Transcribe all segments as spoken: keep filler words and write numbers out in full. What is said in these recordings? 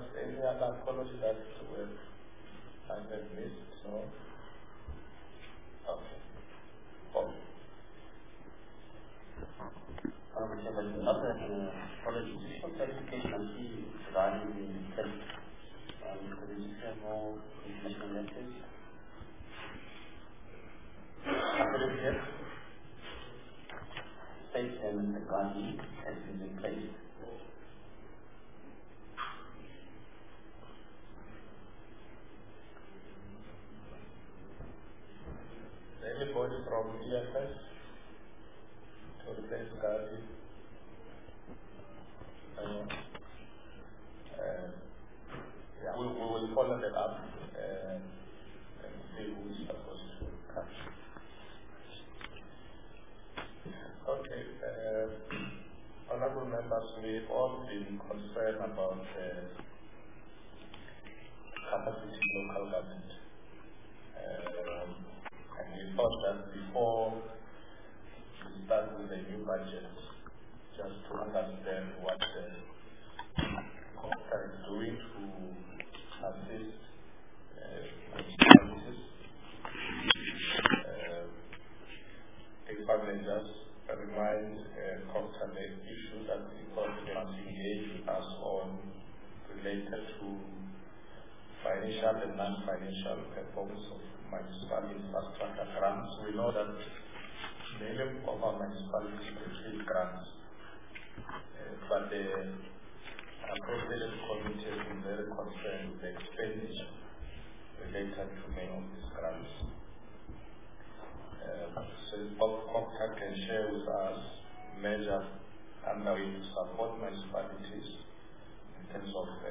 any other apology that we might have missed? No? Okay. Oh. Um, so there's another apology. Just for clarification, I see regarding the test. Um, could you share more information on that, please? Affidavit here. States and the guardian has been in place. Anybody from E F S to replace guardian? Uh, uh, yeah, we, we will follow that up uh, and see who is supposed to come. Okay, uh, honorable members, we've all been concerned about uh, capacity in local government. Um, and we thought that before we start with a new budget, just to understand what the COPTA is doing to assist uh, municipalities. Uh, if I may just remind uh, COPTA the issue that we thought they must engage with us on related to financial and non-financial performance of municipal infrastructure grants. We know that many of our municipalities receive grants, uh, but the appropriate committee has been very concerned with the expenditure related to many of these grants. Uh, so COPTA can share with us measures underway to support municipalities in terms of uh,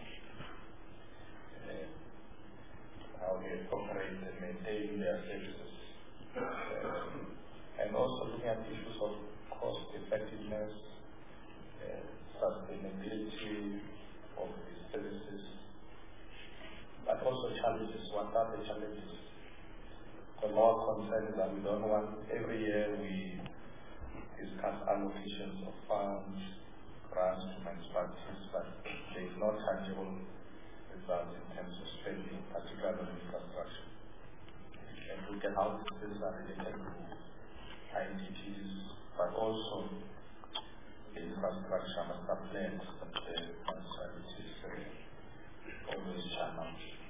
uh, how they operate and maintain their services. Um, and also looking at issues of cost effectiveness, uh, sustainability of the services, but also challenges. What are the challenges? The more concern is that we don't want, every year we discuss allocations of funds, grants to municipalities, but there is no tangible results in terms of spending, particularly on infrastructure. And look at how these are related to I D Ps, but also the infrastructure master plans that the municipalities uh, always channel.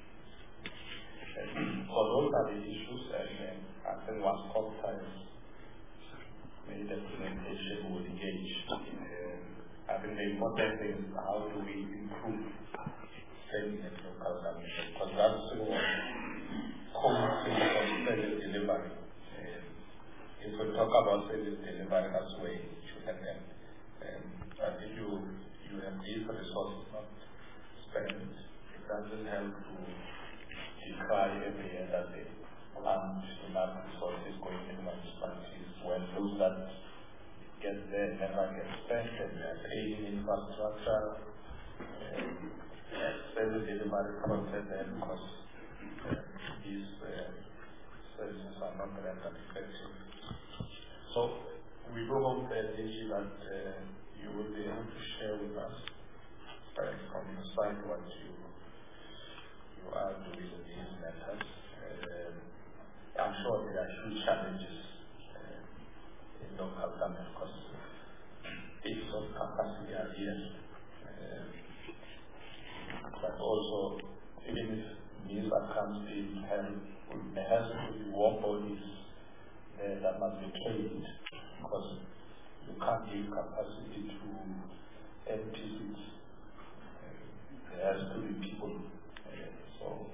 So those are the issues, and uh, I think once COPTA has made the implementation, will engage. Uh, I think the important thing is how do we improve spending at local government, because that's what committing on service delivery. Uh, if we talk about service delivery, that's where it should happen. Um, but if you, you have these resources not spent, it doesn't help to decry every year that they aren't enough resources going to municipalities when those that get there never get spent and they are creating infrastructure, um, service delivery content, and because uh, these uh, services are not rendered effective. So we do hope that D G that uh, you will be able to share with us uh, from your side what you you are doing in these matters. Uh, I'm sure there are huge challenges uh, in local government because issues of capacity are here. Uh, but also, even if these accounts being held, there has to be war bodies uh, that must be trained because you can't give capacity to empty seats. Uh, there has to be people. So,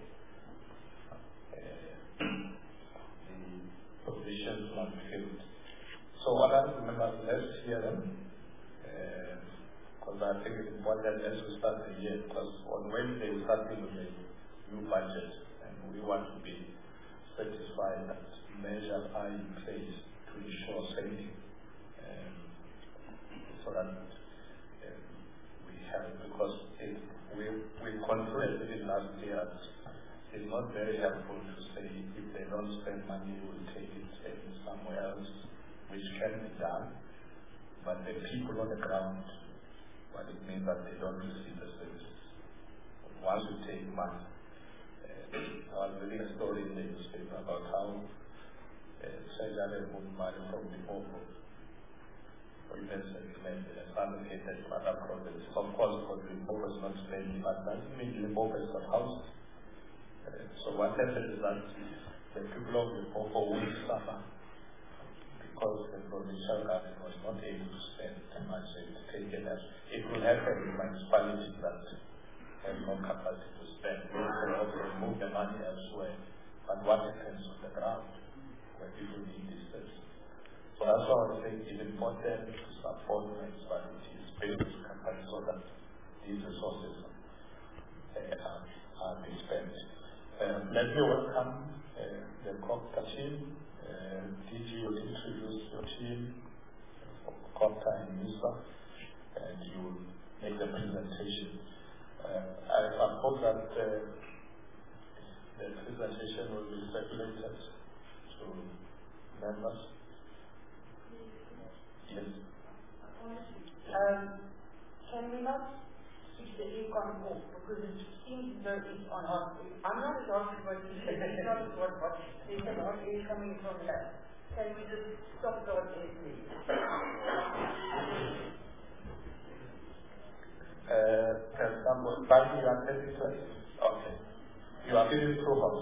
uh, the positions must be filled. So, what I remember, let's hear them, because uh, I think it's important as we start the year, because on Wednesday we're starting with a new budget, and we want to be satisfied that measures are in place to ensure saving, um, so that uh, we have, because it We, we concluded even last year it's not very helpful to say if they don't spend money, we'll take it in somewhere else, which can be done. But the people on the ground, what it means that they don't receive the services. once you take money, uh, I was reading a story in the newspaper about how uh, Treasury moved money from the Limpopo for investment in and allocated to other provinces. Of course, because Limpopo is not spending, but doesn't mean Limpopo has got houses. Uh, so what happened is that the people of Limpopo will suffer because the provincial government was not able to spend as much as it taken as it will happen in municipalities that have no capacity to spend. They will also move the money elsewhere. But what happens on the ground where people need this service? So that's why I think it's important to support municipalities, business companies, so that these resources uh, are, are being spent. Um, let me welcome uh, the COPTA team. Uh, D G will introduce your team for COPTA and MISA, and you will make the presentation. Uh, I suppose that uh, the presentation will be circulated to members. Yes. Um, can we not switch the aircon off because it seems as though it's on hot. I'm not as hot as what you said. It's not as what what there's a hot air coming from there. Can we just stop the hot air, please? Uh, can someone buy me an place? Okay. You are feeling too hot.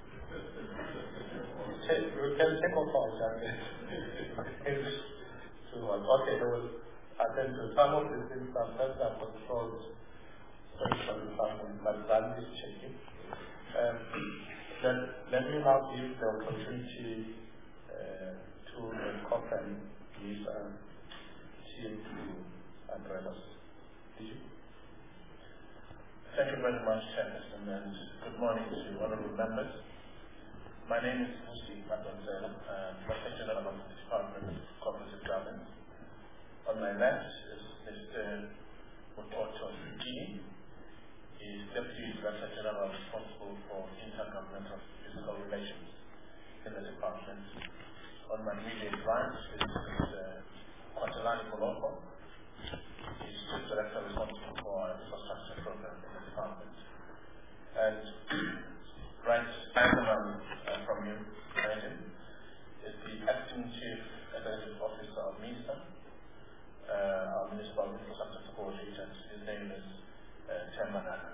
Take, you can take off our jacket. It's too hot. Okay, I will attend to some of the things sometimes are controlled centrally, but that is checking. Um, let, let me now give the opportunity uh, to the company MISA team to address us. Did you? Thank you very much, Chairperson, and good morning to honorable members. My name is Musi Madonzela, uh, Director General of the Department of Cooperative Governance. On my left is Mister Mototo Sukini. He is Deputy Director General responsible for intergovernmental physical relations in the department. On my immediate right is Mister Kwatalani Koloko. He is Chief Director responsible for our infrastructure program in the department. And right diagonal uh, from you, behind him, is the Acting Chief Executive Officer of MISA, uh, our Municipal Infrastructure Support Agent. His name is uh, Temanaka.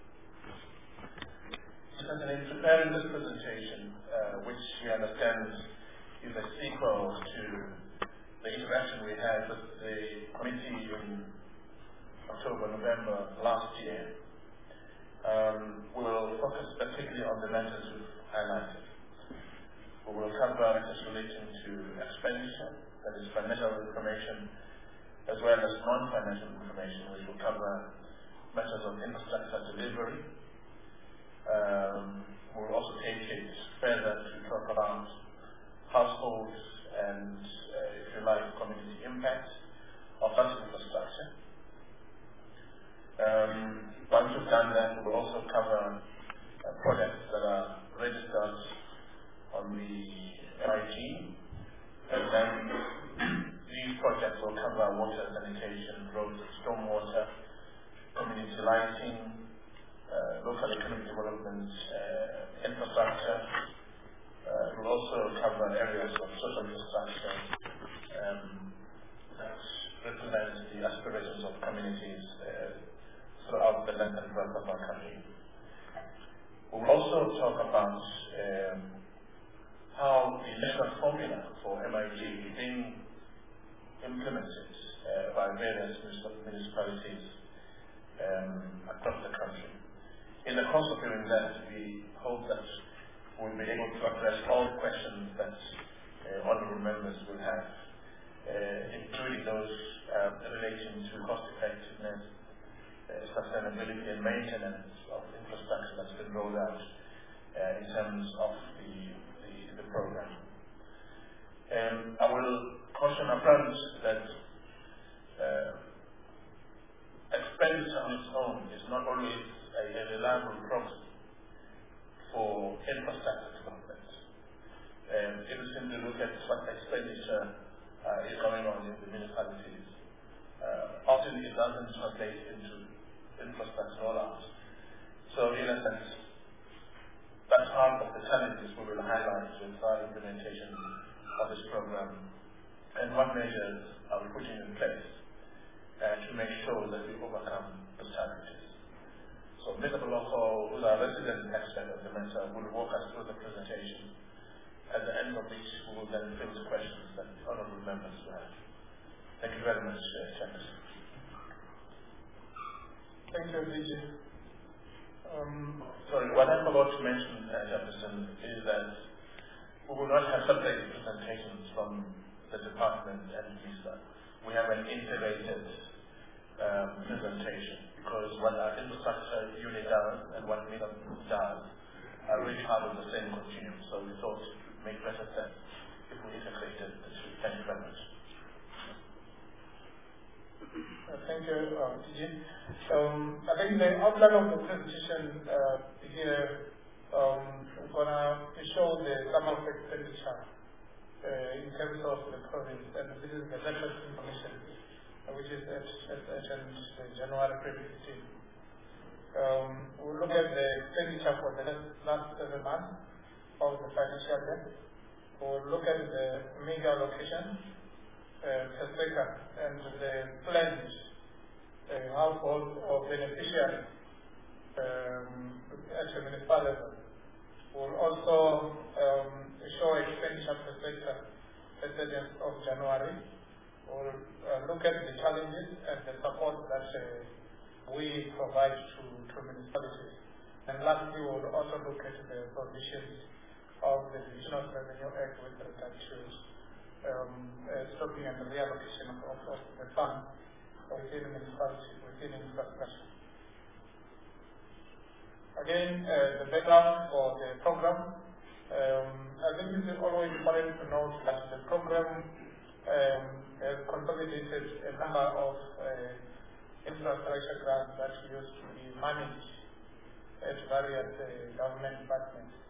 In preparing this presentation, uh, which we understand is a sequel to the interaction we had with the committee in October, November last year, um, we will focus particularly on the matters we've highlighted. We will cover matters relating to expenditure, that is financial information, as well as non-financial information, which will cover matters of infrastructure delivery. Um, we'll also take it further to talk about households and, uh, if you like, community impact of that infrastructure. Um, once we've done that, we'll also cover uh, projects that are registered on the M I G, and then these projects will cover water sanitation, roads, stormwater, community lighting, uh, local economic development, uh, infrastructure. Uh, it will also cover areas of social infrastructure um, that represent the aspirations of communities uh, throughout the length and breadth of our country. We will also talk about um, how the national formula for M I G is being implemented uh, by various municipalities um, across the country. In the course of doing that, we hope that we'll be able to address all the questions that uh, honourable members will have, uh, including those uh, relating to cost effectiveness, uh, sustainability and maintenance of infrastructure that's been rolled out uh, in terms of the, the, the program. Um, I will caution upfront that uh, expenditure on its own is not always a, a reliable proxy for infrastructure development. Um, if you simply look at what expenditure uh, is going on in the municipalities, uh, often it doesn't translate into infrastructure rollout. So in a sense, that's part of the challenges we will highlight with our implementation of this program and what measures are we putting in place uh, to make sure that we overcome those challenges. So Mister Boloko, who's our resident expert of the matter, will walk us through the presentation, at the end of which we will then field questions that the honourable members will have. Thank you very much, uh, Chairman. Thank you, Vijay. Um, Sorry, what I forgot to mention, uh, Jefferson, is that we will not have separate presentations from the department and MISA. We have an integrated um, presentation because what our infrastructure unit does and what MISA does are really part of the same continuum. So we thought it would make better sense if we integrated the two. Thank you very much. Uh, thank you, uh, T J. Um, I think the outline of the presentation uh, here, um, I'm going to show the sum of expenditure uh, in terms of the province, and this is the latest information, uh, which is at, at, at, at January twenty fifteen. Um, we'll look at the expenditure for the last seven months of the financial year. We'll look at the mega allocation Uh, per sector and the planned uh, household or beneficiary um, at the municipal level. We'll also um, show expenditure per sector at the end of January. We'll uh, look at the challenges and the support that uh, we provide to, to municipalities. And lastly, we'll also look at the provisions of the Division of Revenue Act with regard to Um, uh, stopping and the reallocation of, of, of the fund within municipality, within infrastructure. Again, uh, the background for the program, um, I think it is always important to note that the program um, has consolidated a number of uh, infrastructure grants that used to be managed at various uh, government departments.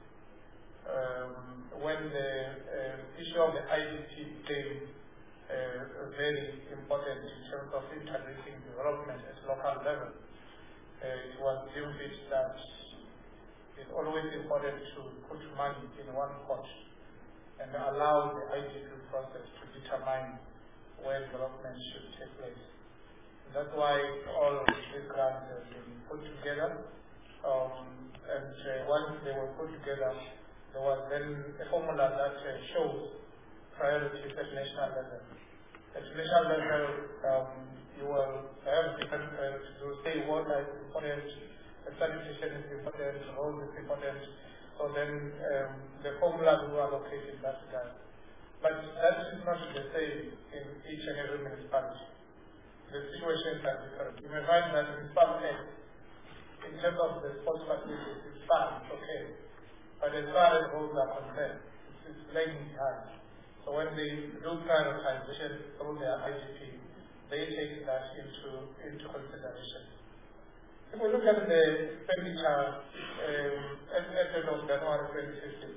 Um, when the uh, issue of the I D P became uh, very important in terms of integrating development at local level, uh, it was deemed that it's always important to put money in one pot and allow the I D P process to determine where development should take place. And that's why all of these grants have been put together, um, and uh, once they were put together, there was then a formula that uh, shows priorities at national level. At national level, um, you will have different priorities. You will say water is important, sanitation is important, roads is important. So then um, the formula will allocate in that regard. But that is not the same in each and every municipality. The situations are different. You may find that in some areas, in terms of the sports facilities, it's fine, it's okay. But as far as roads are concerned, it's lagging behind. So when they do prioritization through their I D P, they take that into, into consideration. If we look at the expenditure um, at the end of January twenty fifteen,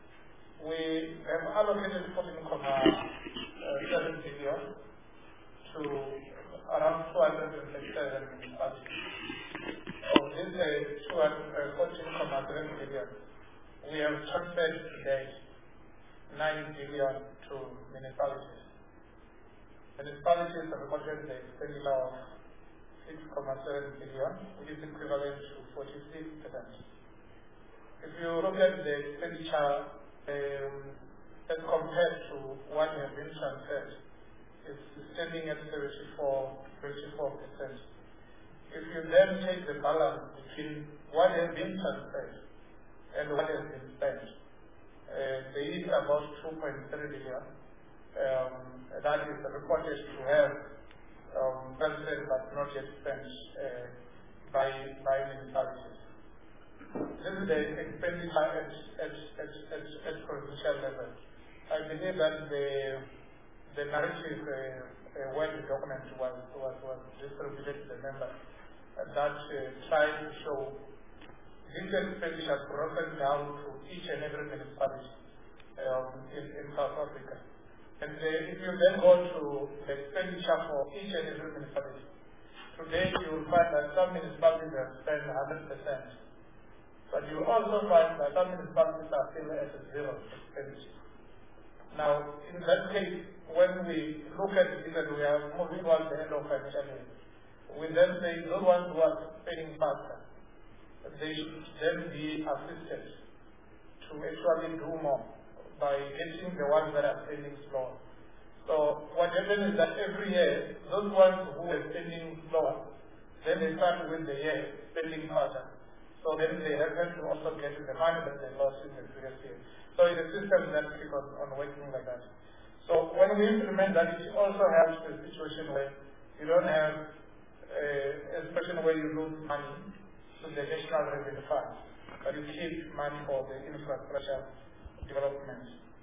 we have allocated fourteen point seven billion to around two hundred thirty-seven municipalities. Of this uh, fourteen point seven billion, we have transferred today nine billion to municipalities. Municipalities have recorded the expenditure of six point seven billion, which is equivalent to forty-six percent. If you look at the expenditure um, as compared to what has been transferred, it's standing at seventy-four percent. If you then take the balance between what has been transferred and what has been spent, uh, there is about two point three billion um, that is reported to have um, transferred but not yet spent uh, by, by municipalities. This is the expenditure at, at, at, at, at provincial level. I believe that the, the narrative uh, uh, when the document was, was, was distributed to the members, uh, that uh, tried to show this expenditure broken down to each and every municipality um, in, in South Africa. And uh, if you then go to the expenditure for each and every municipality, today you will find that some municipalities have spent one hundred percent also find that some municipalities are still at zero expenditure. Now, in that case, when we look at this and we are moving towards the end of financial year, we then say those ones who are spending faster, they should then be assisted to actually do more by getting the ones that are spending slower. So what happens is that every year, those ones who are spending slower, then they start with the year spending faster. So then they happen to also get the money that they lost in the previous year. So it's a system that keeps on, on working like that. So when we implement that, it also helps the situation where you don't have uh, a situation where you lose money to the National Revenue Fund, but you keep money for the infrastructure development.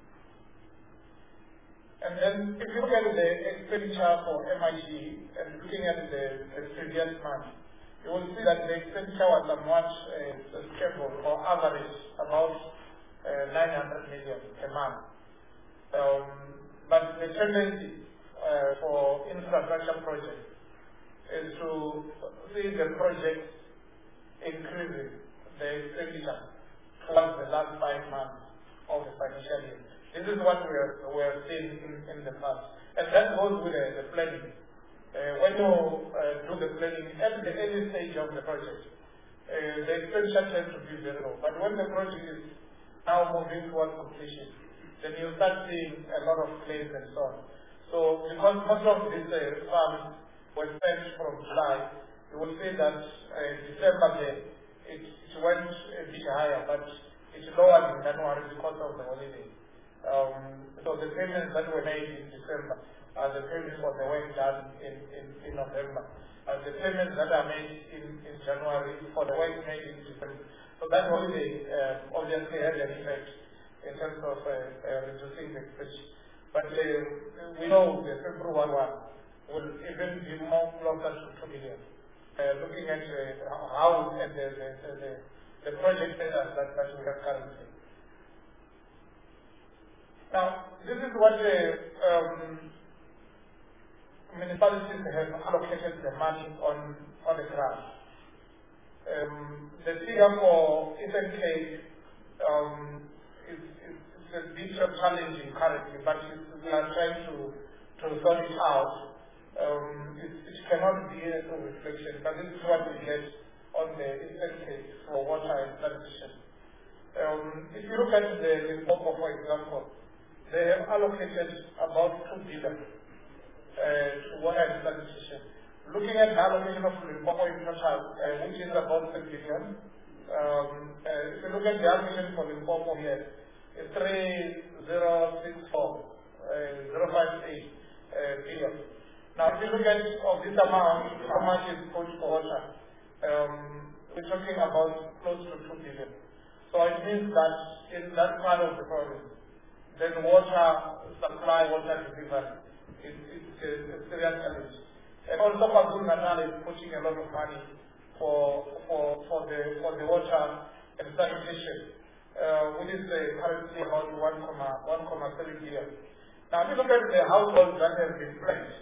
And then if you look at the expenditure for M I G and looking at the, the previous month, you will see that the expenditure was somewhat uh, stable or average, about uh, nine hundred million a month. Um, but the tendency uh, for infrastructure projects is to see the projects increasing the expenditure towards the last five months of the financial year. This is what we are, we are seeing in, in the past. And that goes with uh, the planning. Uh, when you uh, do the planning at the early stage of the project, uh, the expenditure tends to be very low. But when the project is now moving towards completion, then you start seeing a lot of claims and so on. So because most of these uh, funds were spent from July, you will see that uh, December there, it, it went a bit higher, but it's lower in January because of the holiday. Um, so the payments that were made in December are the payments for the work done in, in, in November. And the payments that are made in, in January for the work made in December. So that holiday uh, obviously had an effect in terms of uh, uh, reducing the expenditure. But uh, we know the February one will even be more closer to two billion. Uh, looking at uh, how and the, the, the, the project status that, that we have currently. Now, this is what the um, municipalities have allocated the money on, on the ground. Um, the figure for Eastern Cape um, is, is, is a bit challenging currently, but we are trying to, to sort it out. Um, it, it cannot be a reflection, but this is what we get on the Eastern Cape for water and sanitation. Um, if you look at the Limpopo, for example, they have allocated about two billion uh, to water and sanitation. Looking at the allocation of Limpopo in total, uh, which is about ten billion, um, uh, if you look at the allocation for Limpopo here, it's three zero six four zero five eight billion. Now, if you look at of this amount, how much is put for water, um, we're talking about close to two billion. So it means that in that part of the province, then water supply, water delivery is, is a, a serious challenge. And also KwaZulu-Natal is putting a lot of money for for for the for the water and sanitation, uh, which is uh, currently about one point seven billion. Now, if you look at the households that have been pledged,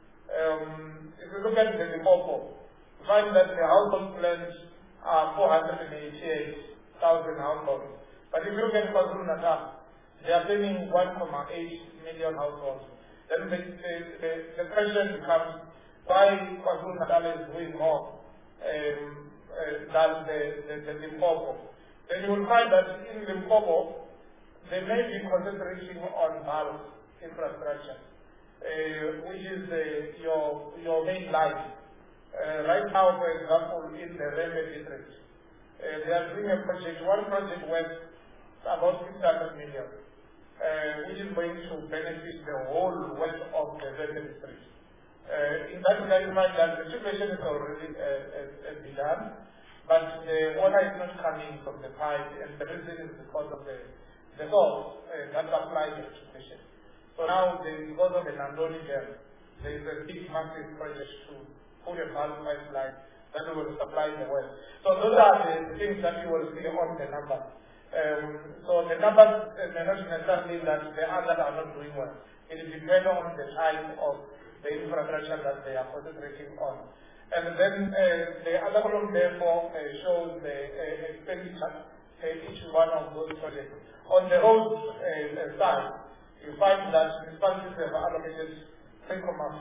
um, if you look at the Limpopo, you find that the household pledged are four hundred eighty-eight thousand households. But if you look at KwaZulu-Natal, they are paying one point eight million households. Then the, the, the, the question becomes why KwaZulu-Natal is doing more um, uh, than the, the, the Limpopo. Then you will find that in Limpopo, they may be concentrating on bulk infrastructure, uh, which is uh, your, your main line. Uh, right now, for example, in the Rembe district, uh, they are doing a project, one project worth about six hundred million. Uh, which is going to benefit the whole west of the Rembe district. Uh, in that regard, you find that the situation is already uh, uh, begun, but the water is not coming from the pipe, and the reason is because of the, the source uh, that supplies the situation. So now, the, because of the Nandoni Dam, there is a big, massive project to put a bulk pipeline that will supply the well. So those are the, the things that you will see on the number. Um, so the numbers uh, may not necessarily mean that the others are not doing well. It depends on the type of the infrastructure that they are concentrating on. And then uh, the other column therefore uh, shows the uh, expenditure uh, each one of those projects. On the road uh, side, you find that municipalities have allocated three point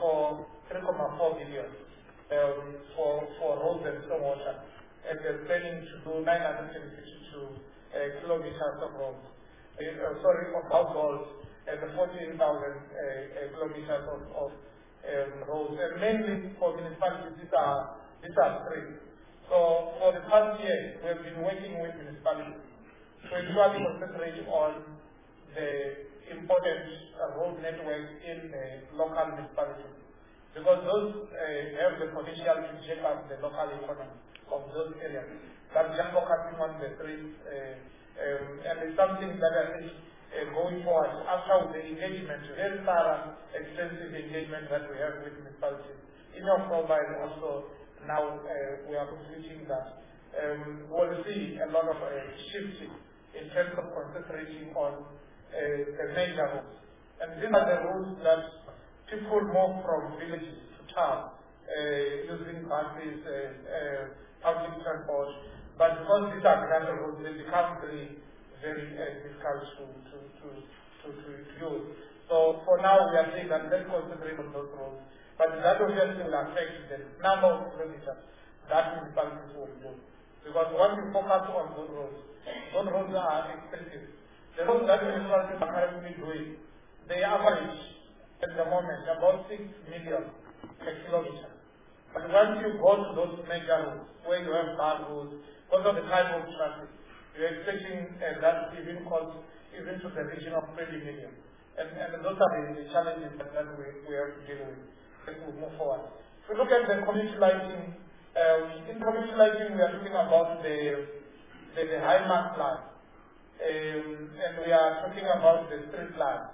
four billion um, for, for roads and stormwater, and they're planning to do nine hundred fifty-two uh, kilometers of roads, uh, sorry, of households, and fourteen thousand uh, uh, kilometers of, of um, roads, and mainly for municipalities, these are, these are three. So for the past year, we have been working with municipalities to actually concentrate on the important uh, road network in the local municipalities, because those uh, have the potential to shape up the local economy of those areas. That's just focusing on the streets, uh, um, and it's something that I think uh, going forward, after the engagement, very thorough, extensive engagement that we have with municipalities, in October and also now uh, we are completing that. Um, we'll see a lot of uh, shifting in terms of concentrating on uh, the major roads. And these are the roads that people move from villages to town uh, using buses, uh, uh, public transport. But because these are gravel roads, they become very, very uh, difficult to, to, to, to, to use. So for now, we are saying that let's concentrate on those roads. But that obviously will affect the number of kilometers that municipalities will do. Because once you focus on those roads, those roads are expensive. The roads that municipalities are currently doing, they average at the moment about six million per kilometer. But once you go to those major roads, where you have bad roads, because of the type of traffic, you're expecting uh, that even cost even to the region of twenty million. And, and those are the, the challenges that, that we, we have to deal with as we move forward. If we look at the community lighting, um, in community lighting we are talking about the, the, the high mark line. Um, and we are talking about the street line.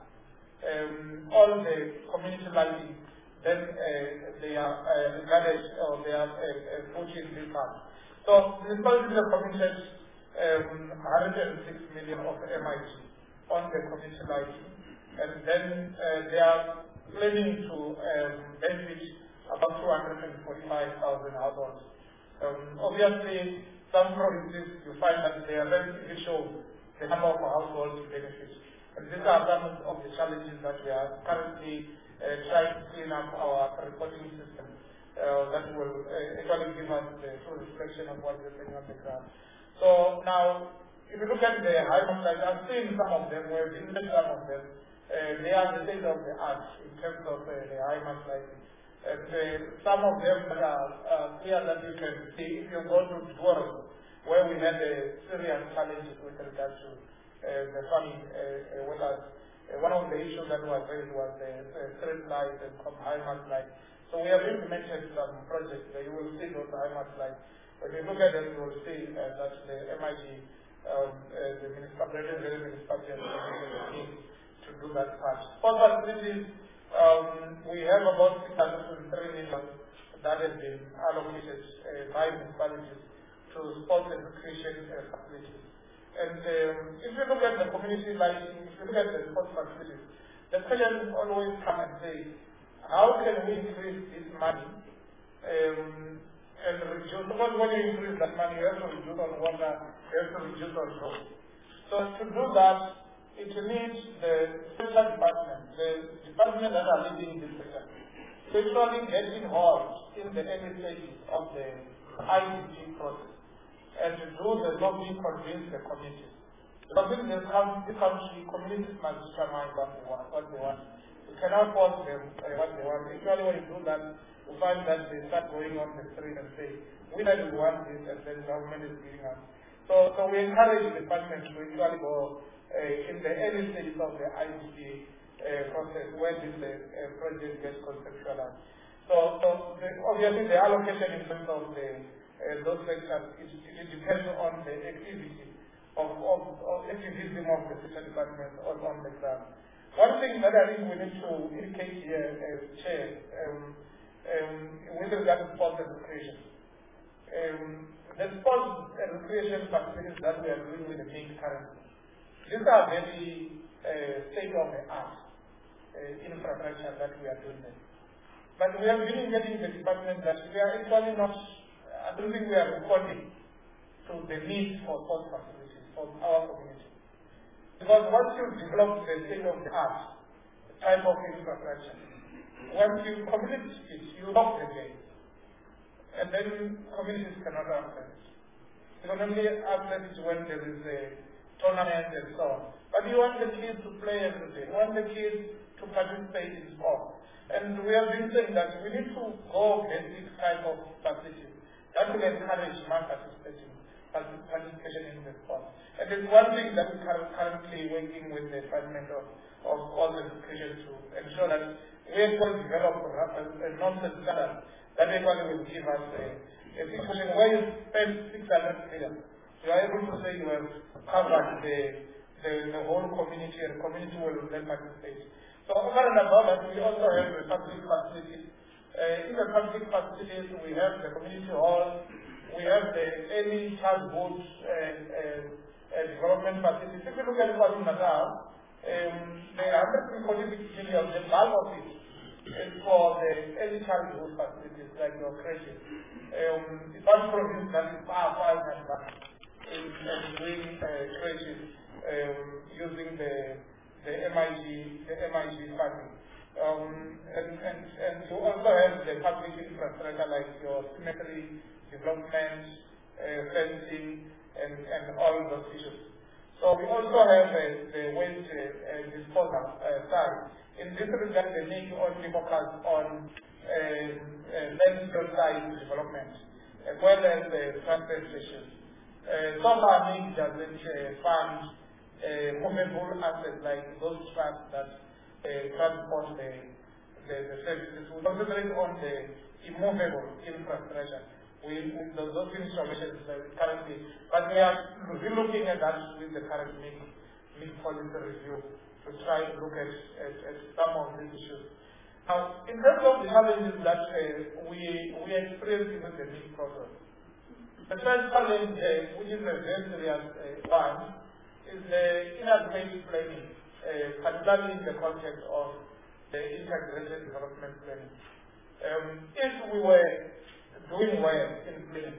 Um, all the community lighting, then uh, they are uh, regarded or they are uh, uh, put in this fund. So the municipalities have committed um, one hundred six million of M I G on the community lighting, and then uh, they are planning to um, benefit about two hundred forty-five thousand households. Um, obviously, some provinces you find that they are very easily show the number of households to benefit. And these are some of the challenges that we are currently uh, trying to clean up our reporting system uh, that will uh, actually give us the full reflection of what is happening on the ground. So now, if you look at the high mark lights, I've seen some of them, we've visited some of them. Uh, they are the state of the art in terms of uh, the high mark lighting. And uh, some of them are uh, clear that you can see if you go to Dworo, where we had a serious challenges with regard to uh, the funding, uh, uh, whether uh, one of the issues that was raised was the uh, street lights and high mark lights. So we have implemented some projects where you will see those high mark lights. When you look at them, you will see uh, that the M I G, um, uh, the municipality, the municipality has been to do that part. For facilities, um, we have about six hundred three million that has been allocated uh, by municipalities to sports and recreation uh, facilities. And um, if you look at the community lighting, if you look at the sports facilities, the questions always come and say, how can we increase this money um, and reduce, because when you increase that money, you have to reduce on water, you have to reduce on roads. So to do that, it needs the special department, the department that are leading this sector, to actually get involved in the early stages of the I D P process and to do the lobbying, convince the communities. Because in this country, communities must determine what they want. What they want. You cannot force them uh, what they want. Actually, when you do that, you find that they start going on the street and say, we said we want this, and then the government is giving us. So, so we encourage the department to actually go uh, in the early stages of the I D P uh, process where this uh, uh, project gets conceptualized. So, so the, obviously the allocation in terms of the, uh, those sectors, it, it depends on the activity of, of, of activism of the sector department on, on the ground. One thing that I think we need to indicate here as Chair, um, um, with regard to sports and recreation. Um, the sports and recreation facilities that we are doing with the Mint currently, these are very uh, state-of-the-art uh, infrastructure that we are doing there. But we have been getting the department that we are actually not, I don't think we are responding to the need for sports facilities for our community. Because once you develop the state of the art type of infrastructure, once you complete it, you lock the gate. And then communities cannot access it. You can only access it when there is a tournament and so on. But you want the kids to play every day. You want the kids to participate in sport. And we have been saying that we need to go basic type of facilities that will encourage more participation, participation in the sport. And it's one thing that we are currently working with the Department of, of all education to ensure that we will develop a, a nonsense standard that everybody will give us a, a situation where you spend six hundred million. You are able to say you have covered the, the, the whole community, and the community will then participate. So over and above that, we also have the public facilities. Uh, in the public facilities, we have the community hall, we have the early childhood uh, uh, uh, development facilities. If you look at KwaZulu Natal, um, the one hundred forty-six million, the bulk of it is for the early childhood facilities, like your creches. Um, it's one province that is far, far advanced in, in doing uh, creches um, using the the M I G, the M I G funding. Um, and, and, and you also have the public infrastructure like your cemetery development, uh, fencing, and, and all those issues. So we also have uh, the waste uh, disposal uh, side. In this regard, the need only focus on uh, uh, landfill side development, as well as the uh, transfer stations. Uh, so far, N I C doesn't uh, fund Uh, movable assets like those trucks that uh, transport the, the, the services. We concentrate on the immovable infrastructure. We, we those, those installations uh, currently, but we are relooking at that with the current N I C, N I C policy review to try to look at, at, at some of these issues. Now, in terms of the challenges that uh, we we experience in the N I C program, the first challenge, uh, which is a very serious uh, one, is the inadequate planning, uh, particularly in the context of the integrated development planning. Um, if we were doing well in planning,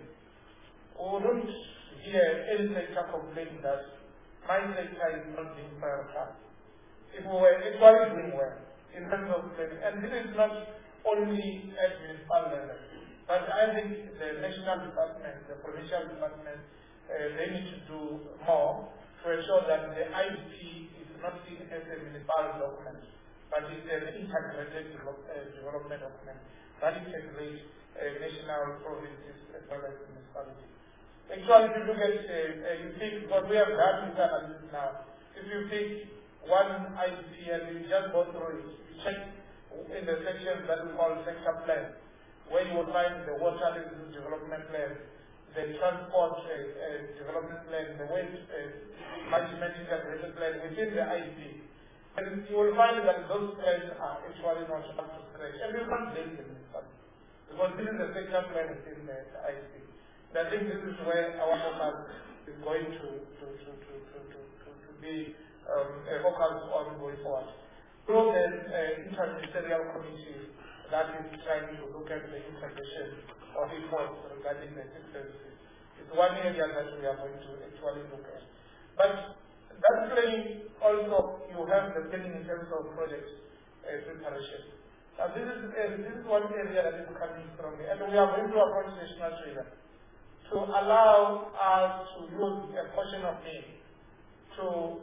we wouldn't hear any sector complaining that my sector is not being prioritized. If we were actually doing well in terms of planning, and this is not only at municipal level, but I think the national department, the provincial department, uh, they need to do more to ensure that the I D P is not seen as a municipal document, but it's an integrated develop, uh, development document that integrates uh, national provinces as well as municipalities. Actually, if you look at, uh, uh, you think, what we have done this analysis now, if you pick one I D P and you just go through it, you check in the sections that we call sector plan, where you will find the water resources development plan, the transport uh, uh, development plan, the waste uh, management integrated plan within the I D P. And you will find that those plans are actually not up to scratch. And you can't blame them, because this is the sector plan within the I D P. And I think this is where our focus is going to, to, to, to, to, to, to, to be um, a focus on going forward. Through the uh, interministerial committee that is trying to look at the integration of efforts regarding the six services. It's one area that we are going to actually look at. But that planning also, you have the planning in terms of project uh, preparation. Now this is, uh, this is one area that is coming strongly, and we are going to approach national treasury to allow us to use a portion of it to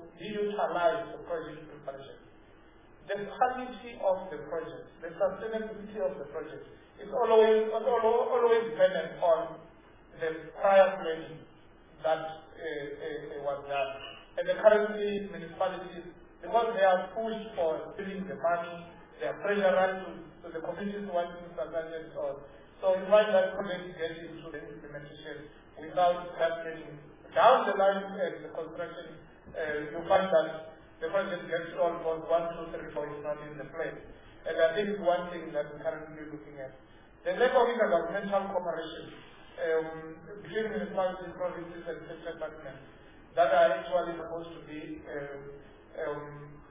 utilize the project preparation. The quality of the project, the sustainability of the project is always, always dependent on the prior planning that uh, uh, was done. And the currently municipalities, because they are pushed for spending the money, they are pressurized to, to the communities wanting infrastructure and so on. So you find that projects get into the implementation without that planning. Down the line uh, the construction, uh, you find that the project gets almost one, two, three, four is not in the place. And I think it's one thing that we're currently looking at. The lack of intergovernmental cooperation um, between municipalities, provinces, and state departments that are actually supposed to be um, um,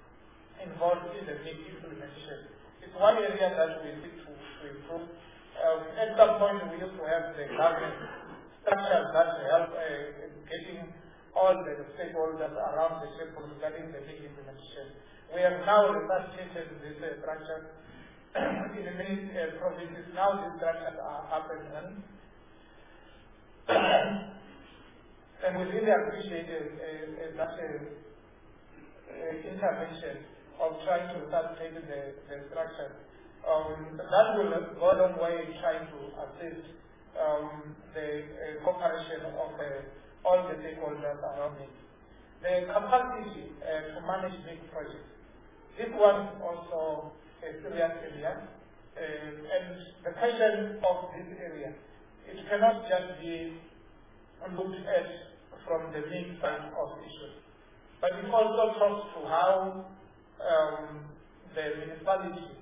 involved in the big implementation. It's one area that we need to, to improve. Um, at some point, we used to have the government structures that help uh, getting all the stakeholders around the table regarding the big implementation. We have now resuscitated this uh, structure in many uh, provinces. Now these structures are up and running. And we really appreciate uh, uh, that uh, uh, intervention of trying to resuscitate the, the structure. Um, that will go a long way in trying to assist um, the uh, cooperation of uh, all the stakeholders around it. The capacity uh, to manage big projects. This one is also a serious area. Uh, and the question of this area, it cannot just be looked at from the main side of issues. But it also talks to how um, the municipality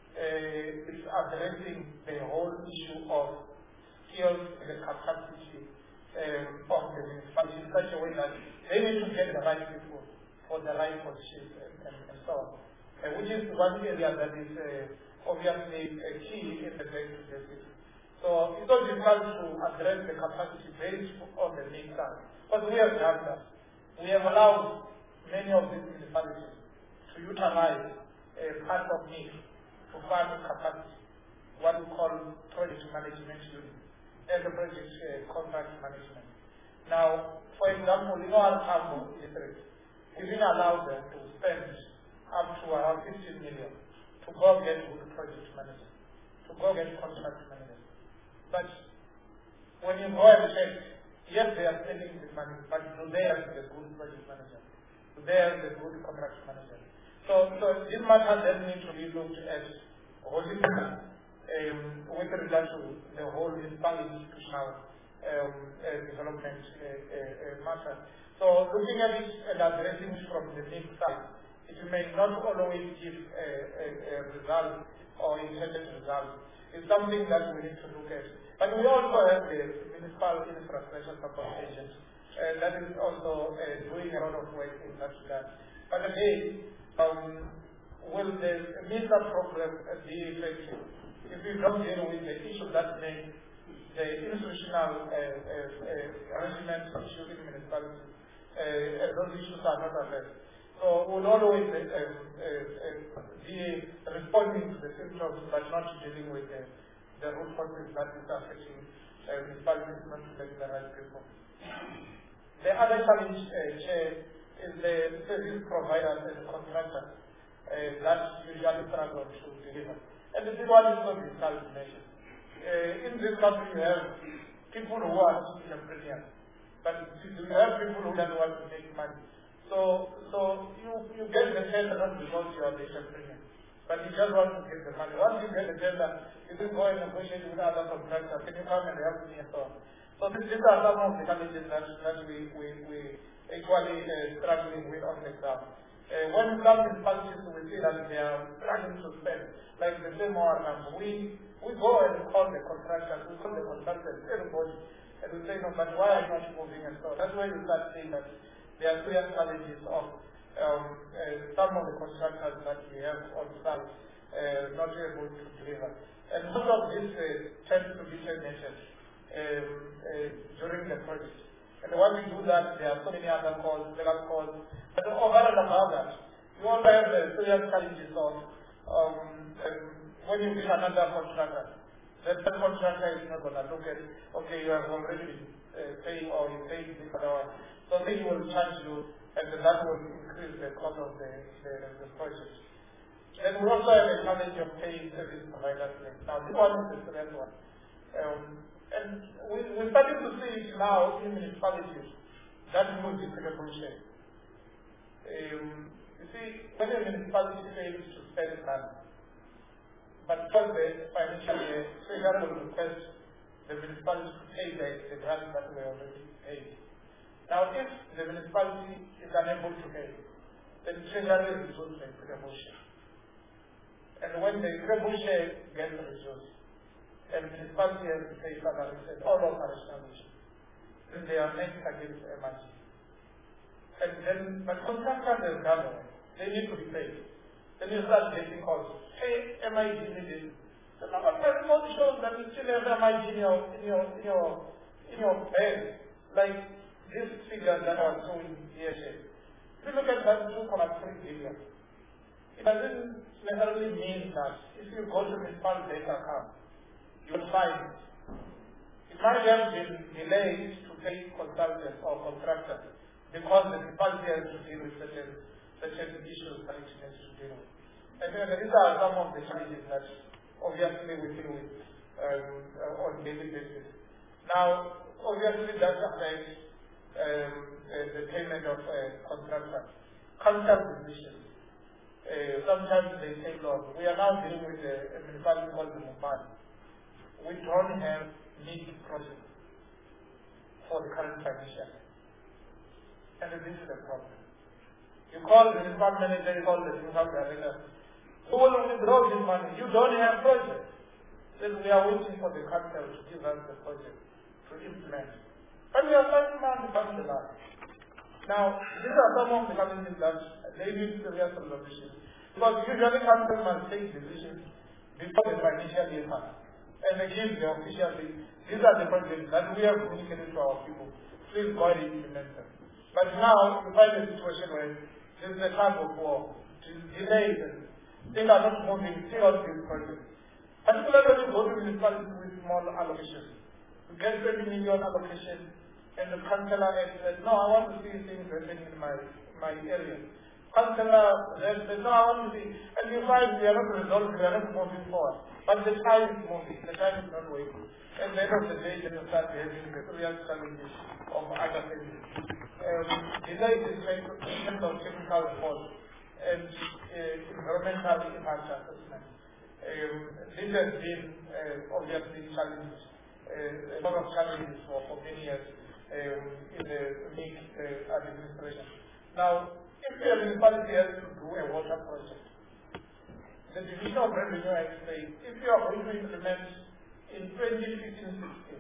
uh, is addressing the whole issue of skills and the capacity um, of the municipality in such a way that they need to get the right people for the right positions and, and, and so on. Uh, which is one area that is uh, obviously uh, key in the day-to-day system. So it's not difficult to address the capacity based on the main side. But we have done that. We have allowed many of these municipalities to utilize a part of need to fund capacity, what we call project management unit, and the project uh, contract management. Now, for example, in our Tambo district, we've been allowed them to spend up to around fifteen million to go get good project managers, to go get contract managers. But when you go and check, yes, they are spending the money, but do they have the good project manager? Do they have the good contract manager? So, so this matter then needs to be looked at holistically um, with regard to the whole municipal institutional um, uh, development uh, uh, matter. So looking at it and addressing it from the big side, it may not always give a, a, a result or intended result. It's something that we need to look at. But we also have the municipal infrastructure support agent uh, that is also uh, doing a lot of work in that regard. But again, um, will the MISA program be effective if we don't deal with the issue that make the institutional uh, uh, uh, arrangement issue in municipalities? Uh, and those issues are not addressed. So we'll always uh, uh, uh, be responding to the symptoms but not dealing with the, the root causes that is affecting uh, municipalities not to make the right people. The other challenge, uh, Chair, is the service providers and contractors uh, that usually struggle to deliver. And the big one is not discrimination. Uh, in this country, you have people who are entrepreneurs, but you have people who don't want to make money. So, so you, you get the tender not because you are the entrepreneur, but you just want to get the money. Once you get the tender, you can go and negotiate with other contractors. Can you come and help me and so on? So these, these are some of the challenges that, that we, we, we actually uh, struggling with on the ground. Uh, when some municipalities we see that they are struggling to spend, like the same hour number, we, we go and call the contractors, we call the contractors, everybody, and we say, no, but why are you not moving and so on? That's why you start saying that there are clear challenges of um, uh, some of the contractors that we have on site uh, not able to deliver. And most of this uh, tends to be terminated um, uh, during the project. And when we do that, there are so many other calls, legal calls. But over and above that, you also have the serious challenges of um, um, when you give another contractor, that the contractor is not going to look at, okay, you have already been uh, paying or you paid this other one. So they will charge you, and that will increase the cost of the, the, the project. Then we also have a challenge of paying service providers. Now, this one is the serious one. Um, and we, we're starting to see it now in municipalities that move the critical share. Um, you see, when a municipality fails to spend money, but for the financial year, Treasury will request the municipality to pay the, the grant that we already paid. Now, if the municipality is unable to pay, then Treasury reduces the critical share. And when the critical share gets reduced, and the municipality has to pay salaries and all operational issues, then they are next against M I G. And then, but contractors and government, they need to be paid. Then you start getting calls, hey, M I G needed. So now, but the report shows that you still have M I G in your, in your, in your, in your head, like this figure that I was showing here. If you look at that two point three billion, it doesn't necessarily mean that if you go to the municipal data account, you'll find it might have been delayed to pay consultants or contractors because the municipality has to deal with certain, certain issues that it needs to deal with. And uh, these are some of the challenges that obviously we deal with um, uh, on a daily basis. Now, obviously that affects um, uh, the payment of uh, contractors. Council decisions. Uh, sometimes they take long. We are now dealing with a, a municipality called the Mumbai. We don't have need project for the current financial year. And this is the problem. You call the municipal manager, you call the municipal director. Who will withdraw this money? You don't have project. Then we are waiting for the council to give us the project to implement. And we are spending money down the line. Now, these are some of the challenges that they need serious solutions. Because usually council must take decisions before the financial year passes. And they give the official list. These are the projects that we have communicated to our people. Please go and implement them. But now, we find a situation where there is a tug of war, delays, and things are not moving still on these projects. Particularly when you go to municipalities with small allocations. You get twenty million allocation, and the councillor says, no, I want to see things happening in my, my area. Councillor says, no, I want to see, and you find we are not resolving, we are not moving forward. But the time is moving, the time is not waiting. And at the end of the day, you start having the real challenges of other things. Um, delay is like in terms of technical report and uh, environmental impact assessment. Um, this has been uh, obviously challenged, uh, a lot of challenges for, for many years um, in the M I C uh, administration. Now, if the municipality has to do a water project, the Division of Revenue Act says if you are going to implement in twenty fifteen sixteen,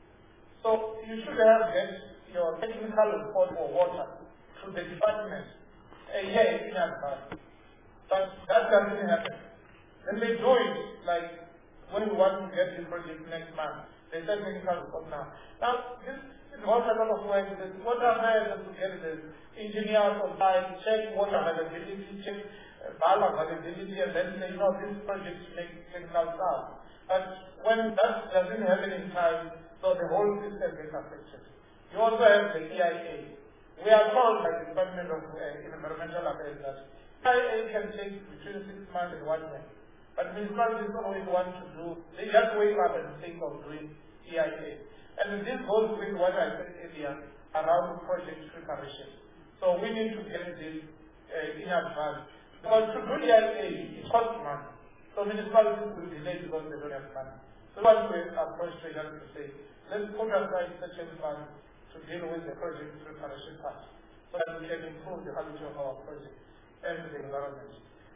so you should have get your technical report for water to the department a year in advance. But that doesn't happen. Then they do it like when we want to get the project next month. They say technical report now. Now this involves a lot of work. The water has to get the engineers on site, check water availability, check uh, availability, and then say, you know, this project makes technical stuff. But when that doesn't happen in time, so the whole system gets affected. You also have the E I A. We are told by the Department of uh, Environmental Affairs that E I A can take between six months and one year. But municipalities always want to do, they just wake up and think of doing E I A. And this goes with what I said earlier around project preparation. So we need to get this uh, in advance. Because to do E I A, it costs money. So municipalities will delay because they don't have money. So one way approach Treasury to say, let's put aside such a fund to deal with the project preparation part, so that we can improve the quality of our project and the environment.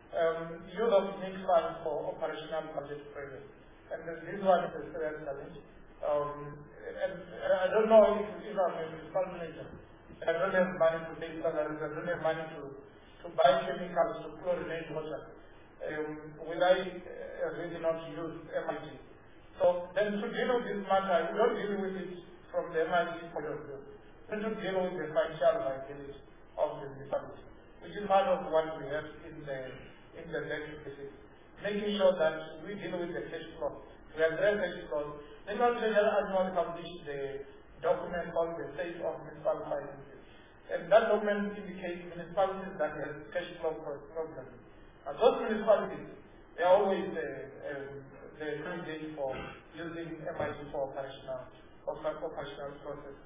Um, use of mixed funds for operational budget projects. And this one is a serious challenge. Um, and I don't know if, if I'm a municipal manager. I don't have money to pay salaries, I don't have money to, to buy chemicals to chlorinate water. Um, will I uh, really not use M I T? So then to deal with this matter, you don't deal with it from the M I T point of view. You need to deal with the financial viability of the municipality, which is part of what we have in the in the next basis. Making sure that we deal with the cash flow. We address cash flow. The Treasury annually published the document called the State of Municipal Finances. And that document indicates municipalities that have cash flow problems. And those municipalities, they are always uh, um, the candidate for using M I T for operational, for operational processes.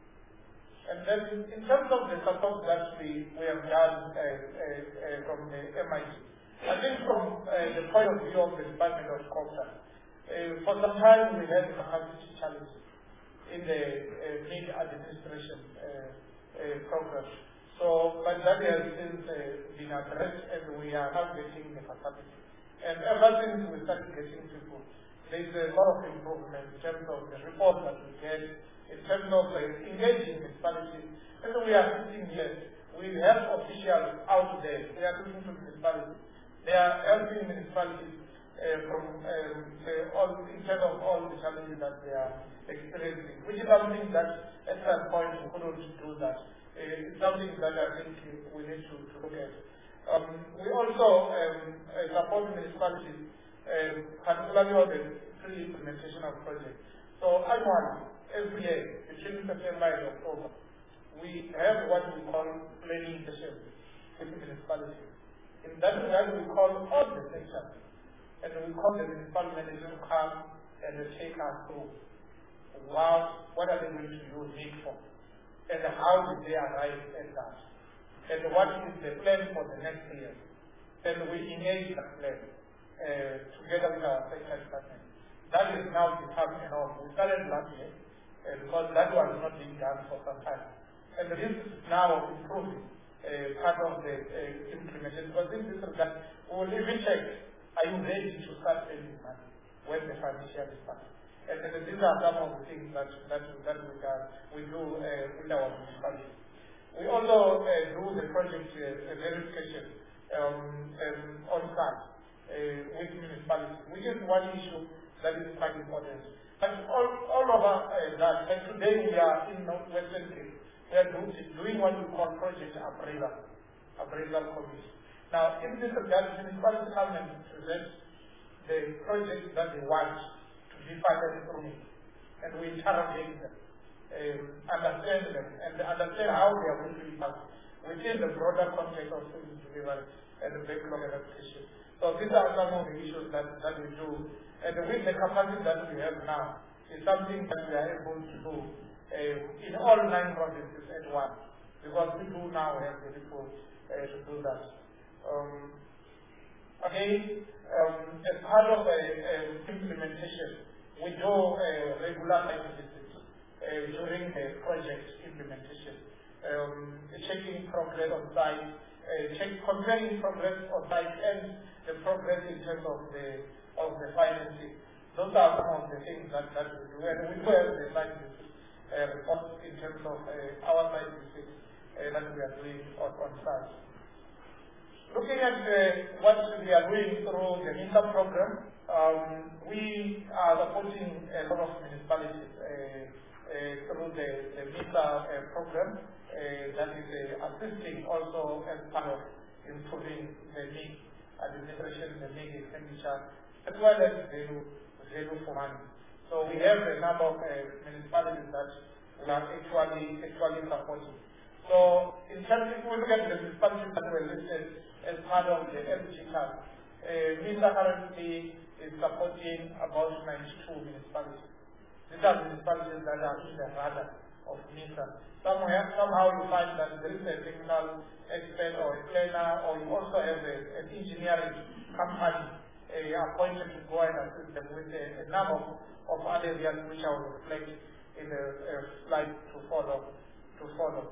And then in, in terms of the support that we, we have done uh, uh, uh, from the M I T, I think from uh, the point of view of the Department of Culture, uh, for some time we had capacity challenges in the uh, mid administration uh, uh, program. So, but that has since uh, been addressed, and we are now getting the capacity. And ever since we started getting people, there is a lot of improvement in terms of the report that we get, in terms of uh, engaging municipalities. And so we are sitting here. We have officials out there. They are talking to municipalities. They are helping municipalities. uh, from um, the, all, in terms of all the challenges that they are experiencing, which is something that at that point we couldn't do that. Uh, it's something that I think we need to, to look at. Um, we also um, uh, support municipalities, um, particularly on the pre-implementation of projects. So annually, every year, between September and October, we have what we call planning sessions with municipalities. In that regard, we call all the sectors, and we call the municipal managers to come and take us through what, what are they going to use it for, and how did they arrive at that, and what is the plan for the next year. And we engage that plan uh, together with our sector department. That is now becoming a norm. We started last year uh, because that was not being done for some time. And this is now improving uh, part of the uh, implementation. But this is that we will even check, are you ready to start spending money when the financial is starting? And, and these are some of the things that, that, that we, can, we do uh, with our municipality. We also uh, do the project uh, verification um, um, on site uh, with municipalities, which is one issue that is quite important. And all, all over uh, that, and today we are in Western Cape, we are do, doing what we call project appraisal, appraisal committee. Now, in this regard, municipalities come and present the projects that they want to be funded through it, and we interrogate them, um, understand them, and understand how they are going to be funded within the broader context of service delivery and the backlog adaptation. So these are some of the issues that, that we do. And with the capacity that we have now, is something that we are able to do uh, in all nine provinces at once, because we do now have the people uh, to do that. Um, again, um, as part of the uh, implementation, we do uh, regular site visits uh, during the project implementation, um, checking progress on site, uh, check, comparing progress on site and the progress in terms of the of the financing. Those are some of the things that, that we do. And we do have the site visits uh, reports in terms of uh, our site visits uh, that we are doing on, on site. Looking at uh, what we are doing through the MISA program, um, we are supporting a lot of municipalities uh, uh, through the, the MISA uh, program uh, that is uh, assisting also as part of improving the need administration, the need expenditure, as well as value, value for money. So we have a number of uh, municipalities that we are actually, actually supporting. So in terms, if we look at the municipalities that were listed as part of the S G card, uh, MISA currently is supporting about ninety-two municipalities. These are municipalities that are in the radar of MISA. Somewhere, somehow you find that there is a technical expert or a planner, or you also have a, an engineering company uh, appointed to go and assist them with a, a number of other areas which I will reflect in the uh, slide to follow. To follow.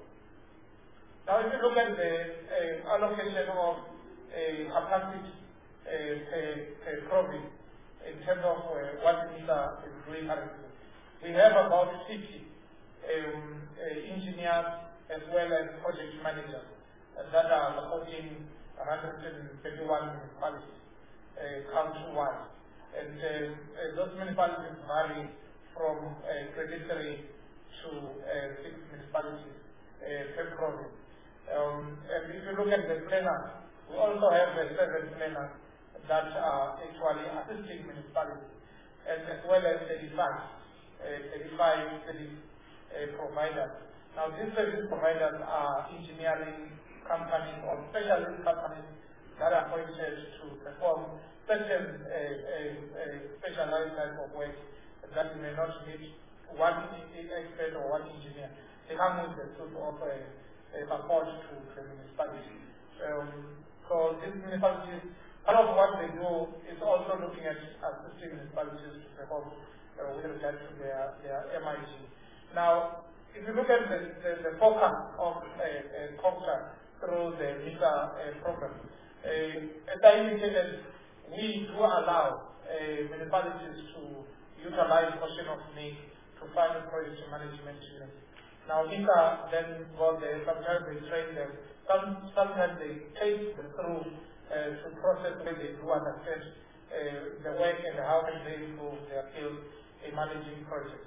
Now, if you look at the uh, allocation of uh, capacity uh, per, per province in terms of uh, what MISA is doing currently, we have about fifty um, uh, engineers as well as project managers uh, that are supporting one hundred thirty-one municipalities uh, countrywide. And uh, uh, those municipalities vary from uh, creditary to uh, six municipalities uh, per province. Um, and if you look at the planners, we also have the seven planners that are actually assisting municipalities, and as well as thirty-five, uh, thirty-five service uh, providers. Now, these service providers are engineering companies or specialist companies that are appointed to perform certain uh, uh, uh, specialized type of work that may not need one expert or one engineer. They come with the sort of uh, uh, support to the municipality. Um, so these municipalities, part of what they do is also looking at assisting municipalities to perform uh, with regard to their, their M I G. Now, if you look at the, the, the focus of uh, uh, COGTA through the MISA uh, program, uh, as I indicated, we do allow uh, municipalities to utilize portion of M I G to fund project management units. Now, MISA then go there, sometimes they train them, some, sometimes they take them through uh, to process where they do understand uh, the work and how can they improve their skills in managing projects.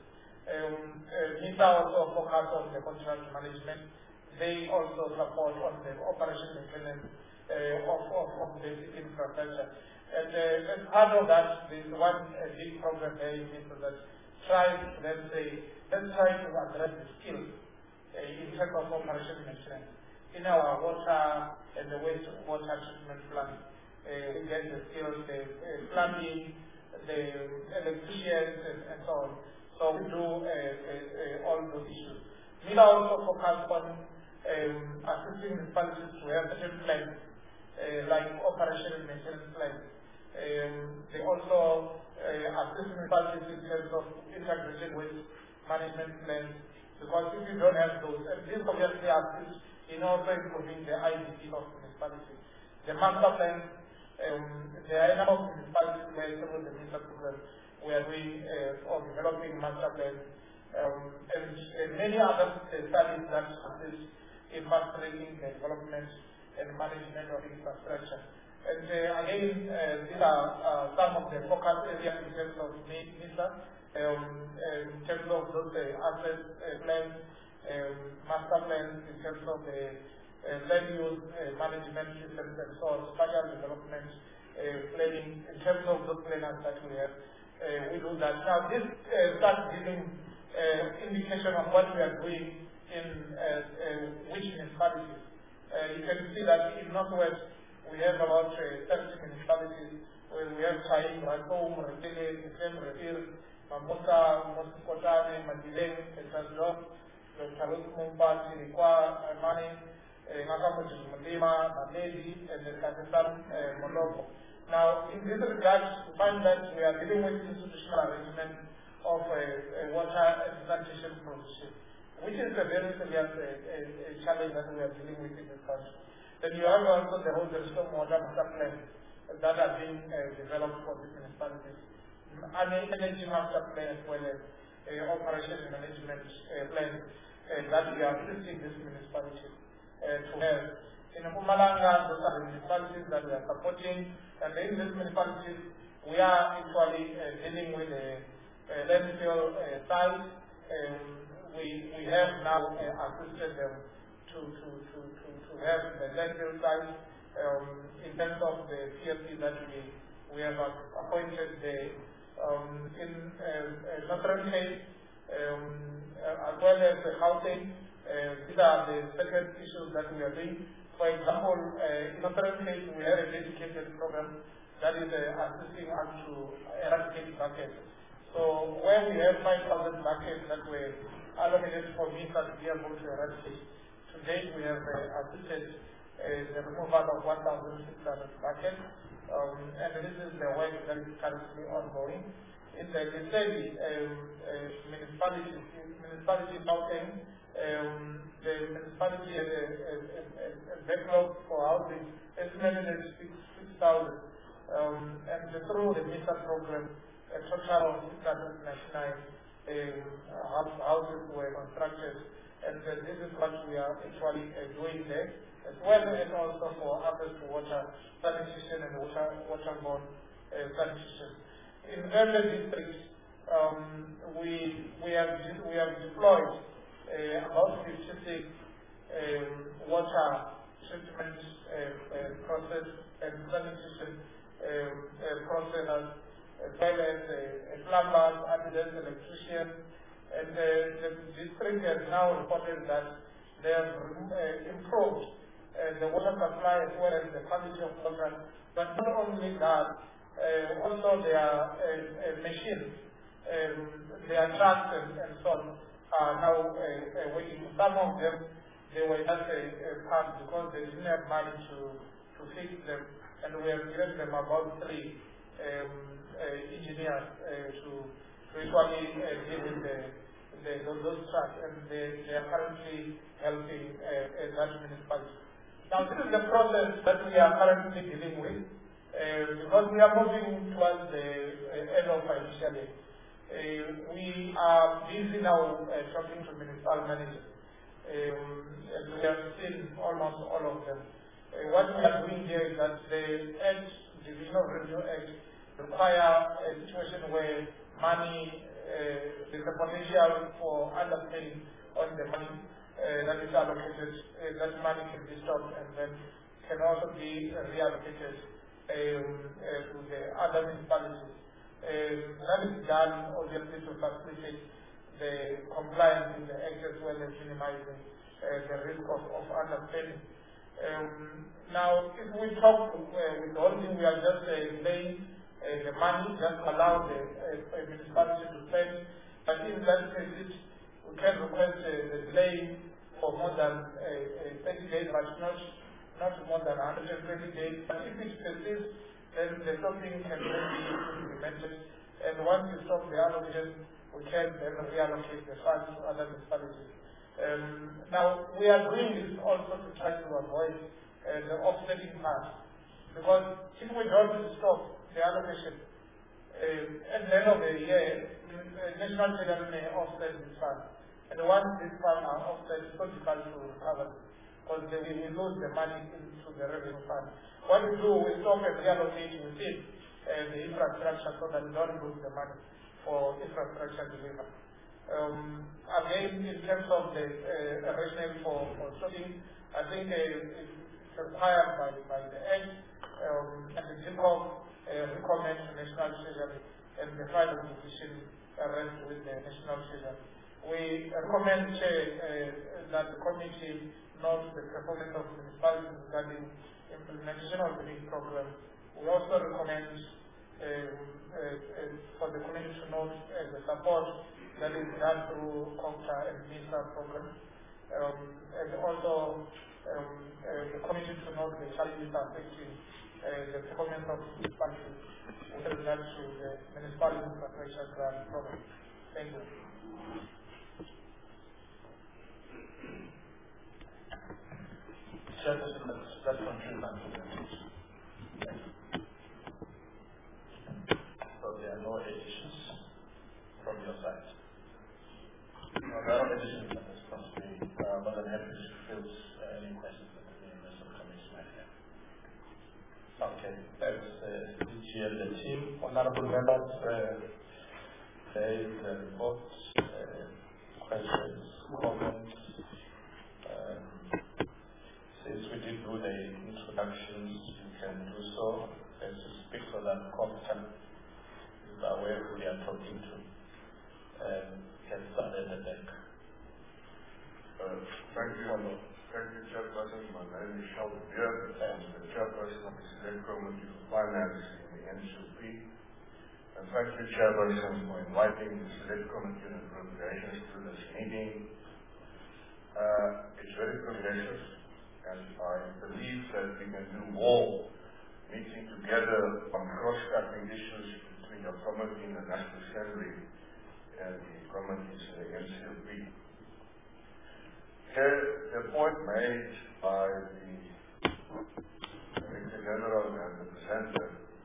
Um, uh, NISA also focus on the contract management. They also support on the operation maintenance uh, of, of, of basic infrastructure. And uh, as part of that, there is one uh, big program there in NISA that tries, let's say, let's try to address the skills uh, in terms of operation maintenance. In our water and the wastewater treatment plant, uh, we get the skills, the uh, plumbing, the electricians, and, and so on. So we do uh, uh, uh, all those issues. We also focus on um, assisting municipalities to have certain plans, uh, like operation and maintenance plans. Um, they also uh, assist municipalities in terms of integrated waste management plans, because if you don't have those, and this obviously assists in also improving the I D P of municipalities. The master plans, um, there are a number of municipalities where some of the minister programs we are doing uh, or developing master plans, um, and uh, many other uh, studies that assist in fast-tracking the development and management of infrastructure. And uh, again, uh, these are uh, some of the focus areas in terms of NISA, um, in terms of those uh, asset uh, plans, um, master plans, in terms of the uh, land use uh, management systems and so on, spatial development uh, planning, in terms of those planners that we have. Uh, we do that. Now this uh, starts giving uh, indication of what we are doing in uh, uh, which municipalities. Uh, you can see that in Northwest we have about uh, thirty municipalities where we have Chaim, Ratom, Retele, Kisem, Retir, Mamosa, Mosikotane, Madileng, Etasdorf, Charles Mumpa, Sirikwa, Mani, Ngakamuchi Mudima, Namedi, and the Kazakhstan, Moloko. Now, in this regard, we find that we are dealing with institutional arrangement of a, a water and sanitation provision, which is a very serious a, a, a challenge that we are dealing with in this country. Then you have also the whole stormwater master plan that are being uh, developed for these municipalities. An energy master plan as well as uh, operation and management uh, plan uh, that we are assisting these municipalities uh, to have. In Mpumalanga, those are the municipalities that we are supporting, and in these municipalities, we are actually uh, dealing with a, a landfill uh, site. Um, we, we have now uh, assisted them to, to, to, to, to have the landfill site. Um, in terms of the P F C that we, we have appointed the, um, in uh, Northern Cape, um, uh, as well as the housing. Uh, these are the second issues that we are doing. For example, uh, in Northern Cape, we have a dedicated program that is uh, assisting us to eradicate buckets. So where we have five thousand buckets that were allocated for NISA to be able to eradicate, to date we have uh, assisted uh, the removal of one thousand six hundred buckets, um, and this is the work that is currently ongoing. In the Kisedi um, uh, municipality, municipality Gauteng, um, the municipality has a, a, a, a backlog for housing estimated at six thousand, um, and through the NISA program, a total of six hundred ninety-nine um, houses were constructed, and uh, this is what we are actually uh, doing there, as well as also for access to water sanitation and water waterborne uh, sanitation. In urban districts, um, we we have we have deployed uh, about fifty-six um, water treatment uh, uh, process and sanitation um, uh, processors, as well as uh, plumbers, artisans, electricians, and uh, the district has now reported that they have uh, improved uh, the water supply as well as the quality of water. But not only that, uh, also their uh, uh, machines, um, their trucks and, and so on, are now uh, uh, working. Some of them, they were just a, a part because they didn't have money to, to fix them, and we have given them about three um, uh, engineers uh, to, to actually uh, deal with the, the, those trucks, and they, they are currently helping uh, uh, that municipality. Now, this is the process that we are currently dealing with, uh, because we are moving towards the uh, end of financial year. Uh, we are busy now uh, talking to municipal managers, um, and we have seen almost all of them. Uh, what we are doing here is that the Act, Division of Revenue Act, require a situation where money, uh, there's a potential for underspending on the money uh, that is allocated, uh, that money can be stopped and then can also be uh, reallocated um, uh, to the other municipalities. Um, that is done obviously to facilitate the compliance in the act as well as minimizing uh, the risk of, of underspending. Um, now, if we talk uh, with the whole thing, we are just uh, laying uh, the money, just allow the uh, municipality to spend. But in that case, we can request uh, the delay for more than uh, uh, thirty days, but not not more than one hundred twenty days. But if it persists, then the stopping can then be implemented. And once you stop the allocation, we can then reallocate the funds to other municipalities. Um, now, we are doing this also to try to avoid uh, the offsetting part. Because if we don't stop the allocation, uh, at the end of the year, the national treasury may offset this fund. And once this fund are offset, it's so difficult to recover because they will lose the money into the revenue fund. What we do, we stop and reallocate within uh, the infrastructure so that we don't lose the money for infrastructure delivery. Um, again, in terms of the uh, rationale for, for stopping, I think uh, it's required by, by the Act, um, and the G C O uh, recommends the National Treasury and the final decision rests with the National Treasury. We recommend uh, uh, that the committee note the performance of municipalities regarding implementation of the big program. We also recommend uh, uh, uh, for the committee to note uh, the support that is done through COGTA and MISA program. Um, and also um, uh, the committee to note the challenges affecting uh, the performance of municipalities with regard to the municipal infrastructure grant program. Thank you. Chairperson, let's, let's conclude that presentation. Thank you. So there are no additions from your side. No, there are additions at this point. We are more than happy to field uh, any questions that the members of the committee might have. Okay, thanks, uh, D G and the team. Honorable members, uh, there is a report, uh, questions, comments. Um, since we did do the introductions, you can do so as you speak so that COGTA is aware who we are talking to. Um, can start at the back. Uh, thank you, thank you, Chairperson. My name is Sheldon Beard. I'm the Chairperson of the Select Committee for Finance in the N C P. And thank you, Chairperson, for inviting the Select Committee on Appropriations to this meeting. Uh, it's very progressive, and I believe that we can do more meeting together on cross-cutting issues between your committee and the National Assembly and the committees in the N C P. Here, the point made by the Director General and the presenter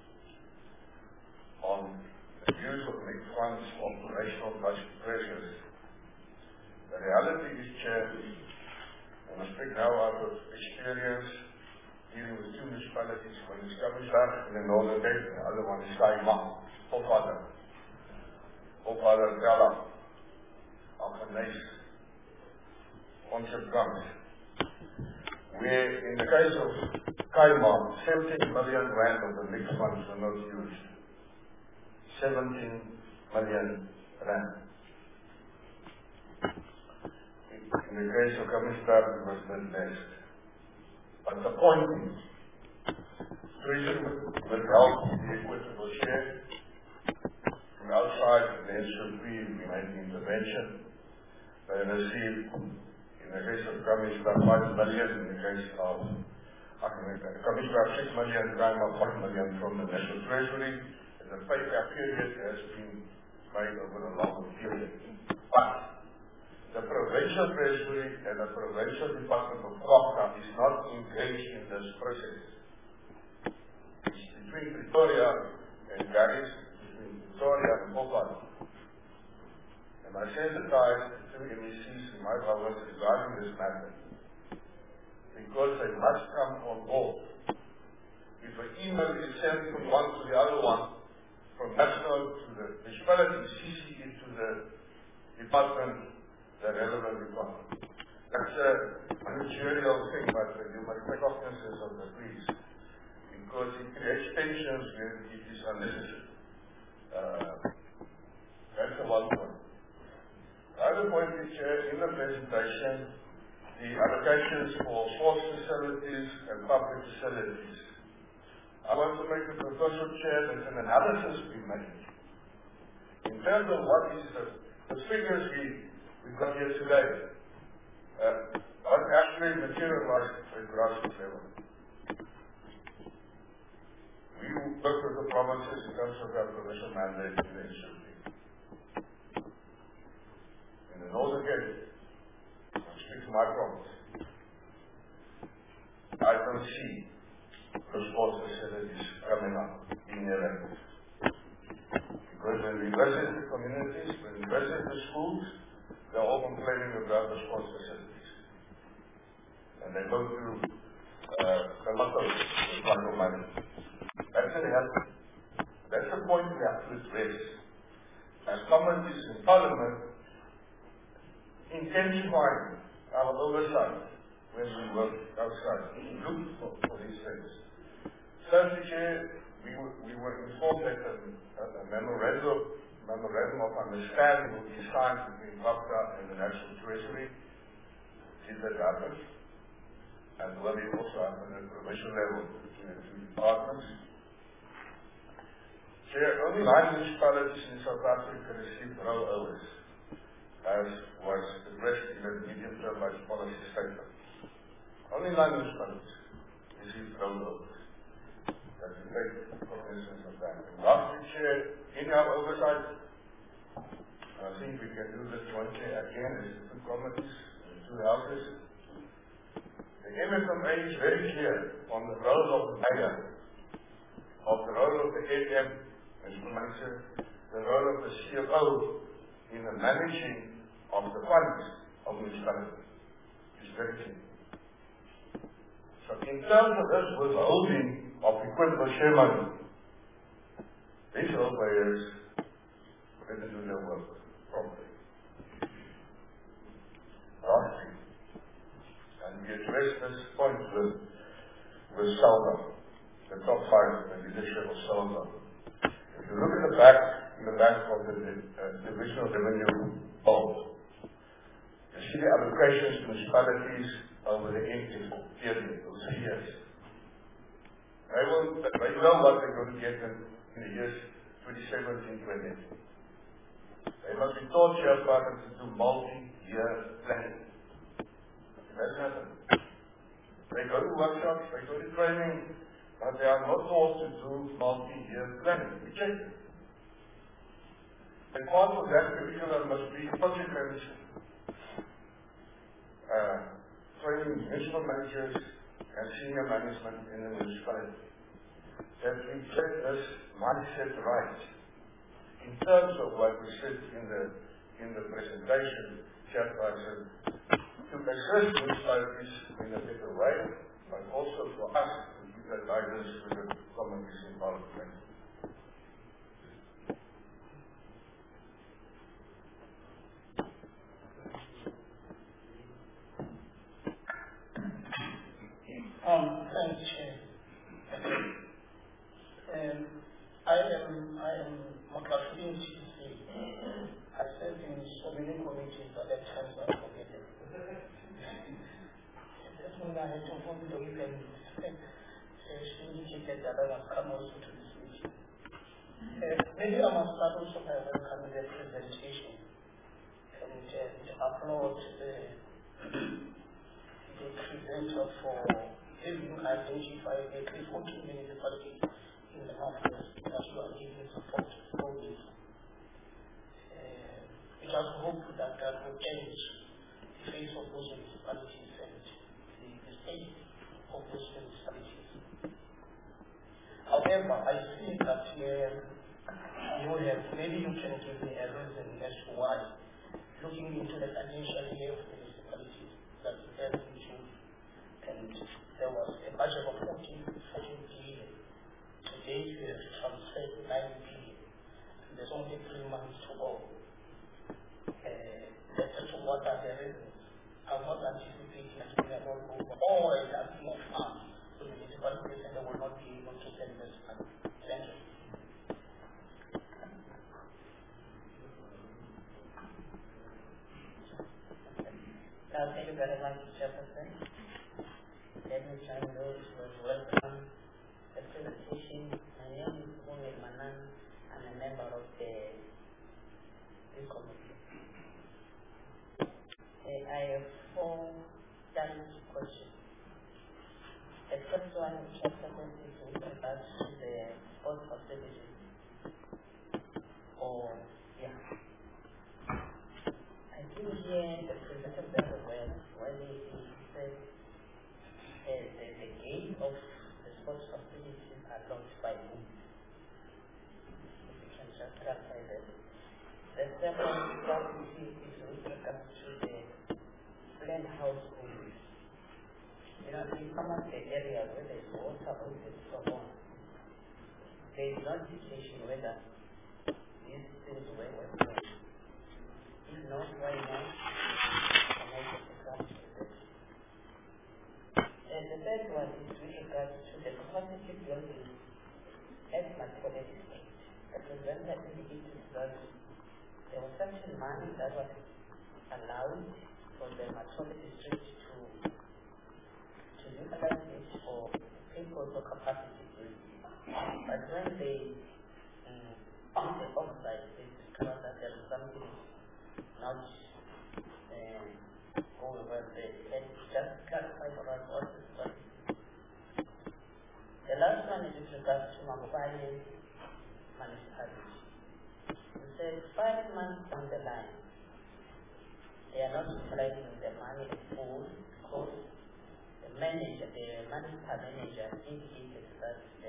on the use of mixed funds for operational budget pressures. The reality is, Chair, and I speak now out of experience dealing with two municipalities, one is Kappersberg in the Northern Cape, and the other one is Kaima, Hofvader. Hofvader Della, Algenees, Onsebrand. Where in the case of Kaima, seventeen million rand of the mixed funds were not used. seventeen million rand. In the case of Kappersberg, it was the best. But the point is, tourism will help the equitable share. From outside, there should be, we made the intervention. They received, in the case of Kappersberg, five million, in the case of Kappersberg, six million, Kaima, five million from the National Treasury. And the payback period has been made over a longer period. But the provincial treasury and the provincial department of COGTA is not engaged in this process. It's between Pretoria and Garris, between Pretoria and Hofvader. And I sensitized the two M E Cs in my province regarding this matter because they must come on board. If an email is sent from one to the other one, from national to the municipality, C C E to the department, the relevant department. That's a managerial thing, but you must take cognizance of the please, because it creates tensions when it is unnecessary. Uh, that's the one point. The other point is, Chair, in the presentation, the allocations for sports facilities and public facilities. I want to make the proposal, Chair, that an analysis be made in terms of what is the, the figures we, we got here today, uh, are actually materialized at grassroots level. We work with the provinces in terms of our provincial mandate eventually. In the Northern Cape, I speak to my province, I don't see the sports facilities coming up in the areas. Because when we visit the communities, when we visit the schools, they're all complaining about the sports facilities. And they go through uh, the lotto with lotto money. That's the reality. That's the point we have to address. As communities in Parliament, intensifying our oversight when we work outside, look for, for these things. Thirdly, Chair, we were, we were informed that a, a, a memorandum, memorandum of understanding will be signed between COPTA and the National Treasury. Did that happen? And will it also happen at provincial level between the two departments? Chair, only nine municipalities in South Africa received rollovers, as was addressed in the medium-term budget policy statement. Only nine municipalities received rollovers. That we take cognizance of that. And lastly, Chair, in our oversight, I think we can do this jointly again as the two committees, the two houses. The M F M A is very clear on the role of the mayor, of the role of the A M, as you mentioned, the role of the C F O in the managing of the funds of municipality. It's very clear. So in terms of this withholding of equitable share money, these players are going to do their work properly. Lastly, and we address this point with, with SALVA, the top five, the leadership of SALVA. If you look at the back, in the back of the uh, Divisional Revenue Board, you see the allocations to municipalities over the eight period, those three years. They will, they know what they're going to get in, in the years twenty seventeen to twenty eighteen. They must be taught here about to do multi-year planning. That's happened. They go to workshops, they go to training, but they are not taught to do multi-year planning. We check it. And part of that curriculum must be project management. Uh, training municipal managers and senior management in the municipality. That we get this mindset right in terms of what we said in the in the presentation, Chairperson, to assist municipalities in a better way, but also for us to give that guidance to the communities in Parliament. Um, thanks, Chair. Um, I am, I am Makafin T C. I served in so many committees, but at times I forget it. That's when I had to phone the weekend and indicate that I have come also to this meeting. Uh, maybe I must start also by welcoming the presentation and, and applaud the, the presenter for having identified at least fourteen municipalities in the Northwest that you are giving support for this. Uh, we just hope that that will change the face of those municipalities and the, the state of those municipalities. However, I see that uh, you have, maybe you can give me a reason as to why, looking into the financial year of municipalities that is very into, and there was a budget of fourteen billion. Today we have transferred nine billion. only three months to go. Uh, that's just what are the reasons. I'm not anticipating that we are all over all a large of funds, so the municipalities and they will not be able to send this money. Thank you. Uh, thank you very much, Chairperson. Let me join those who have welcomed the presentation. My name is Umi Manan. I'm a member of the this committee. Uh, I have four challenge questions. The first one, Chairperson, is with regards to the sports facilities. Or, yeah. I didn't hear the presenter very well when he said uh, the, the gate of the sports facilities are locked by whom? If you can just clarify that. The second strategy is with regards to the planned households. You know, in some of the areas where there is water or and so on, there is no indication whether these things were working. If not, why not? And also the example. And the third one is with regards to the capacity building at Matole District. The presenter indicated that there was certain money that was allowed for the Matole District to to utilize it for people for capacity building. But when they um, on the offside, they discovered that there was something not uh, going well there. Can you just clarify for us what is what? The last one is with regards to Mangubane municipality. We said five months down the line, they are not utilizing the money in full because the manager, the municipal manager indicated that the,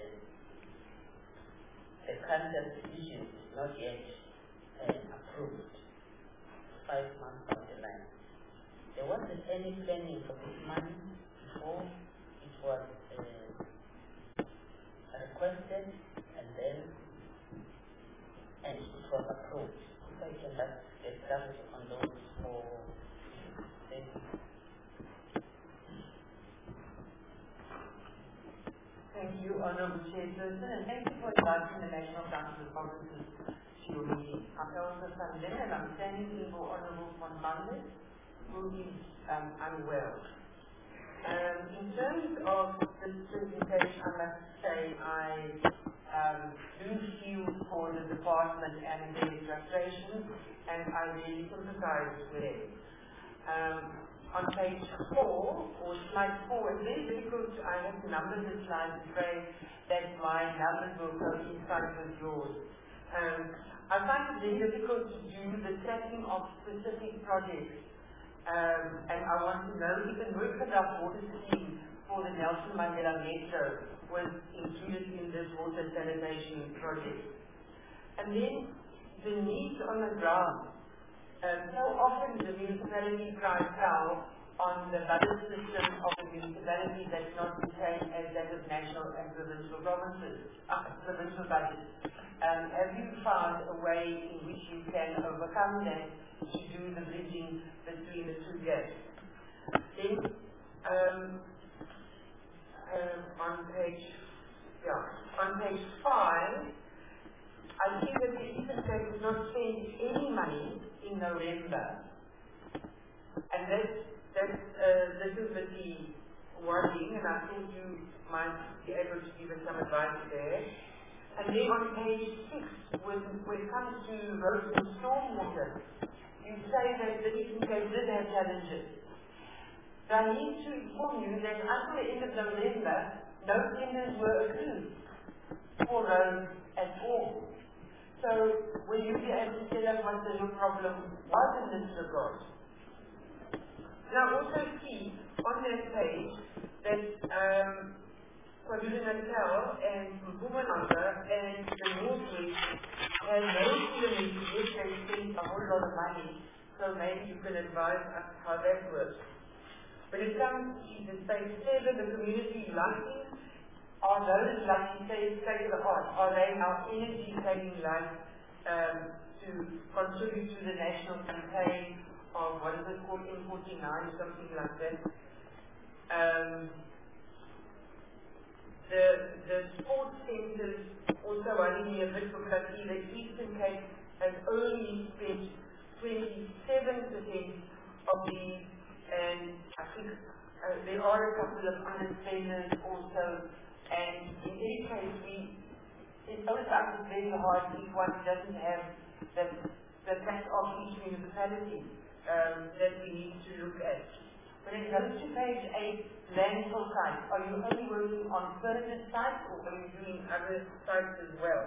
the council decision is not yet uh, approved. Five months down the line. There wasn't any planning for this money before it was uh, requested and then and it was approved. So I can just establish on those for things. Thank you, Honourable Chairperson, and thank you for inviting the National Council of Provinces to your meeting. I'm Elsa Sandin, and I'm standing in for Honourable von Bandes, who is um, unwell. Um, in terms of this presentation, I must say I um, do feel for the department and their frustration, and I really sympathize with it. Um, on page four, or slide four, it's very difficult. I have to number the slides and pray that my numbers will coincide with yours. Um, I find it very difficult to do the tracking of specific projects. Um, and I want to know if the Noordgedam water scheme for the Nelson Mandela Metro was included in this water sanitation project. And then the needs on the ground. Um, so often the municipality cries foul on the budget system of the municipality that's not the same as that of national and provincial provinces, uh, provincial budgets. Um, have you found a way in which you can overcome that to do the bridging between the two gaps? Then, um, um, on page, yeah, on page five, I see that the Eastern Cape did not spend any money in November, and that's that's a little bit worrying, and I think you might be able to give us some advice there. And then on page six, when, when it comes to roads and stormwater, you say that the Eastern Cape did have challenges. So I need to inform you that until the end of November, no tenders were accrued for roads at all. So will you be able to tell us what the real problem was in this regard? And I also see on that page that um, KwaZulu-Natal and Mpumalanga and the Northwest have no kilometers, which they spend a whole lot of money, so maybe you can advise us how that works. When it comes to the page seven, the community lighting, are those lighting, say, state of the art, are they our energy saving lights um, to contribute to the national campaign of, what is it called, M forty-nine, something like that. Um, the, the sports centres also worry me a bit because the Eastern Cape has only spent twenty-seven percent of these, and I think uh, there are a couple of underspenders also, and in any case, we, it always is very hard if one doesn't have the, the fact of each municipality um, that we need to look at. When it comes to page eight, landfill sites, are you only working on permanent sites or are you doing other sites as well?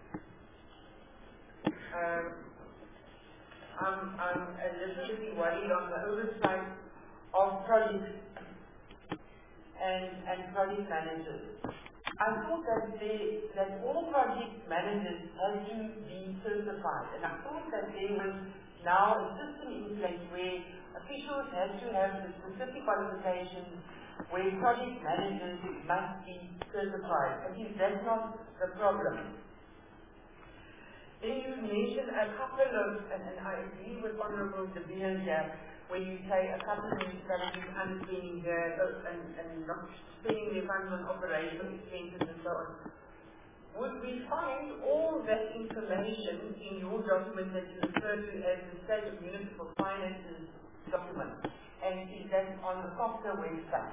Um, I'm, I'm a little bit worried on the oversight of projects and, and project managers. I thought that, they, that all project managers had to be certified, and I thought that there was now a system in place where officials had to have the specific qualifications where project managers must be certified. I think that's not the problem. Then you mentioned a couple of, and, and I agree with Honourable De Beer here, when you say a couple of municipalities underspending their, uh, and, and not spending their funds on operational expenses and so on. Would we find all that information in your document that you refer to as the State of Municipal Finances document? And is that on the COPTA website?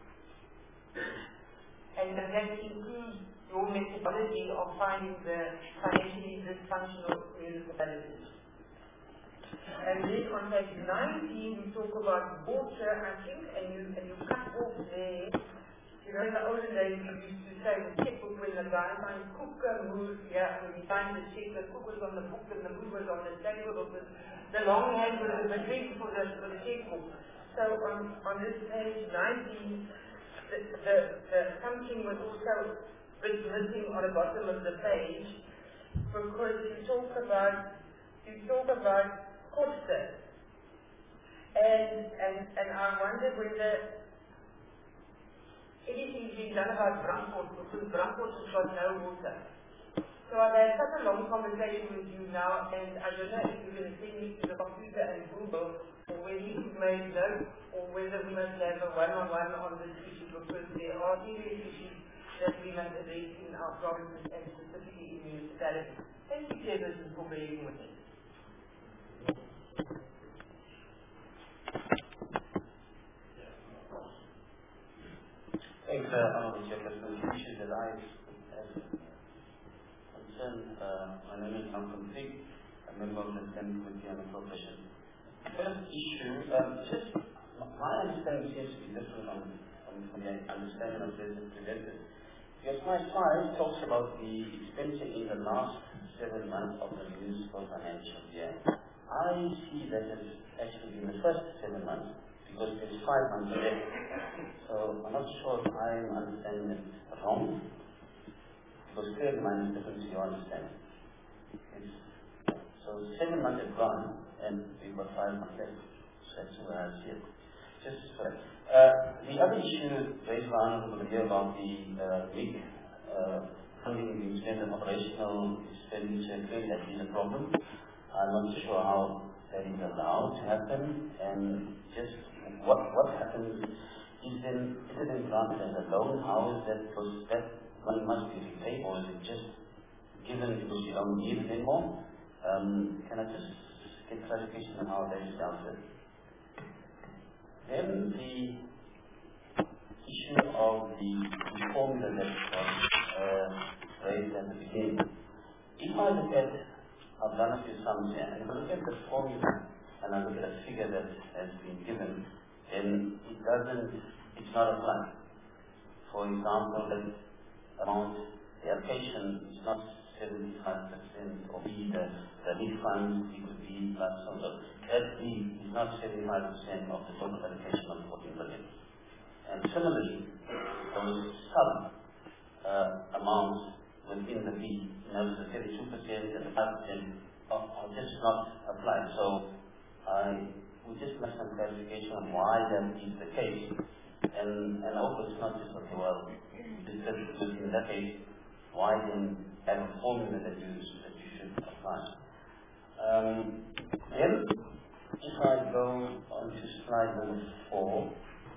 And does that include your methodology of finding the financially dysfunctional municipalities? And then on page nineteen, we talk about water, I think, and you, and you cut off there. You know, in the olden days, we used to say the checkbook when the guy finds cooker moves, yeah, when he finds the check, the cook was on the book and the move was on the table, the, the long hand was the big for the, for the checkbook. So on, on this page nineteen, the, the, the something was also a bit missing on the bottom of the page, because you talk about, you talk about Koster. And, and, and I wonder whether anything's been done about Bramfort, because Bramfort has got no water. So I've had such a long conversation with you now, and I don't know if you're going to send me to the computer and Google, or whether you've made notes, or whether we must have a one-on-one on this issue, because there are serious issues that we must address in our provinces and specifically in municipalities. Thank you, Chairperson, for bearing with me. Thanks, uh, Honourable Chairperson. The issues that I have concerned, uh, my name is Malcolm Fig, a member of the Standing Committee on Appropriation. First issue, um, just my understanding seems to be different from, from, from the understanding of this presented. Because my slide talks about the expenditure in the last seven months of the municipal financial year. I see that as actually in the first seven months, because there's five months left. So I'm not sure if I'm understanding it wrong, because clearly mine is different to your understanding. It's, so seven months have gone, and we've got five months left. So that's where I see it. Just for that. Uh, the other issue raised by Honourable here about the uh, big uh, funding the extent of operational expenditure, clearly that is a problem. I'm not sure how that is allowed to happen, and just what what happens is then is it then granted as a loan? How is that? Because that money must be repaid, or is it just given because you don't need it anymore? Um, can I just get clarification on how that is dealt with? Then the issue of the, the formula that was uh, raised at the beginning. If I look at I've done a few sums here, and if I look at the formula and I look at a figure that has been given, then it doesn't, it's not applied. For example, that amount, the allocation is not seventy-five percent of the, the refund, it could be plus some of that is not seventy-five percent of the total allocation of fourteen billion. And similarly, those sub uh, amounts within the fee, you know, the thirty-two percent and the five percent are, are just not applied. So I would just like some clarification on why that is the case. And, and also it's not just, okay, well, in that case, why then have a formula that you, that you should apply. Um, then, if I go on to slide number four,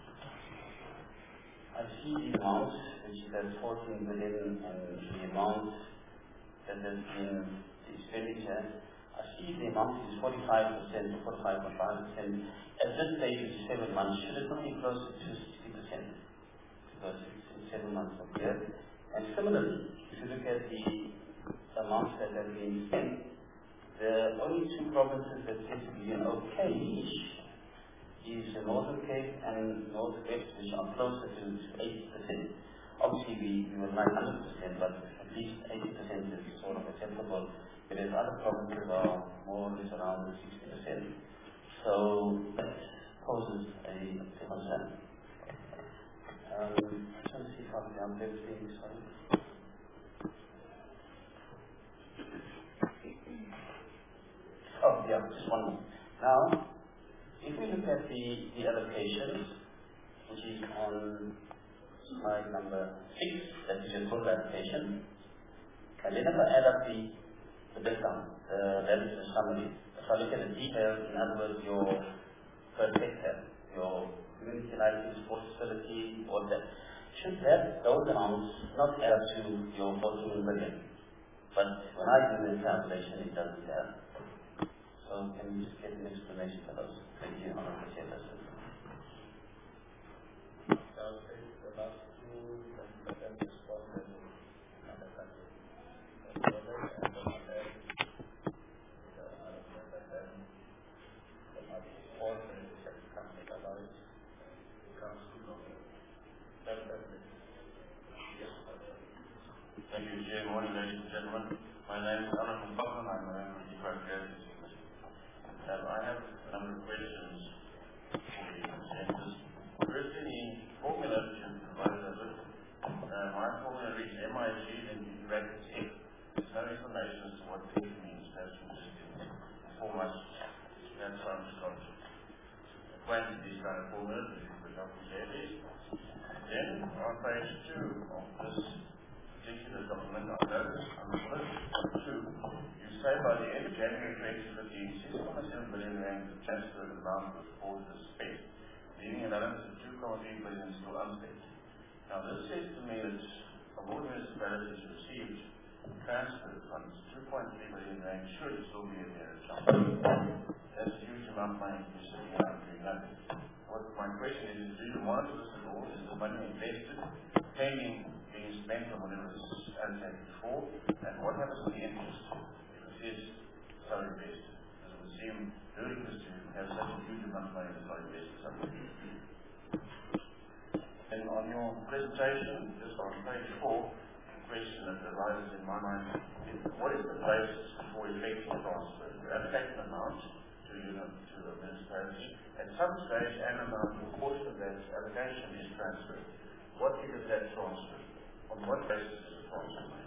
I see the amount, which is at fourteen billion, and the amount that has been the expenditure. I see the amount is forty-five percent, forty-five point five percent. At this stage, it's seven months. Should it not be closer to sixty percent? Because it's in seven months of the year. And similarly, if you look at the amounts that have been spent, the only two provinces that seem to be an okay-ish is the Northern Cape and North West, which are closer to eighty percent. Obviously, we, we would like one hundred percent, but at least eighty percent is sort of acceptable. Whereas other provinces are more or less around sixty percent. So that poses a concern. Um, I'm trying to see if I can have everything. Sorry. Oh, yeah, just one more. Now, if we look at the, the allocations, which is on slide number six, that is your total allocation, and then if I add up the, the breakdown, uh, that is the summary. If I look at the details, in other words, your per sector, your community lighting, sports facility, all that, should that, those amounts not add up to your fourteen billion. But when I do the calculation, it doesn't add. So can we just get an explanation for those? Thank you, Honorable Chairperson. I'll take the last two and then respond and another country. And then fourth and the second country about it becomes too long. Thank you, Chair. Morning, ladies and gentlemen. My name is Alan van Bakken. I'm a member of the Appropriations Committee. Um, I have a number of questions for the consensus. Firstly, the formula that you provided us with, uh, my formula reads M I G and in brackets F. There's no information as to what F means. Perhaps you just inform us. That's why I'm just going to acquaint with these kind of formulas, if you could help me share these. Then, on page two of this particular document, I noticed on the bullet two, you say by the end of January twenty fifteen, six point seven billion rand was transferred to the amount was reported as spent, leaving an balance of two point three billion still unspent. Now this says to me that of all municipalities received transfer funds, two point three billion rand should still be in their account. That's a huge amount of money to be sitting around doing nothing. What my question is, is do you monitor this at all? Is the money invested, pending being spent on whatever is allocated before? And what happens to the interest if it is so invested? Because it would seem ludicrous to have such a huge amount of money that's not invested somewhere. And on your presentation, just on page four, the question that arises in my mind is what is the basis for effective transfer? You allocate an amount to unit to a municipality. At some stage, an amount or portion of that allocation is transferred. What is that transfer? On what basis is the transfer made?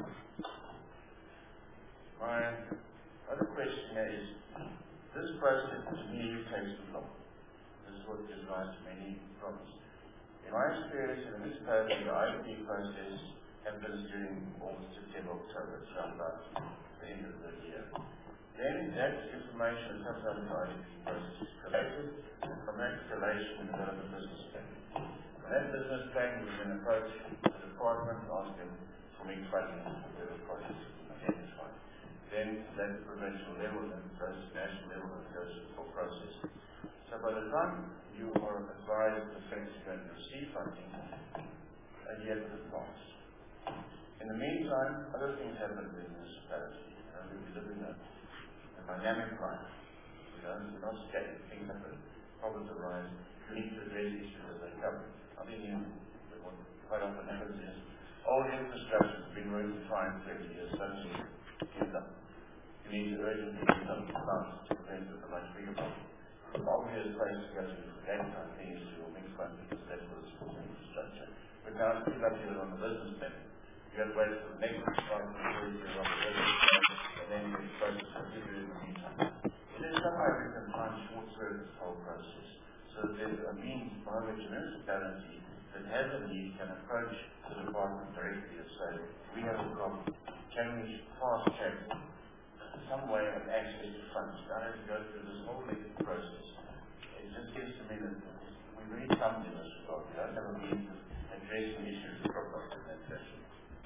My other question is, this process to me takes too long. This is what gives rise to many problems. In my experience in the municipality, the I D P process happens during August, September, October, it's around about the end of the year. Then that information comes out of the I D P process is collected, and from that collation we develop a business plan. And that business plan we then approach the department and ask them for me funding for whatever projects identified. Then at the provincial level and goes to national level and goes for process. So by the time you are advised the fact you're going to receive funding, a year has passed. In the meantime, other things happen in the municipality. You know, we live in a, a dynamic life. You know, we're not static. Things happen. Problems arise. We need to address issues as they come. I think you know, what quite often happens is old infrastructure has been working fine for thirty years, suddenly gives up. You need to urgently do something fast to prevent a much bigger problem. The obvious place to go to for that kind of thing is to your mixed fund because that's what it's for infrastructure. But now it's too late to on the business plan. You have to wait for the next strike before you get on the business plan, and then you can focus on what you do in the meantime. There's some way we can try and short-circuit this whole process so that there's a means by which a municipality that has a need can approach the department directly and say, we have a problem, can we fast track some way of access to funds? I have to go through this whole lengthy process. It just seems to me that we need something in this regard. We don't have a means of addressing issues of crop in that fashion.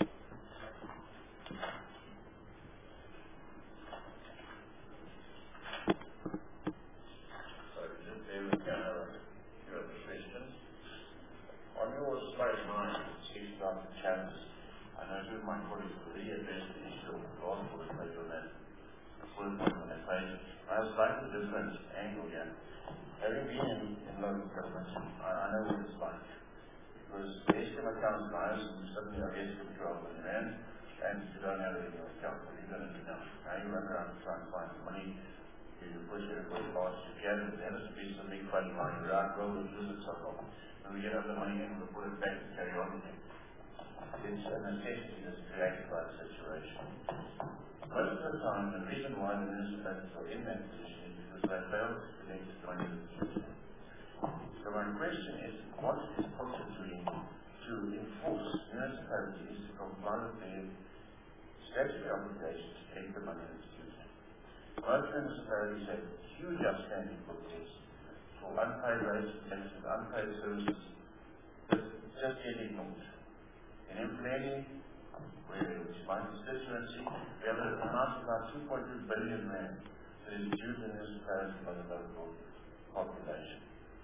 So just there we go. A few other questions. On your slide nine, it speaks about the challenges. I know two of my colleagues will really address the issue of the last bullet page on that. Bullet point on that page. I have a slightly different angle here. Having been in, in local government, I, I know what it's like. Because the estimate comes by us, and suddenly our estimate twelve million rand, and you don't have it in your account. What are you going to do now? Now you run around and try and find the money. You push it as large as you can, and there has to be some big funding lying around. Well, we'll lose it so long. When we get other money in, we'll put it back and carry on again. It's a necessity that's created by the situation. Most of the time, the reason why the municipalities are in that position is because they fail to connect the money to the future. So my question is, what is Culture doing to enforce municipalities to comply with their statutory obligation to take the money in the future? Most municipalities have huge outstanding books for unpaid rates, taxes, unpaid services, just get ignored. In Impleni, which is my constituency, we have an amount of about two point two billion rand that is due to municipalities by the local population.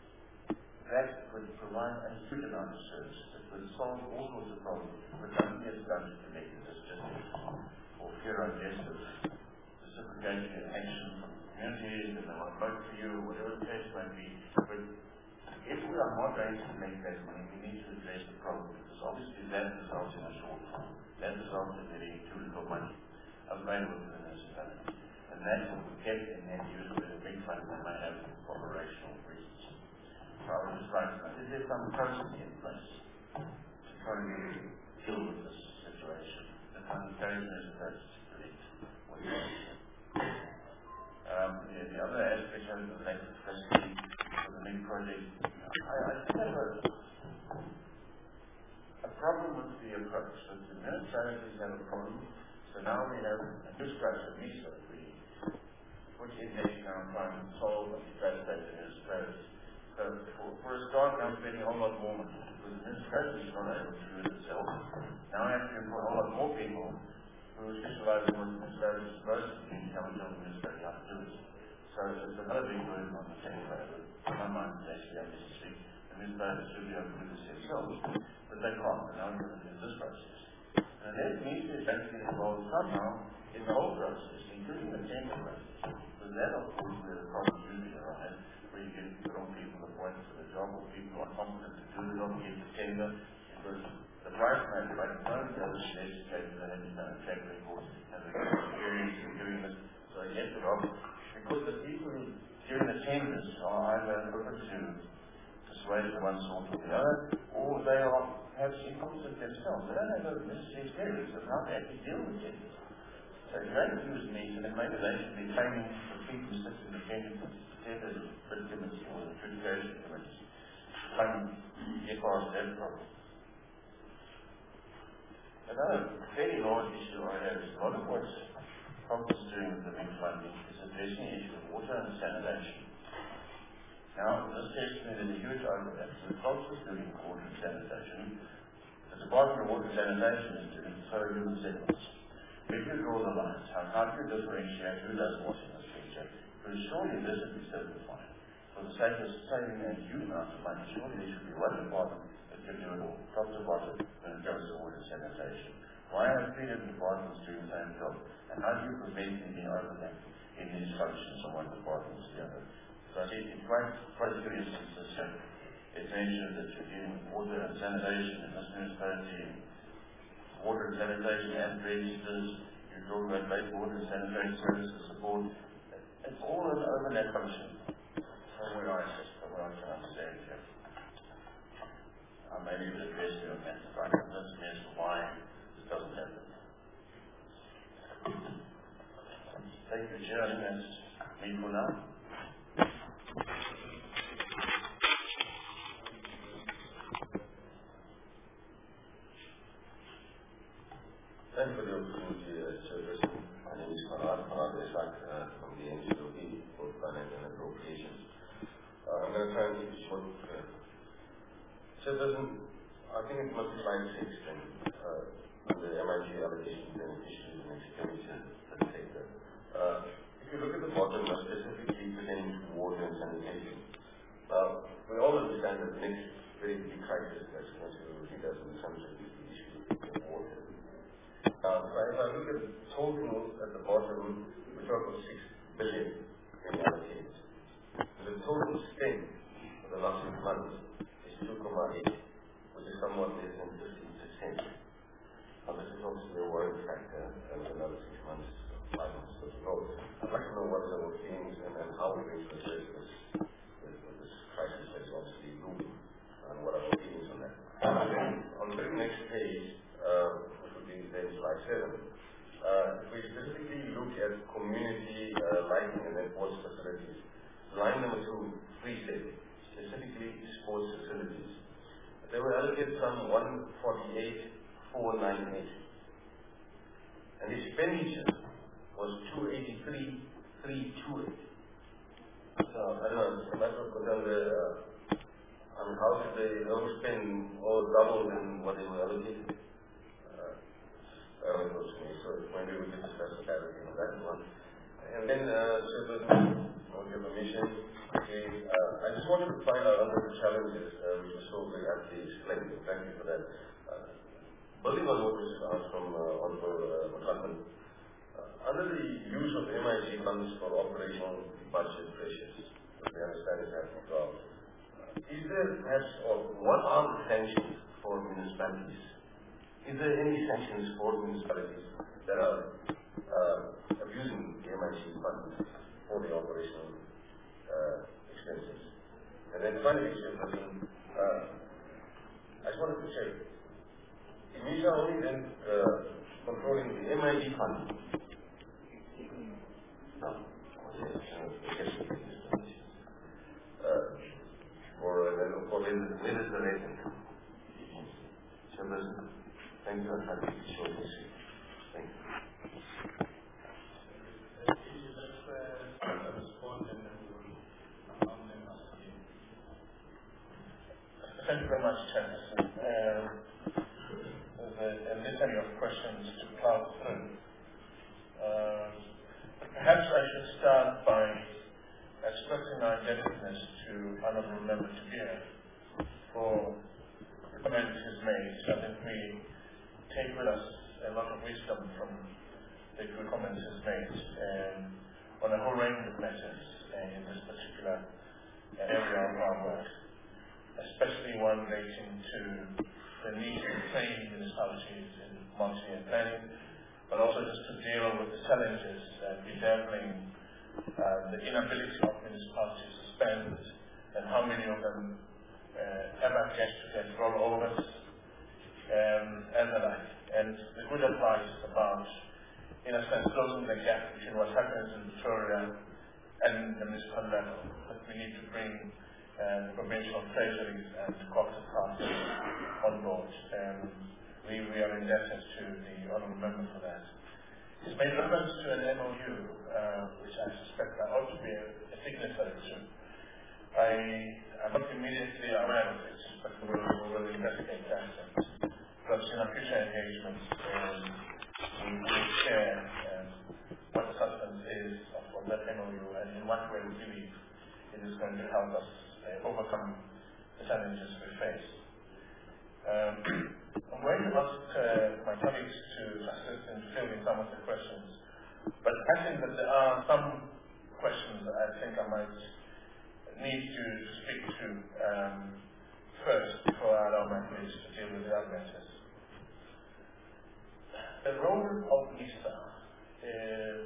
That would provide a huge amount of service. It would solve all sorts of problems, but nothing gets done to connect the districts or fear unjust reciprocation and action from communities and they want to vote for you or whatever the case might be. But if we are not going to make that money, we need to address the problem because obviously that results in a shortfall. That results in getting too little money available to the municipality. And that's what we get in that use with a big fund that may have for operational reasons. So I would just like to know, is there some process in place to try to deal with this situation? The kind of dangerous approach to predict what you um, yeah, the other aspect of the electric facility for the big project, I, I think I have a, a problem with the approach. So the municipalities have a problem, so now we have a new structure, MISA, that we put in there now and trying to solve and facilitate the municipalities. So for, for a start, I'm spending a whole lot more money because the municipality is not able to do it itself. Now I have to employ a whole lot more people who specialize in what the municipality is supposed to be, come and tell the municipality how to do it. So it's another big burden on the technical. In my mind, it's actually unnecessary. The municipality should be able to do this themselves, but they can't. And now we're going to do this process. And then we need to eventually get involved somehow in the whole process, including the tender process. Because that, of course, where the problems usually arise, where you get the wrong people appointed for the job, or people are competent to do the job, get the tender, because the price matter, right? It's not the other educators that have done a track record and the experience in doing this. So I get the job. Because the people during the tenders are either open to persuade one sort or the other, or they are perhaps incompetent themselves. They don't have a necessary experience of how to actually deal with tenders. So if they don't use me, then maybe they should be training the people who sit in the tenders committee or the adjudication committee to try and get past that problem. Another fairly large issue I have is a lot of what Congress is doing with the big funding is addressing the issue of water and sanitation. Now, this testimony is a huge overlap. So Congress is doing water and sanitation. The Department of Water and Sanitation is doing so do the settlements. If you draw the lines, how, how do you differentiate who does what in this picture? Because surely this should be simplified. For the sake of saving a huge amount of money, surely there should be one department that can do it all, top to bottom, when it comes to water and sanitation. Why are three different departments doing the same job? And how do you prevent any overlap in these functions from one department to the other? So I think in quite, quite a few instances, it mentioned that you're dealing with water and sanitation in this municipality, water and sanitation and registers, you're talking about base water and sanitation services support. It's all an overlap function from where I sit, from where I can understand here. I may need to address you on that to try and convince me as to why this doesn't happen. Thank you, Chair. I think that's me for now. Thank you for the opportunity, uh, Chairperson. My name is Farhad, Farhad Ishaq uh, from the N G O P, for Finance and Appropriations. Uh, I'm going to try and keep it short. Uh, Chairperson, I think it must be slide six then, uh, on the M I G allocation beneficiaries and expenditure sector. Uh, if you look at the bottom, uh, specifically pertaining to water and sanitation, uh, we all understand that the next very big crisis that's going to hit us in the country is the issue of water. Uh, so if I look at the total at the bottom, we talk about six billion being allocated. The total spend for the last six months is two point eight, which is somewhat less than fifteen percent. Now this is obviously a worrying factor over another six months, five months or so. I'd like to know what are our feelings and, and how we're going to address this, this, this crisis that is obviously looming, and what are our feelings on that. On the very next page, uh, then slide seven. Uh, if we specifically look at community uh, lighting and then sports facilities, line number two, three said, specifically sports facilities. They were allocated some one forty-eight four ninety-eight. And the expenditure was two eighty-three three twenty-eight. So, I don't know, it's a matter of concern there. Uh, I mean, how did they overspend or double than what they were allocated? Uh, to me, so maybe we can discuss the clarity on that one. And then, uh, so with your permission, okay, uh, I just wanted to find out under the challenges, uh, which was so very aptly explained. Thank you for that. Uh, building on what was asked from uh, Honorable uh, McLaughlin, uh, under the use of M I G funds for operational budget pressures, which we understand is happening as well, uh, is there perhaps, or what are the sanctions for municipalities? Is there any sanctions for municipalities that are uh, abusing the M I G funds for the operational uh, expenses? And then finally, Chairperson, uh, I just wanted to check, is MISA only then uh, controlling the M I G fund? No. Uh, for uh, for minister rating. Chairperson. Thank you, and happy to show this. Thank you. Thank you very much, Chairperson. Uh, there's a, a litany of questions to plow through. Uh, perhaps I should start by expressing our indebtedness to Honourable Member Tubia for the comments he's made. I think we take with us a lot of wisdom from the good comments he's made um, on a whole range of matters uh, in this particular uh, area of our work, especially one relating to the need to train municipalities in multi-year planning, but also just to deal with the challenges uh, bedeviling uh, the inability of municipalities to spend and how many of them uh, ever get to get rollovers. Um, and the like. And the good advice about, in a sense, closing the gap between what happens in Victoria and the municipal level. That we need to bring uh, provincial treasuries and cooperative parties on board. Um, we, we are indebted to the Honourable Member for that. He's made reference to an M O U, uh, which I suspect I ought to be a, a signatory to. I am not immediately aware of it, but we will, we will investigate that. Plus, in our future engagements, um, we will share um, what the substance is of, of that M O U and in what way we believe it is going to help us uh, overcome the challenges we face. Um, I'm going to ask uh, my colleagues to assist in filling some of the questions, but I think that there are some questions that I think I might need to speak to um, first before I allow my colleagues to deal with the other matters. The role of MISA, uh,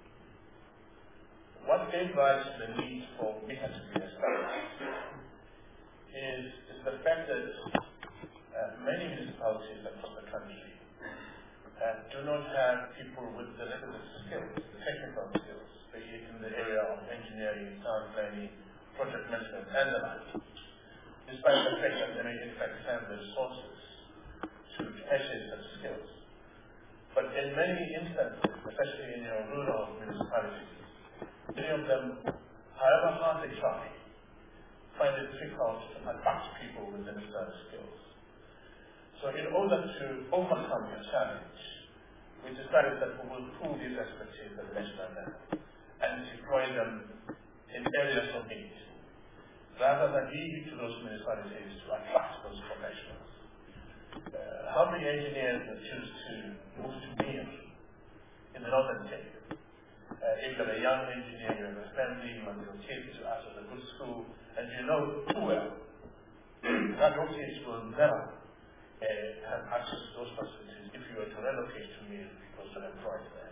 what gave rise to the need for MISA to be established is, is the fact that uh, many municipalities across the country uh, do not have people with the requisite skills, the technical skills, be it in the area of engineering, sound planning, project management, and the like, despite the fact that they may in fact have the resources to exercise such skills. But in many instances, especially in your rural municipalities, many of them, however hard they try, find it difficult to attract people with the necessary skills. So in order to overcome the challenge, we decided that we will pool these expertise at the national level and deploy them in areas of need, rather than leave it to those municipalities to attract those professionals. Uh, how many engineers that choose to move to Mir in the Northern Cape? Uh, if you're a young engineer, you have a family, you want your kids to us at a good school, and you know too well that your kids will never uh, have access to those facilities if you were to relocate to Mir because you're employed there.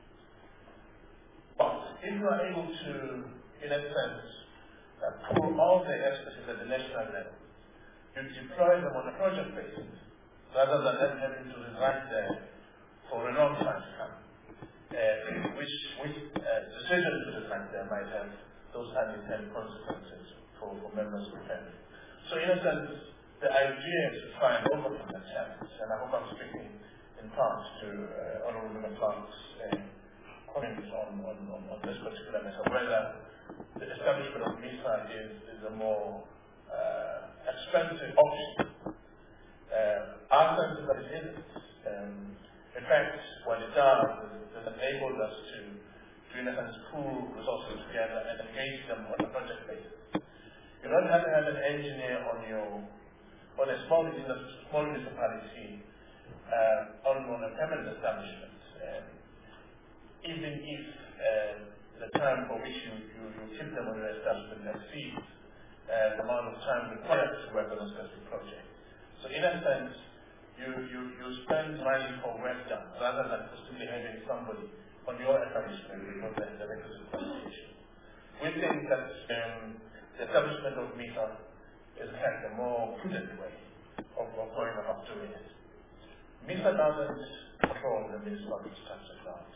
But if you are able to, in a sense, uh, pull all the expertise at the national level, you deploy them on a project basis, rather than them having to reside there for a long time to come, uh, which, which uh, decisions to reside there might have those unintended consequences for, for members of the family. So in a sense, the idea is to try and overcome that challenge, and I hope I'm speaking in part to uh, Honourable Member Clark's uh, comments on, on, on, on this particular matter, whether the establishment of MISA is, is a more uh, expensive option. Uh, our sense is that it isn't. Um, in fact, what it does is it enables us to, to, in a sense, pool resources together and engage them on a project basis. You don't have to have an engineer on your, on a small, in a small municipality, uh, on, on a permanent establishment. Um, even if uh, the time for which you, you, you keep them on your establishment exceeds uh, the amount of time required to work on a specific project. So in a sense, you, you, you spend money for work done, rather than simply having somebody on your establishment because there's the requisite qualification. We think that um, the establishment of MISA is in fact a more prudent way of, of going about doing it. MISA doesn't control the municipality structure ground.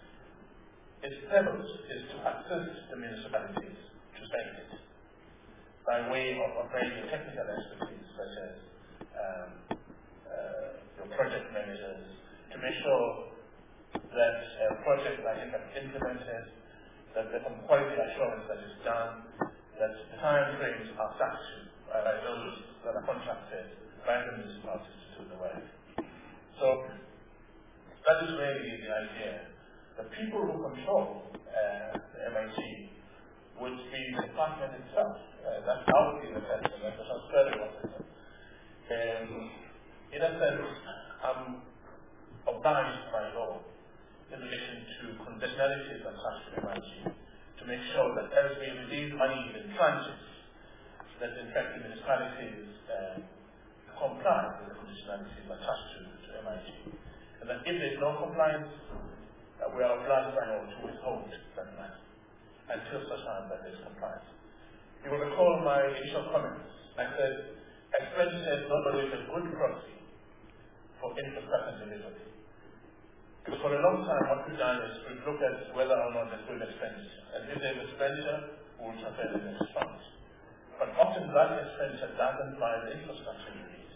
Its purpose is to assist the municipalities to spend it by way of operating technical expertise such as um, uh, your project managers, to make sure that uh, projects are implemented, that there's some quality assurance that is done, that the time frames are set uh, by those that are contracted by the municipalities to do the work. So that is really the idea. The people who control uh, the M I T would be the department itself. Uh, that's how it is affected. That's how very well affected. Um, in a sense, I'm obliged by law in relation to conditionalities attached to M I T to make sure that as we release money in tranches, that in fact the municipalities uh, comply with the conditionalities attached to, to M I T. And that if there is no compliance, uh, we are obliged by law to withhold that money until such time that there is compliance. You will recall my initial comments. I said, expenditure is not always a good proxy for infrastructure delivery. Because for a long time, what we've done is we've looked at whether or not there's good expenditure. And if there's expenditure, we will transfer the next fund. But often that expenditure doesn't buy the infrastructure you need.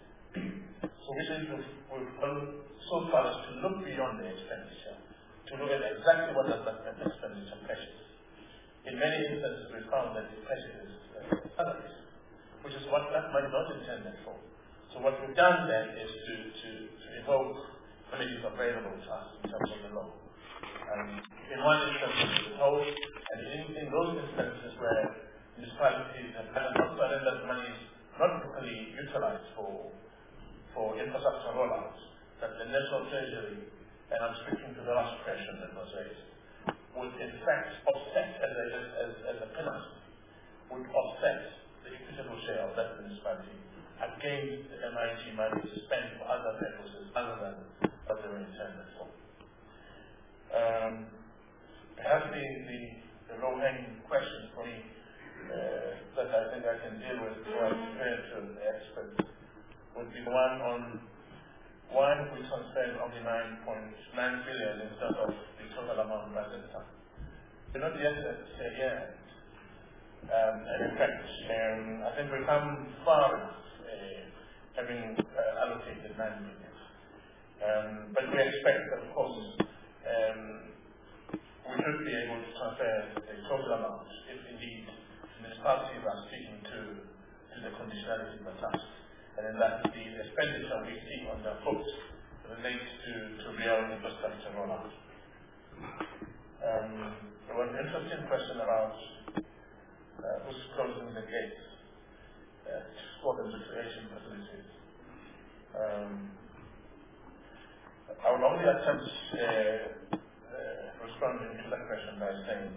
So we think we've, we've gone so far as to look beyond the expenditure, to look at exactly what does that expenditure pressures. In many instances, we found that it pressures uh, salaries, which is what that money is not intended for. So what we've done then is to, to, to evoke remedies available to us in terms of the law. Um, in one instance, we withhold, and in, in those instances where municipalities have not surrendered money not properly utilized for, for infrastructure rollouts, that the National Treasury, and I'm speaking to the last question that was raised, would in fact offset as a, as, as a penalty, would offset the equitable share of that municipality against the M I T money to spend for other purposes other than what they were intended for. Um, perhaps the, the, the low-hanging question for me uh, that I think I can deal with before I refer to the experts would be the one on why we transferred only nine point nine billion instead of the total amount by this time. We're not yet at the year. Um, and in fact, um, I think we've come far enough uh, having uh, allocated nine billion. Um, but we expect, of course, um, we should be able to transfer the total amount if indeed municipalities are sticking to, to the conditionalities attached. And then that the expenditure we see on the books relates to, to real infrastructure rollout. Um, there was an interesting question about uh, who's closing the gates uh, to sport and recreation facilities. Um, I will only attempt uh, uh, responding to that question by saying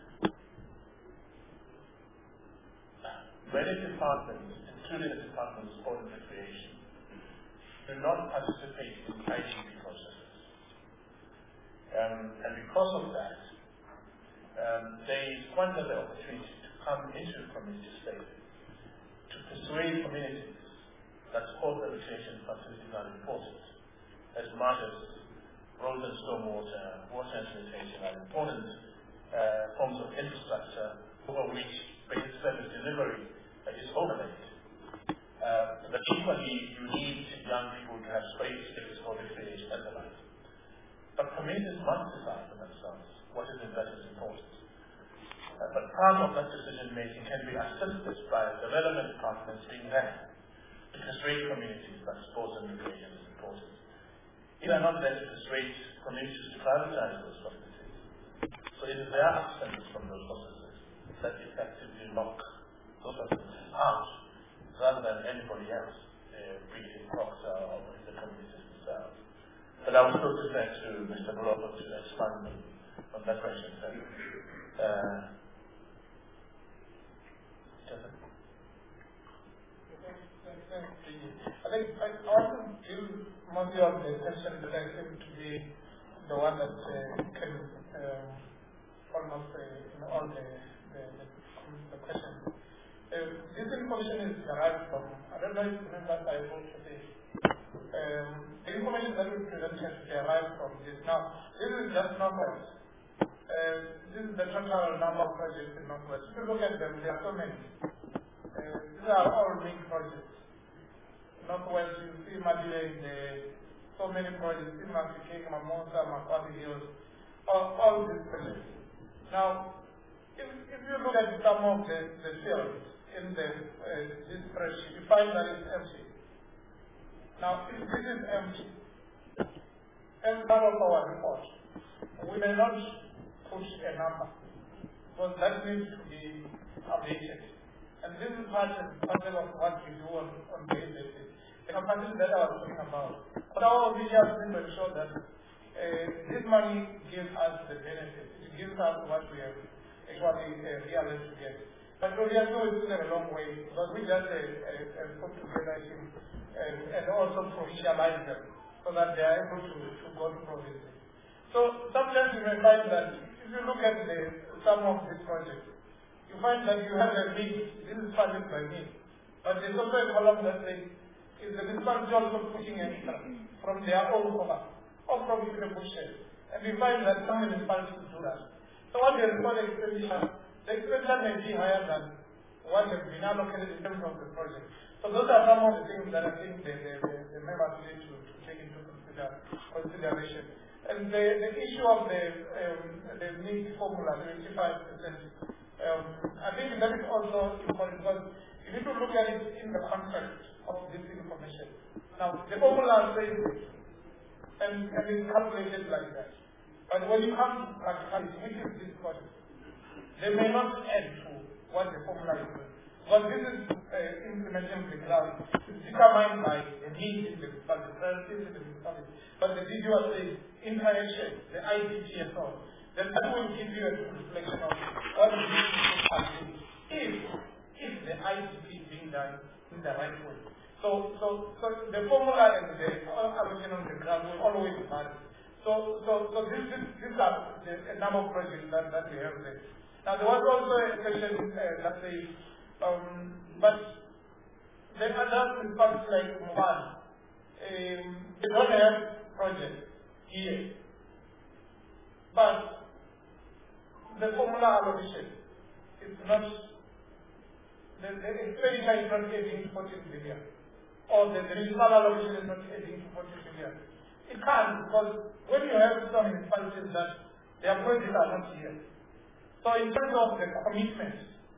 many departments, including the Department of Sport and Recreation, do not participate in I C T processes. Um, and because of that, um, they squander the opportunity to come into the community space to persuade communities that sport and recreation facilities are important, as much as road and stormwater, water and sanitation are important uh, forms of infrastructure over which basic service delivery uh, is overlaid. Uh, but equally, you need young people to have space for recreation and the like. But communities must decide for themselves what is it that is important. Uh, but part of that decision making can be assisted by the relevant departments being there to persuade communities that sports and recreation is important. If they are not there to persuade communities to privatize those facilities, so it is their absence from those processes that effectively lock those facilities out, rather than anybody else, uh, be it in Proctor or in the communities themselves. But I will still defer to Mister Brobo to expand on, on that question. So, uh, I think I also feel mostly of the question that I seem to be the one that uh, can um, almost uh, in all the, the, the, the questions. Uh, this information is derived from, I don't know if you remember that I wrote today. Um, the information that we presented is derived from this. Now, this is just numbers. Uh, this is the total number of projects in Northwest. If you look at them, there are so many. Uh, these are all big projects. Northwest, you see Madile in the, so many projects, in Mafike, Mamosa, Makwati Hills, all, all these projects. Now, if, if you look at some of the, the fields in the, uh, this spreadsheet, you find that it's empty. Now, if this is empty, as part of our report, we may not put a number, because that needs to be updated. And this is part and parcel of what we do on, on daily basis. The capacity that I was talking about. But our visual will ensure that uh, this money gives us the benefit. It gives us what we have actually uh, realized to get. But we are still a long way, because we just uh, uh, put together him and, and also provincialize them so that they are able to, to go to provinces. So sometimes you may find that if you look at the some of these projects, you find that you have a big, this is funded by me, but there's also a column that says, is the municipality also pushing extra from their own cover, or from the bushes. And we find that some municipalities do that. So what they report expenditure, the expenditure may be higher than what has been allocated in terms of the project. So those are some of the things that I think the, the, the, the members need to, to take into consider, consideration. And the, the issue of the, um, the need formula, twenty-five percent, um, I think that is also important, because you need to look at it in the context of this information. Now, the formula says this, and, and it's calculated like that. But when you come to practicality, which is this project, they may not add to what the formula is doing. But this is uh, implementation of the cloud. It's determined by the needs in the municipality, the priorities in the municipality. But the visual says interaction, the I C T and so on. Then that will give you a reflection of what the needs are doing if, if the I C T is being done in the right way. So, so, so the formula and the allocation of the grant will always vary. So, so, so this, this, these are the a number of projects that, that we have there. Now, there was also a question uh, that says, um, but the other municipalities like Mubad, um, they don't have projects here. But the formula allocation is not, the, the expenditure is not getting to forty billion. Or the, the municipal allocation is not heading to forty billion. It can't, because when you have some municipalities that their projects are not here. So in terms of the commitment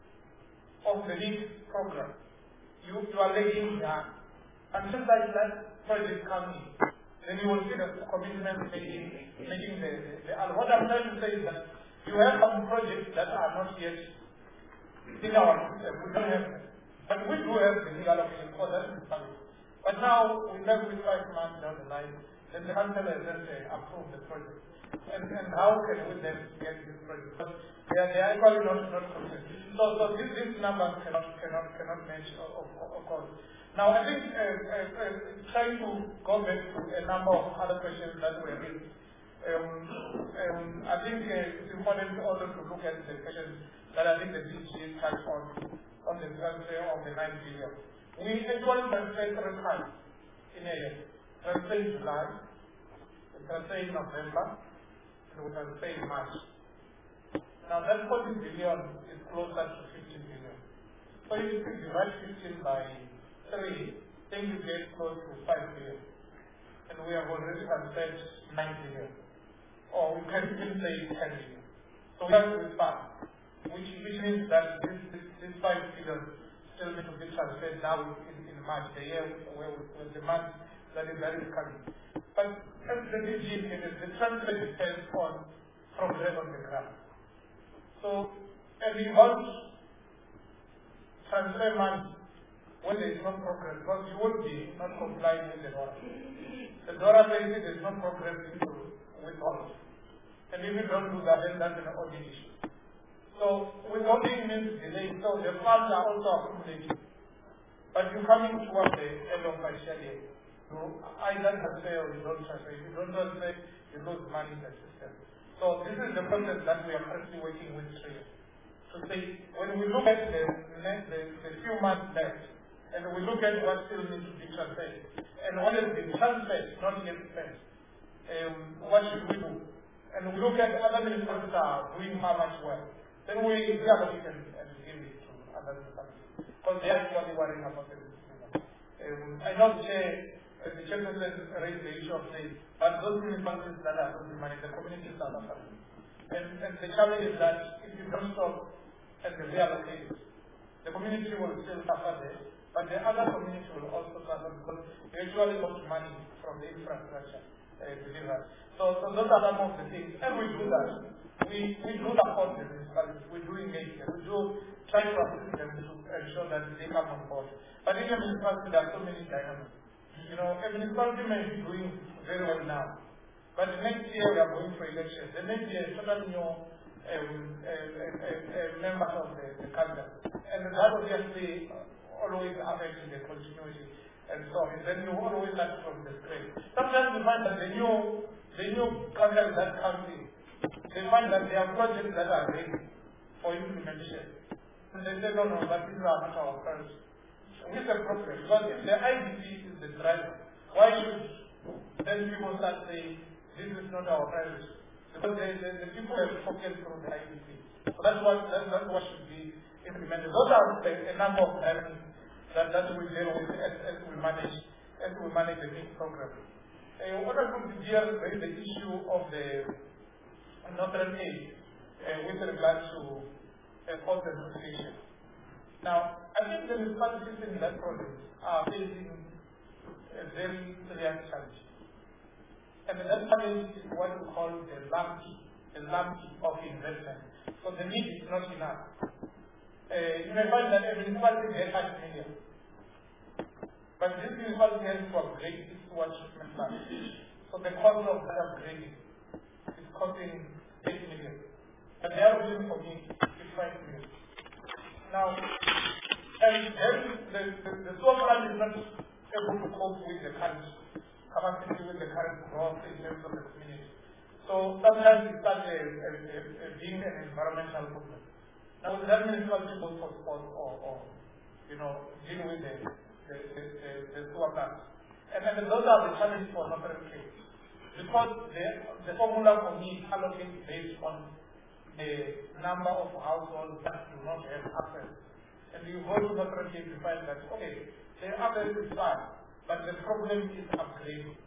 of the LEAD program, you, you are lagging behind. Until that, that project comes in, then you will see the commitment making, making the, the, the, and what I'm trying to say is that you have some projects that are not yet in our system. We don't have them. But we do have the legal allocation for that municipality. But now, we have with five months down the line, then the council has then uh, approved the project. And, and how can we then get this project? Because they are, they are actually not, not committed. So, so this, this number cannot, cannot, cannot match, of, of, of course. Now, I think, uh, uh, uh, trying to go back to a number of other questions that were raised, um, um, I think uh, it's important also to look at the questions that I think the D G touched on, on the transfer of the nine billion. We actually transferred three times in a year. Transfer in July, transfer in November, and we transfer in March. Now, that forty billion is closer to fifteen billion. So if you divide fifteen by three, then you get close to five billion. And we have already transferred nine billion. Or we can even say ten billion. So we have to respond, which, which means that this, this, this five billion still need to be transferred now in, in March, the year where, where the month that is, that is coming. But as the D G indicated, the transfer depends on progress on the ground. So, as we want transfer money when there is no progress, because you will be not complying with the DORA. The DORA says there is no progress into withhold. And if you don't do that, then that's an audit issue. So, withholding means delay, so the funds are also accumulating. But you're coming towards the end of financial year. You either transfer or you don't transfer. If you don't transfer, you lose money in the system. So this is the process that we are currently working with Australia. To say, when we look at the, the, the few months left, and we look at what still needs to be transferred, and what has been transferred, not yet spent, um, what should we do? And we look at other ministers are doing how much work, then we reallocate and, and give it to other ministers. Because they are actually worrying about the um, I know the chair, uh, the chairperson raised the issue of saying, but those municipalities that are losing money, the communities are suffering. And, and the challenge is that if you don't stop and reallocate, the community will still suffer there, but the other community will also suffer because they actually lost money from the infrastructure uh, delivered. So, so those are some of the things. And we do that. We, we do support the municipalities. We do engage them. We do try to assist them to ensure that they come on board. But in a municipality, there are so many dynamics. You know, a municipality may be doing very well now, but the next year we are going for elections. The next year, totally new um, uh, uh, uh, members of the, the council. And that obviously always affects the continuity and so on. Then you always start from the scratch. Sometimes you find that the new, the new council that comes in, they find that there are projects that are ready for implementation. And they say, no, no, but these are not our priorities. With the problem, because if the I D P is the driver, why should then people start saying, this is not our priority? Because the, the, the people have focused on the I D P. So that's what, that's, that's what should be implemented. Those are the, a number of elements that, that we deal with as, as we manage as we manage the big program. Uh, what I want to deal with the issue of the Northern Aid uh, with regard to uh, cost and inflation. Now, I think the municipalities in that province are facing a very real challenge. And that challenge is what we call the lumpy, the lumpy of investment. So the need is not enough. Uh, you may find that a municipality has five million. But this municipality has to upgrade its water treatment plant. So the cost of that upgrading is costing eight million. And they are willing for me to five million. Now, and then the, the, the sewer plant is not able to cope with the current capacity, with the current growth in terms of the community. So sometimes it starts a, a, a, a being an environmental problem. Now, that municipality goes for sport or, or, you know, deal with the, the, the, the, the sewer plant. And then those are the challenges for Northern Cape. Because the, the formula for me is allocated based on the number of households that do not have access. And you go to Northern Cape, you find that, okay, the access is fine, but the problem is upgrading.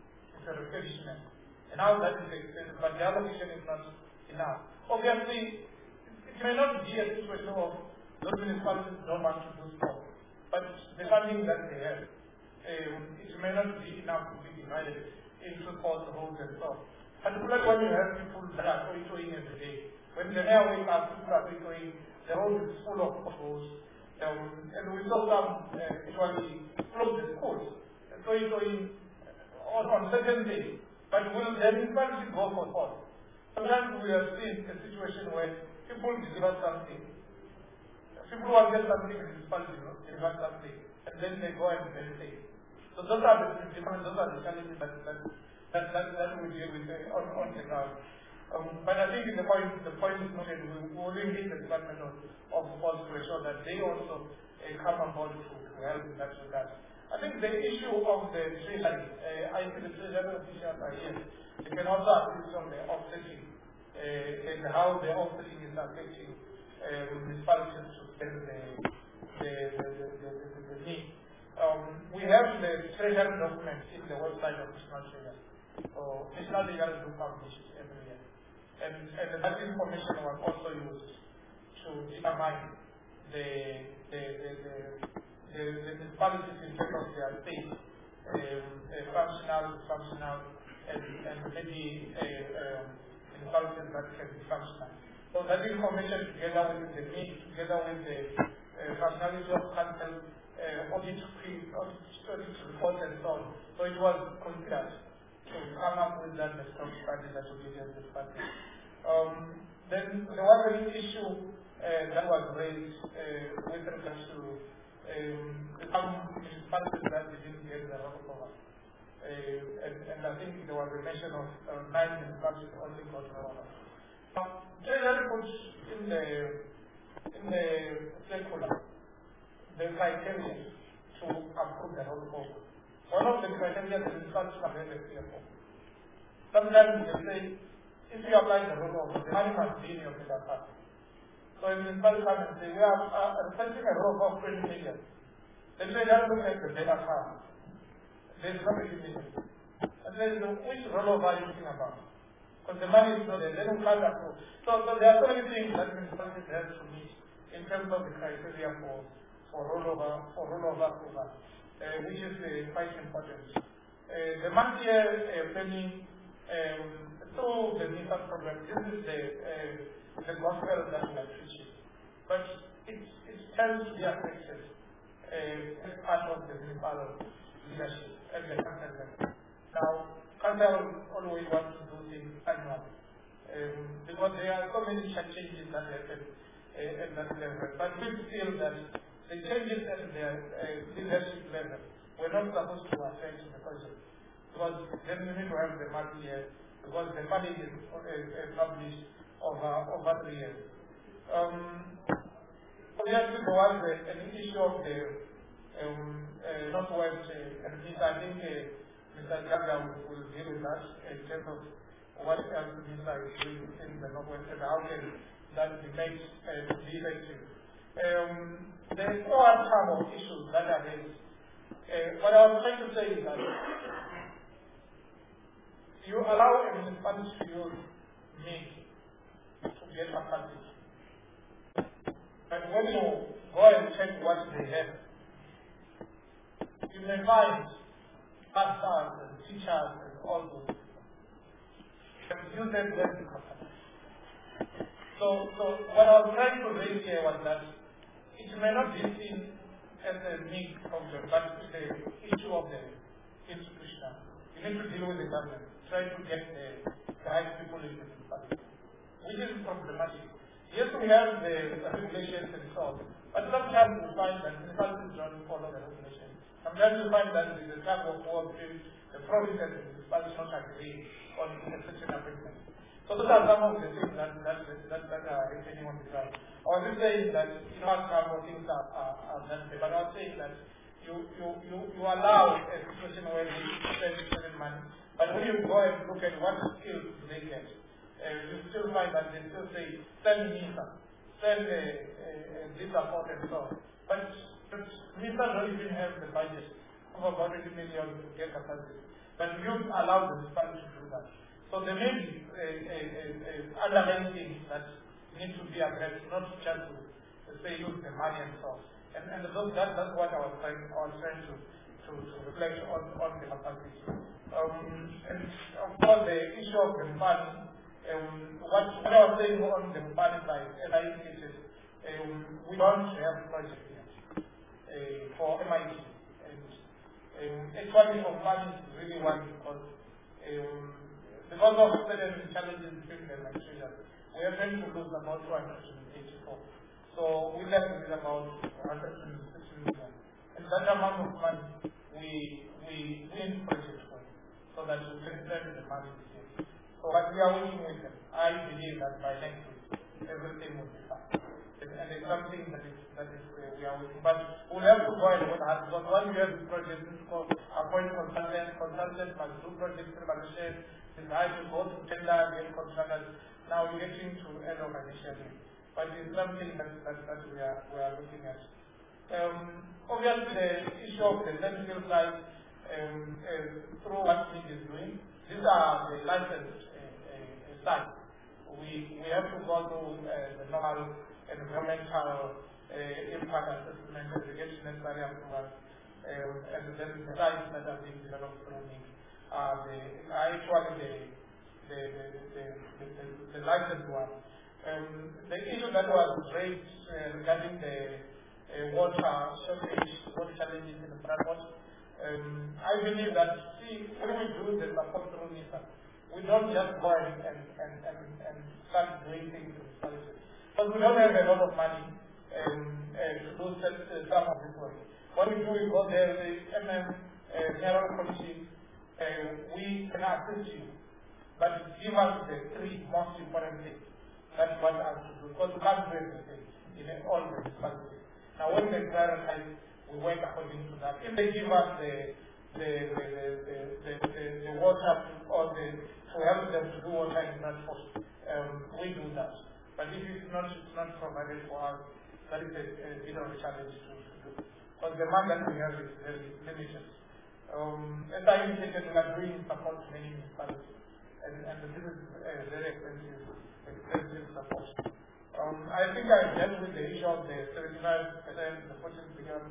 it's a refurbishment. And now that is expensive, but the allocation is not enough. Obviously, it may not be a situation of those municipalities don't want to do so, but the funding that they have, um, it may not be enough to be divided into potholes and so on. Particularly when you have people that are toiling every day. When the mayor wakes up, people are toiling, the road is full of potholes. Um, and we saw some uh, actually close the schools, toiling on, on certain days. But will the municipality go for fault? Sometimes we have seen a situation where people deliver something. People want to get something in the municipality, you know, deliver something, and then they go and then say. So those are the different, those are the challenges that that that, that, that we deal with uh, on, on the ground. Um, but I think the point the point is noted. We will need the Department of, of Sports to ensure that they also uh, come on board to, to help in that regard. I think the issue of the treasury, uh, I think the treasury officials are here. They can also assist on the offsetting uh, and how the offsetting is affecting uh, municipalities to spend the the the, the, the, the, the need. Um, we have the treasury documents in the website of National Treasury. So National Treasury do publish it every year. And, and that information was also used to determine the the the, the The, the municipalities in terms of their state, um, uh, functional, functional, and, and maybe uh, um, municipalities that can be functional. So that information, together with the need, together with the uh, functionality of council, uh, audit, audit, audit reports and so on. So it was considered to come up with that strong study that will give us the study. Um, then there was an issue uh, that was raised uh, with regards to Um, some municipalities that didn't get the road cover. Uh, and, and I think there was a mention of uh, nine municipalities only got the road. Now, Treasury puts in the in the circular the criteria to approve the road cover. One of the criteria the municipalities are very clear for. Sometimes they say, if you apply the road cover, the money must be in your middle part. So in the municipal government, we are uh, researching a row of twenty million. Then they don't look at the data file. There is no recognition. And then which rollover are you thinking about? Because the money is not there, they don't count that row. So, so there are so many things that municipalities have to meet in terms of the criteria for, for rollover, for rollover approval, uh, which is uh, quite important. Uh, the multi-year uh, planning um, through the NISA program, this is the uh, the gospel that we are preaching. But it, it tends to be affected uh, as part of the municipal leadership at the council level. Now, council always wants to do things annually um, because there are so many changes that happen uh, at that level. But we feel that the changes at the uh, leadership level were not supposed to affect the budget because then we need to have the money here because the money is uh, published over, over three years. Um, obviously, there was a, an issue of the um, uh, Northwest, uh, and this, I think uh, Mister Gaga will, will deal with that in terms of what else Mister is doing in the Northwest and how can that be made uh, to be effective. Um, there is no outcome of issues that are raised. Uh, what I was trying to say is that you allow a municipality to use me to get a package. But when you go and check what they have, you may find pastors and teachers and all those. And you then get the capacity. So, so what I was trying to raise here was that it may not be seen as a big problem, but it's the issue of the institution. You need to deal with the government, try to get the right people into the party, which is problematic. Yes, we have the regulations and so on, but sometimes we find that municipalities don't follow the regulations. Sometimes we find that there is a tug of war between the province and the municipalities not agree on a certain agreement. So those are some of the things that that that, that are happening on the ground. I was just saying that you know how things are, are, are done, but I was saying that you you you, you allow a situation where they spend certain money, but when you go and look at what skills do they get, uh, you still find that they still say send NISA, send uh, uh, this support and so on. But, but NISA don't even have the budget of about eighty million to get capacity. but we don't allow the municipality to do that. So there may be a, a, a, a underlying things that need to be addressed, not just to, to say use the money and so on. And, and those, that, that's what I was trying, I was trying to, to, to reflect on, on the capacity. Um, and of course, the issue of the money, um, what, what I was saying on the money side, as I indicated, um, we don't have projects yet uh, for M I T. And um, actually, for money is really one because um, because of certain challenges between them and Treasury, we are trying to lose about two hundred eighty-four. So we left with about one hundred sixty million. And that amount of money we we win project for, so that we can spend the money this year. So as we are working with them, I believe that by next week everything will be fine. And, and it's something that is that is uh, we are working. But we'll have to go and work hard because once we have this project, this is called appoint consultants, consultants must do project evaluation, decide to go to tender and contractors. Now we're getting to end of initiative. But it's something that, that, that we are we are looking at. Um, obviously the issue of the technical side um, uh, through what Nick is doing, these are the licensed uh, uh, sites. We we have to go through uh, the normal environmental uh, impact assessment, irrigation necessary approval, um, and then the sites that are being developed through Nick are the are actually the the the, the, the, the, the licensed one. Um, the issue that was raised uh, regarding the uh, water shortage, water challenges in the Bradford, um, I believe that, see, when we do the support through NISA, we don't just go and, and, and, and, and start doing things in the policy. Because we don't have a lot of money um, uh, to do set, uh, some of this work. What we do, we go there, the M M uh, General Committee, uh, we can assist you, but give us the three most important things. That's what I have to do, because we can't do everything in all the municipalities. Now, when they prioritize, we work according to that. If they give us the the the the, the, the, the, the water to, or the to help them to do water in transport, um, we do that. But if it's not it's not provided for us, that is a, a bit of a challenge to, to do. Because the money that we have is very limited. Um, as I indicated, we are doing support to many municipalities, and, and this is uh, very expensive. expensive support. Um, I think I dealt with the issue of the seventy-five percent, the fourteen billion,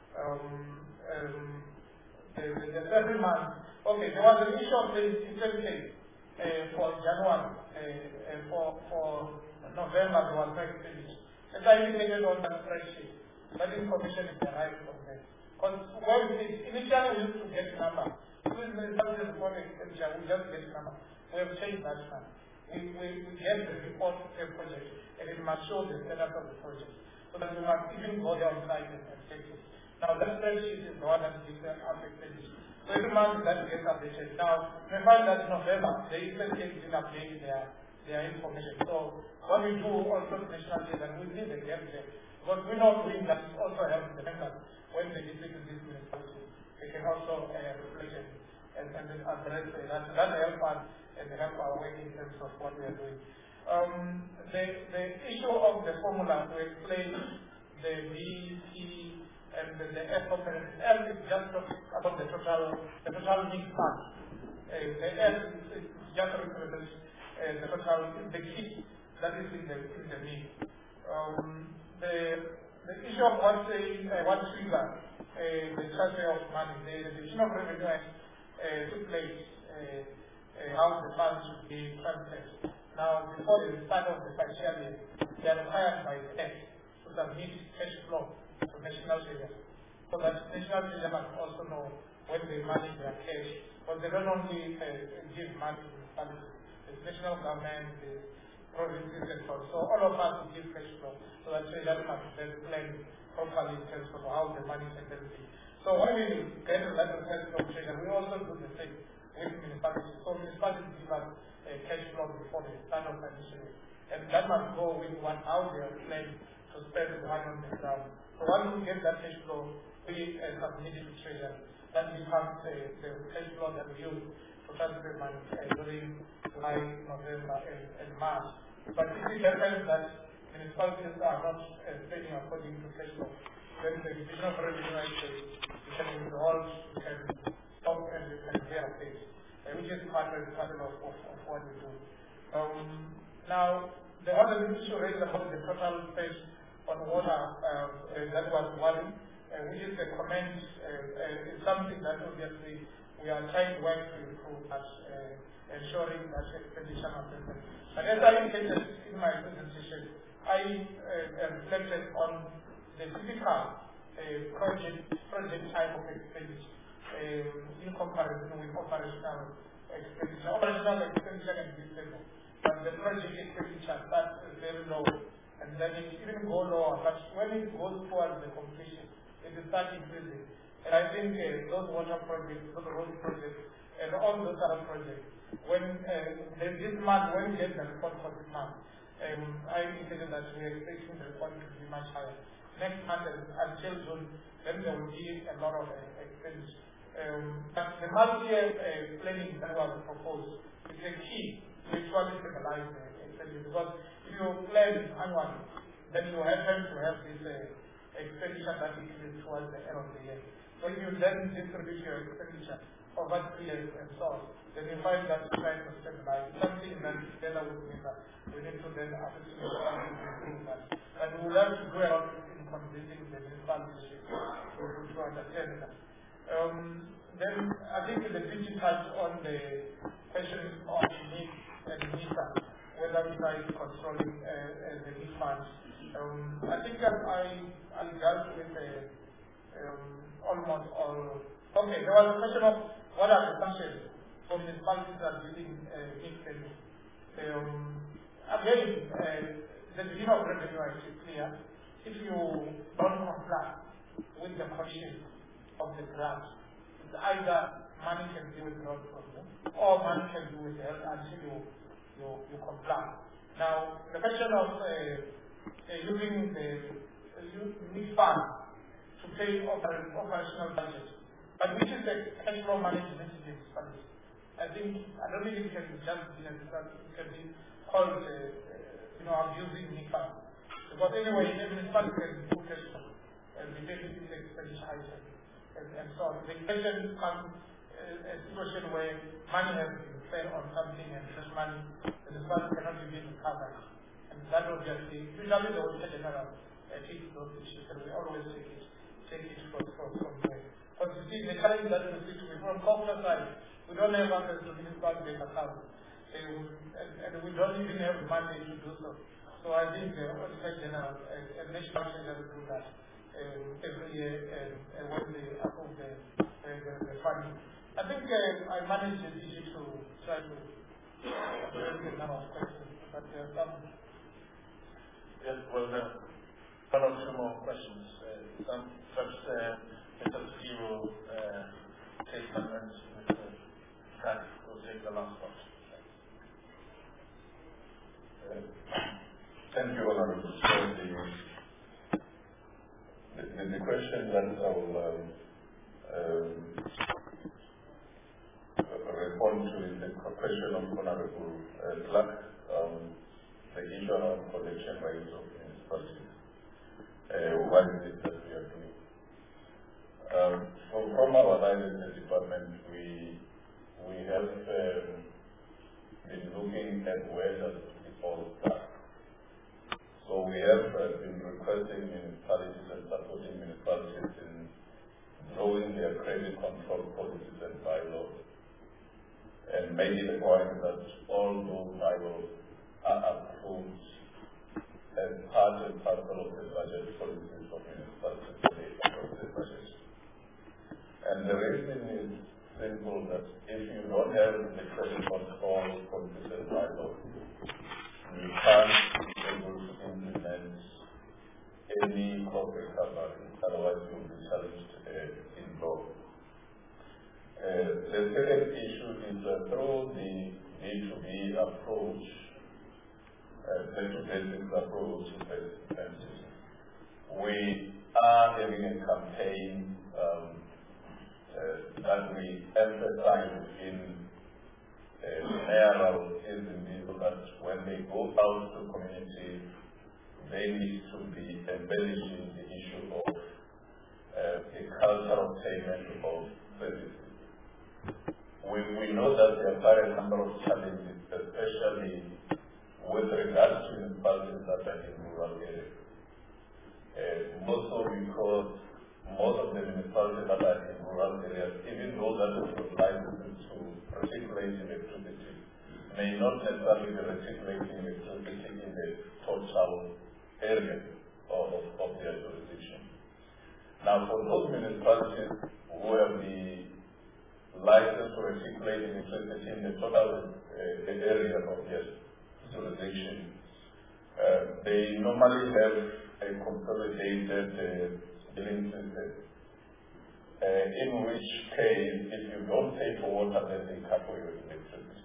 um, um, the, the, the seven months. Okay, there was an issue of the twenty uh, for January, uh, uh, for, for November, there was very finished. As I indicated on that spreadsheet, that information is derived from there. Because when we initially we used to get number, this is the subject for expenditure, we just get number. We have changed that now. We, we, we get the report of the project and it must show the status of the project. So that we must even go there on site and, and take it. Now that spreadsheet is the one that is affected. So every month that gets updated. Now we find that in November the Eastern Cape didn't update their, their information. So what we do also national data, we need the gap there. Because we're not doing that, it also helps the members when they visit this municipality. They can also uh, reflect and, and, and address uh, that. That helps us and help our work in terms of what we are doing. Um, the, the issue of the formula to explain the B, C, and the, the F operating, F is just about the total, the total mix part. Uh, the F is, is just represents uh, the total, the key that is in the, in the mix. Um, the, the issue of what say, uh, what trigger uh, the transfer of money, the, the division of revenue uh, took place. Uh, Uh, how the funds should be transferred. Now, before the start of the financial year, they are required by the Act to submit cash flow to National Treasury, so that National Treasury must also know when they manage their cash, because they don't only uh, give money to the family, the national government, the provinces, and so on. So all of us will give cash flow, so that Treasury must then plan properly in terms of how the money is going to be. So when we get a letter from Treasury, we also do the same with municipalities. So municipalities give us a cash flow before the start of financial year. And that must go with what how they are planning to spend the money on the ground. So once we get that cash flow, we uh, submit it to Treasury. That becomes uh, the cash flow that we use to transfer money uh, during July, November, and, and March. But if it happens that municipalities are not uh, spending according to cash flow, then the division of revenue is uh, you can withhold, you can stop and we can hear things, uh, which is part and parcel of, of, of what we do. Um, now, the other issue raised about the total space on water, uh, uh, that was one, uh, which is a comment, uh, uh, is something that obviously we are trying to work to improve as uh, ensuring that expenditure of the. And as I indicated in my presentation, I uh, reflected on the typical uh, project project type of expenditure uh, in comparison with operational expenditure. Operational expenditure can be stable, but the project expenditure starts very low, and then it even go lower. But when it goes towards the completion, it will start increasing. And I think uh, those water projects, those road projects, and all those other projects, when uh, this month, when we get the report for this month, um, I indicated that we are expecting the report to be much higher. Next month, until June, then there will be a lot of uh, expenditure. Um, but the multi-year uh, planning that was proposed is a key to actually stabilize the expenditure, because if you plan annually, then you have time to have this uh, expenditure that increases towards the end of the year. So if you then distribute your expenditure over three years and so on, then you find that you try to stabilize something that together with me that we need to then absolutely improve that. And we will have to do a lot in convincing the municipality to, to understand that. Um, then I think the teaching touched on the question of need and NISA, whether NISA is controlling uh, uh, the need funds. Um, I think that I, I dealt with the um, almost all. Okay, there was a question of what are the functions for municipalities that are using uh, need spending. Um, again, uh, the beginning of revenue is clear. If you don't comply with the conditions of the grant, it's either money can be withdrawn from you or money can be withheld until you, you, you comply. Now, the question of uh, uh, using the uh, need funds to pay oper operational budget, but which is the cash flow management in the municipality. I think, I don't think it can be just be it can be called, uh, uh, you know, abusing need funds. Because anyway, every municipality can do cash flow and be taking the expenditure item and, and so on. The question comes uh, a situation where money has been spent on something and this money, the municipality cannot be recovered. And that obviously, usually the Auditor General uh, takes those issues, and we always take it, take it from, from, from there. But you see, the challenge that we sit with from corporate side, we don't have access to municipal bank accounts, um, and, and we don't even have money to do so. So I think the Auditor General and, and national treasury do that um, every year and, and when they approve the, uh, the, the funding. I think uh, I managed the issue to try to address the number of questions, but there are some. Yes, well, uh, one or two more questions. Uh, some, perhaps uh, Mister Zero uh, take some and Mister Frank will take the last one. Uh, thank you, Honorable. So the, the, the question that I will um, um, respond to is the question of Honorable uh, Clark. Um, the issue of collection rates of municipalities. Uh, what is it that we are doing? Um, so from our analysis in the department, we we have um, been looking at where does it all start. So we have uh, been requesting municipalities and supporting municipalities in drawing their credit control policies and bylaws, and making the point that all those bylaws are approved as part and parcel of the budget policies of municipalities and the budget. And the reason is simple, that if you don't have the credit control policies and bylaws, you can't be able to implement any corporate recovery, otherwise you will be challenged uh, in law. Uh, the second issue is that through the B two B approach, Uh, basic approach to basic incentives. We are having a campaign um, uh, that we emphasize in uh, mayoral is that when they go out to the community, they need to be embellishing the issue of uh, a culture of payment of services. we, we know that there are quite a number of challenges, especially with regards to municipalities that are in rural areas. Uh, also because most of the municipalities that are in rural areas, even those that have licenses to recirculate electricity, may not necessarily be recirculating electricity in the total area of, of their jurisdiction. Now, for those municipalities who have the license to recirculate electricity in the total uh, area of their jurisdiction, uh, they normally have a consolidated uh, billing system, uh, in which case, if you don't pay for water, then they cut for your electricity.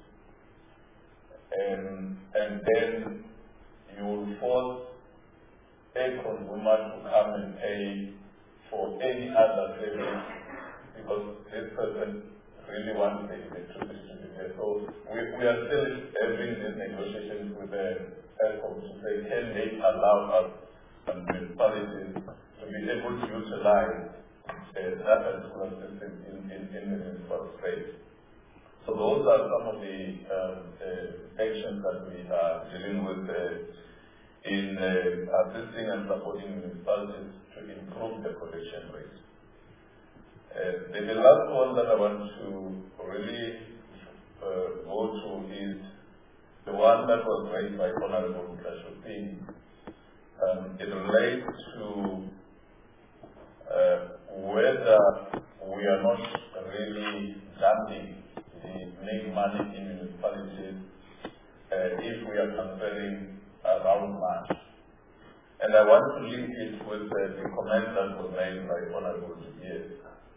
Um, and then you will force a consumer to come and pay for any other service because this person really wants the electricity to be there. So we, we are still having these negotiations with the ERCOM to say, can they allow us and municipalities to be able to utilize uh, that particular system in, in, in the municipal space. So those are some of the um, uh, actions that we are dealing with uh, in uh, assisting and supporting municipalities to improve the collection rate. Uh, the, the last one that I want to really uh, go to is the one that was raised by Honorable Kashutin. Um, it relates to uh, whether we are not really dumping the make money in municipalities uh, if we are transferring around March. And I want to link it with uh, the comment that was made by Honorable Didier.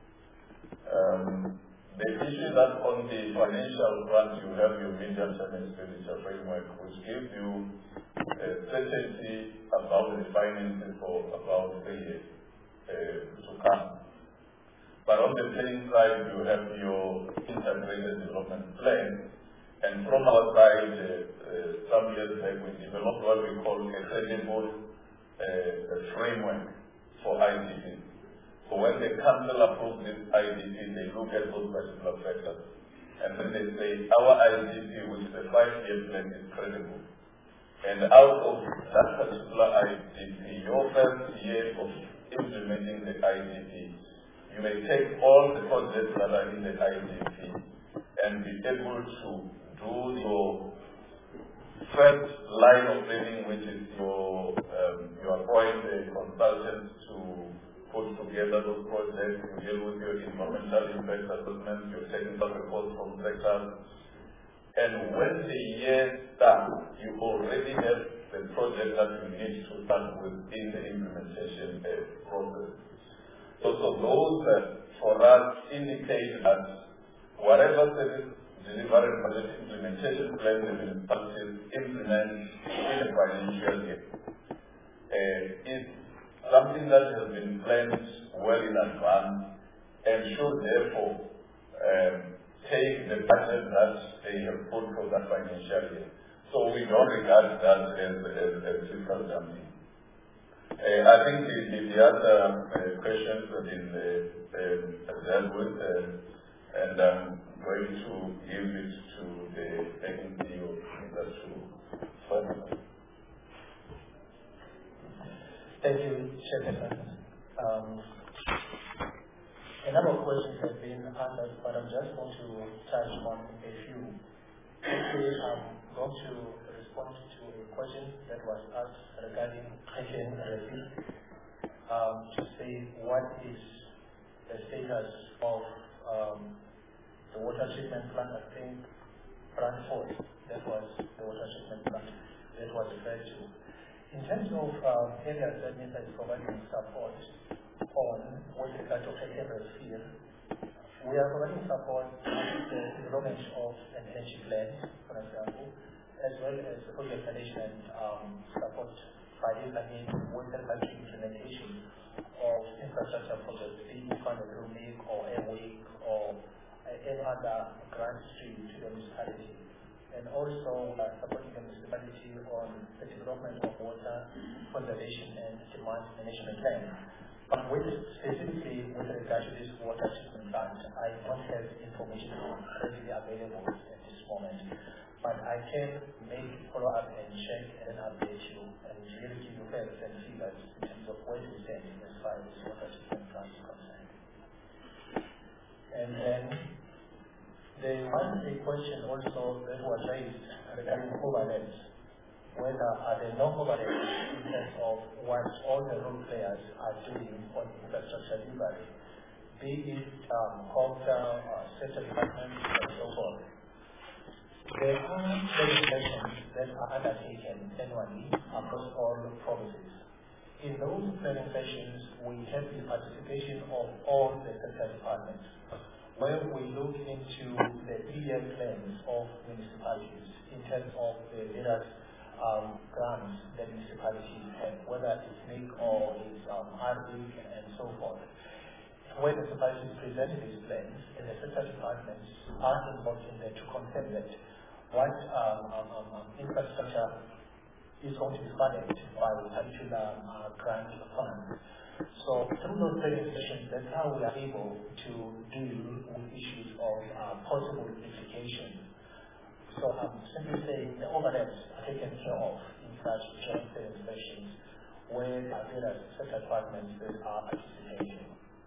Um, the issue that on the financial front you have your medium-term expenditure framework, which gives you uh, certainty about the finances for about three years uh, to come. But on the planning side, you have your integrated development plan, and from our side, uh, uh, some years back, we developed what we call a credible uh, framework for I D P. So when the council approves this I D P, they look at those particular factors. And then they say, our I D P, which is a five-year plan, is credible. And out of that particular I D P, your first year of implementing the I D P, you may take all the projects that are in the I D P and be able to do your first line of planning, which is your, um, you appoint a consultant to put together those projects, you deal with your environmental impact assessments, your technical reports from sectors. And when the year starts, you already have the project that you need to start with in the implementation uh, process. So, so those uh, for us indicate that whatever service delivery and budget implementation plan the municipalities implement in the financial year uh, is something that has been planned well in advance and should therefore um, take the budget that they have put for that financial year. So we don't regard that as, as, as fiscal dumping. Uh, I think the, the, the other uh, questions have been uh, uh, dealt with, uh, and I'm going to give it to the agency of industry further. Thank you, Chairman. Um, a number of questions have been answered, but I'm just going to touch on a few. Firstly, I'm going to respond to a question that was asked regarding Christian Refi, um, to say what is the status of um, the water treatment plant. I think Brantford, that was the water treatment plant that was referred to. In terms of um, areas that NESA is providing support on with regard to Christian Refi, we are providing support to the development of an energy plan, for example, as well as the project management um, support by this, I mean, with regard to implementation of infrastructure projects, be it funded through M I C or M W I C or uh, any other grant stream to the municipality. And also uh, supporting the municipality on the development of water conservation and demand management plan. But with, specifically with regard to this water treatment plant, I don't have information readily available at this moment. But I can make follow up and check and update you and really give you facts and figures in terms of where we stand as far as water treatment plant is concerned. And then there was a question also that was raised regarding overlaps. Whether are there no overlaps in terms of what all the role players are doing on infrastructure delivery, be it um, culture, uh, sector departments, and so forth. There are legislations that are undertaken annually across all provinces. In those planning sessions, we have the participation of all the sector departments, where we look into the three-year plans of municipalities in terms of the various um, grants that municipalities have, whether it's M I C or it's um, R D I C and so forth. When municipalities present these plans, and the sector departments are involved in that to confirm that what um, um, um, infrastructure is going to be funded by a particular uh, grant fund. So through those planning sessions, that's how we are able to deal with issues of uh, possible implications. So I'm simply saying the overlaps are taken care of in such joint planning sessions where there are various sector departments that are participating.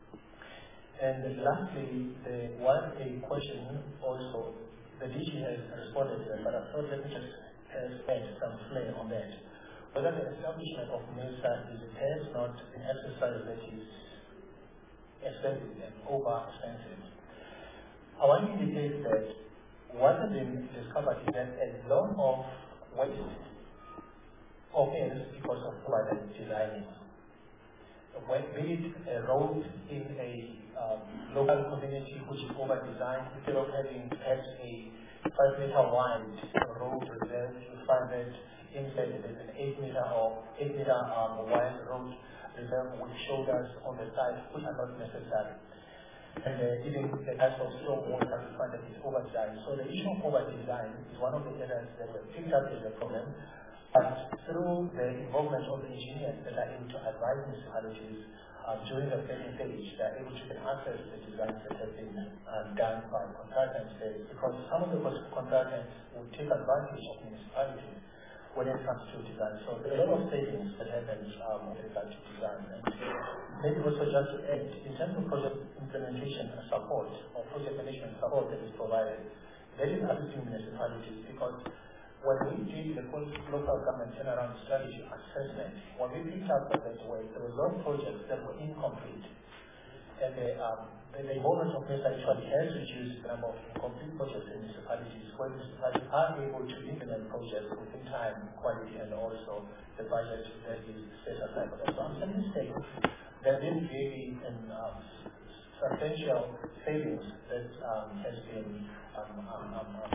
And lastly, there was a question also, the D G has responded to that, but I thought let me just add some flair on that. Whether the establishment of MESA is perhaps not an exercise that is expensive and over expensive. I want to indicate that what has been discovered is that a lot of waste occurs because of poor designing. When be it a road in a um, local community which is over-designed, instead of having perhaps a five meter wide road reserve, you find that instead there's an eight meter or eight meter um, wide road reserve with shoulders on the side, which are not necessary. And uh, even the type of storm water we find that is over-designed. So the issue of over-design is one of the areas that were picked up as a problem. But through the involvement of the engineers that are able to advise municipalities um, during the planning stage, they are able to get access to the designs that have been um, done by consultants. Because some of the consultants will take advantage of municipalities when it comes to design. So there are a lot of savings that happen um, with regard to design. And maybe also just to add, in terms of project implementation support or project management support that is provided, that is assisting municipalities because when we did the local government turnaround strategy assessment, what we picked up was that there were a lot of projects that were incomplete. And the, um, the, the involvement of MESA actually has reduced the number of incomplete projects in municipalities, where municipalities are able to implement projects within time, quality, and also the budget that is set aside for them. So I'm simply saying there will be an um, substantial savings that um, has been um, um, um, um,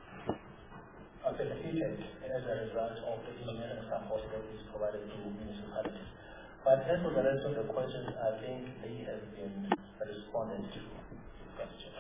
benefited as a result of the engineering support that is provided to municipalities. But as for the rest of the questions, I think they have been responded to. Question.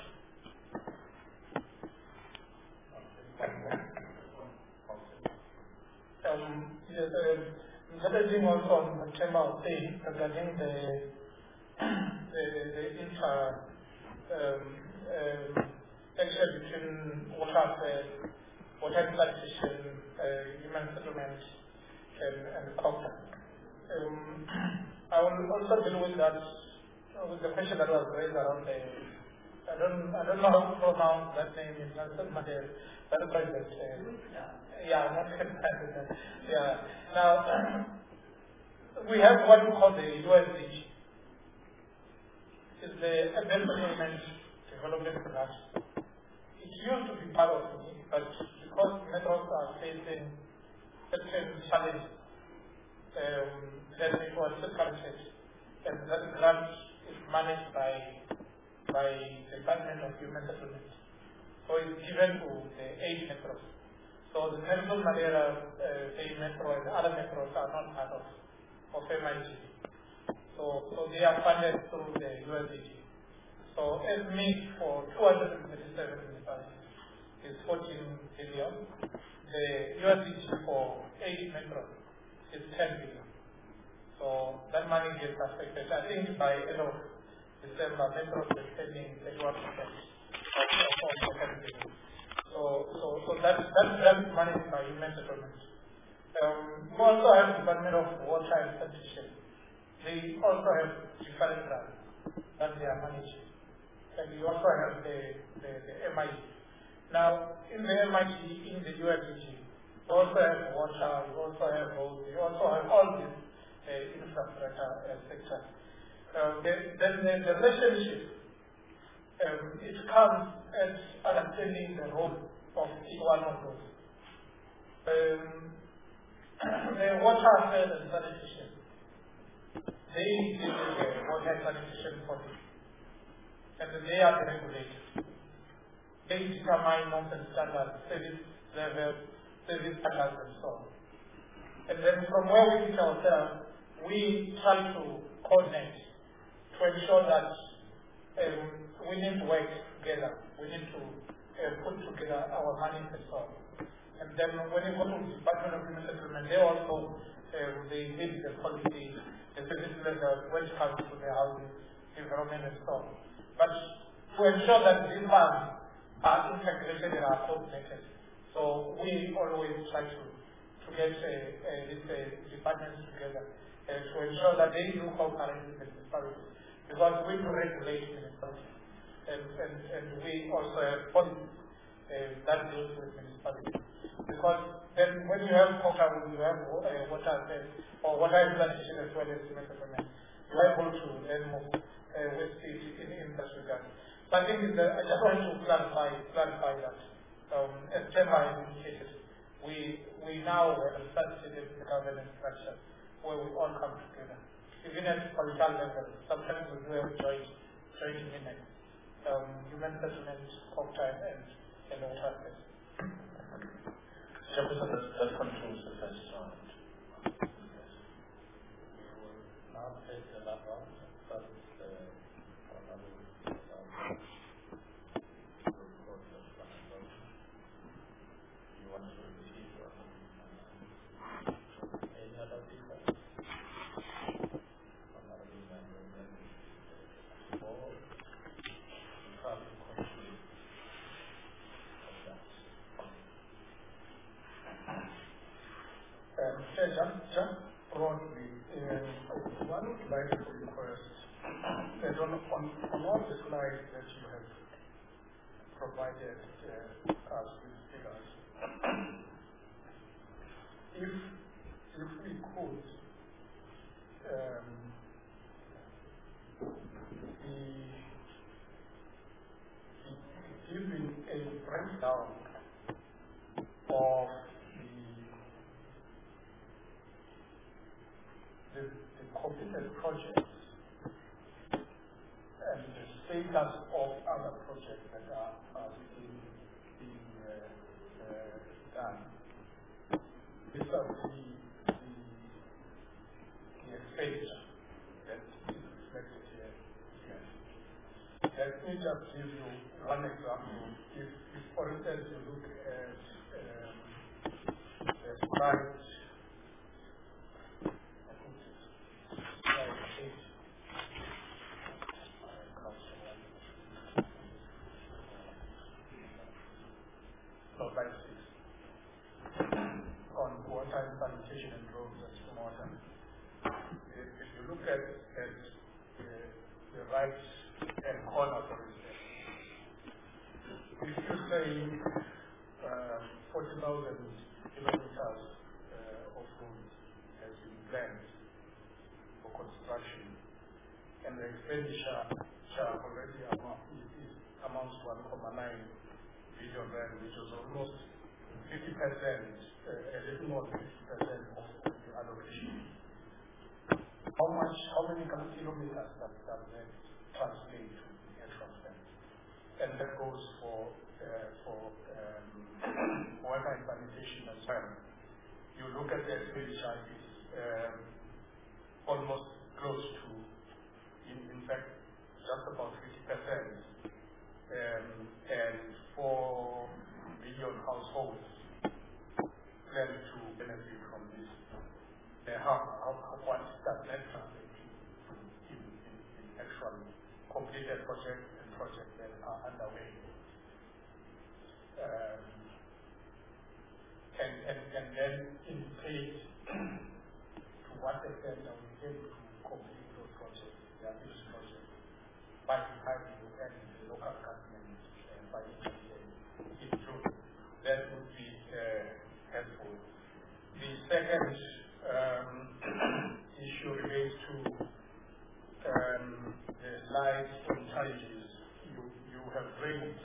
Um, yes, uh, focusing also on the chamber of things regarding the the, the inter um, um, action between water affairs, water transition, uh, human settlement, and, and culture. Um, I will also deal with that, uh, with the question that was raised around the, I don't, I don't know how to pronounce that name in Nelson Mandela, but president. Uh, yeah, not yeah. Now, we have what we call the U S D G. It's the Urban Development Development Plan. It used to be part of it, but because metros are facing certain challenges, um, then it was separated, and that grant is managed by by the Department of Human Settlement. So it's given to the eight metros. So the Nelson Mandela uh, Bay Metro and the other metros are not part of, of M I G. So, so they are funded through the U S D G. So as M I G for two hundred thirty-seven municipalities is fourteen billion. The U S D G for eight metros is ten billion. So that money gets affected. I think by end of December, Metro is spending thirty-one percent of all mechanisms. So, so, so that, that, that is managed by human settlement. Um, we also have the Department of Water and Sanitation. They also have different grants that they are managing. And we also have the, the, the M I G. Now, in the M I G, in the U N D G, you also have water, you also have roads, you also have all these uh, infrastructure uh, sectors. Uh, the, then the, the relationship, um, it comes as understanding the role of each one of those. Um, the water affairs and sanitation, they deal with the water and sanitation policy. And they are the regulators. They determine norms and standards, service level, service standards, and so on. And then from where we sit ourselves, we try to coordinate to ensure that um, we need to work together. We need to uh, put together our money and so on. And then when you go to the Department of Human Settlement, they also um, they need the policy, the service level, when it comes to the housing, environment, and so on. But to ensure that these funds are integrated and are coordinated. So we always try to, to get uh, uh, these uh, departments together uh, to ensure that they do cooperate with the municipalities. Because we do regulate municipalities. And, and, and we also have policies uh, that deals with municipalities. Because then when you have water, you have uh, water affairs, or water implementation as well as cement development, you are able to then move uh, with speed in, in that regard. So I think that I just want to clarify clarify that. Um, as Gemma has indicated, we we now have started the governance structure where we all come together. Even at political level, sometimes we do have joint joint minutes, um, human settlement, talk time, and and all that. Jefferson, that, that concludes the first round. Now take the last round. That is the you want to repeat or any other people? Or you have to conclude of that. Um, just, just broadly, um, one would like to request that on, on, on all the slides that you have provided uh, us with figures, if, if we could um, be, be giving a breakdown of The, the completed projects and the status of other projects that are, are being, being uh, uh, done. These are the, the, the expenditure that is reflected here. Yes. Let me just give you one example. If, if for instance, you look at um, the slide slide six on water and sanitation and roads and stormwater. If, if you look at, at the, the right hand corner, for instance, if you say uh, forty thousand kilometers uh, of roads has been planned for construction, and the expenditure already amount, is, amounts to one point nine billion rand, which was almost fifty percent, uh, a little more than fifty percent of the allocation. How much, how many kilometers does that translate to the actual spend? And that goes for uh, for um, water and sanitation as well. You look at the expenditure, it's um, almost close to, in, in fact, just about fifty percent. Um, and four million households plan to benefit from this. how, how, how what that then translates to in, in, in actual completed projects and projects that are underway. Um, and, and, and then indicate to what extent are we able to complete those projects, the ambitious projects, by the time you end the local government uh, by in June. That would be uh, helpful. The second um, issue relates to um, the slides on challenges. You, you have raised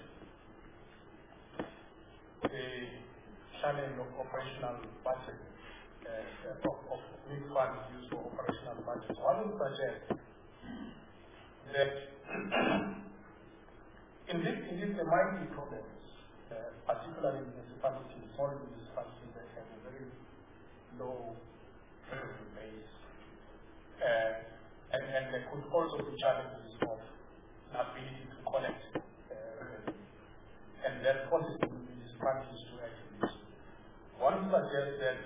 the challenge of operational budget, uh, of, of big funds used for operational budget. I would suggest that in this, in this there might be problems, uh, particularly in municipalities, small municipalities that have a very low revenue base. Uh, and, and there could also be challenges of the ability to collect uh, revenue. And that forces the municipalities to actually use. One suggests that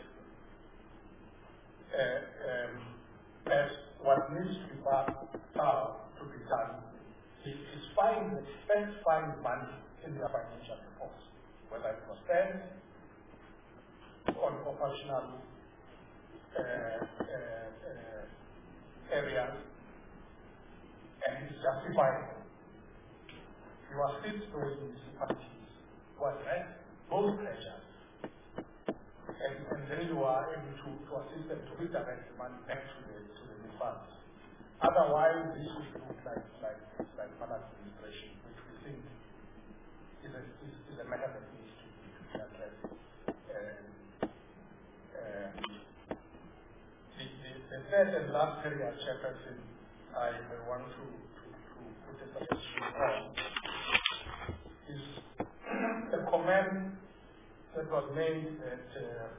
uh, um, that what needs to be done to be done is, is find the spend find money in their financial reports, whether it was spent on operational uh, uh, uh, areas, and it's justifiable. You assist those municipalities who address those pressures, and, and then you are able to, to assist them to redirect the money back to the to the new funds. Otherwise, this would look like like like maladministration, which we think is a is, is a matter that needs to be, to be addressed. Um, um, the, the, the third and last area, Chairperson, I want to, to, to put a suggestion on is a comment that was made that uh,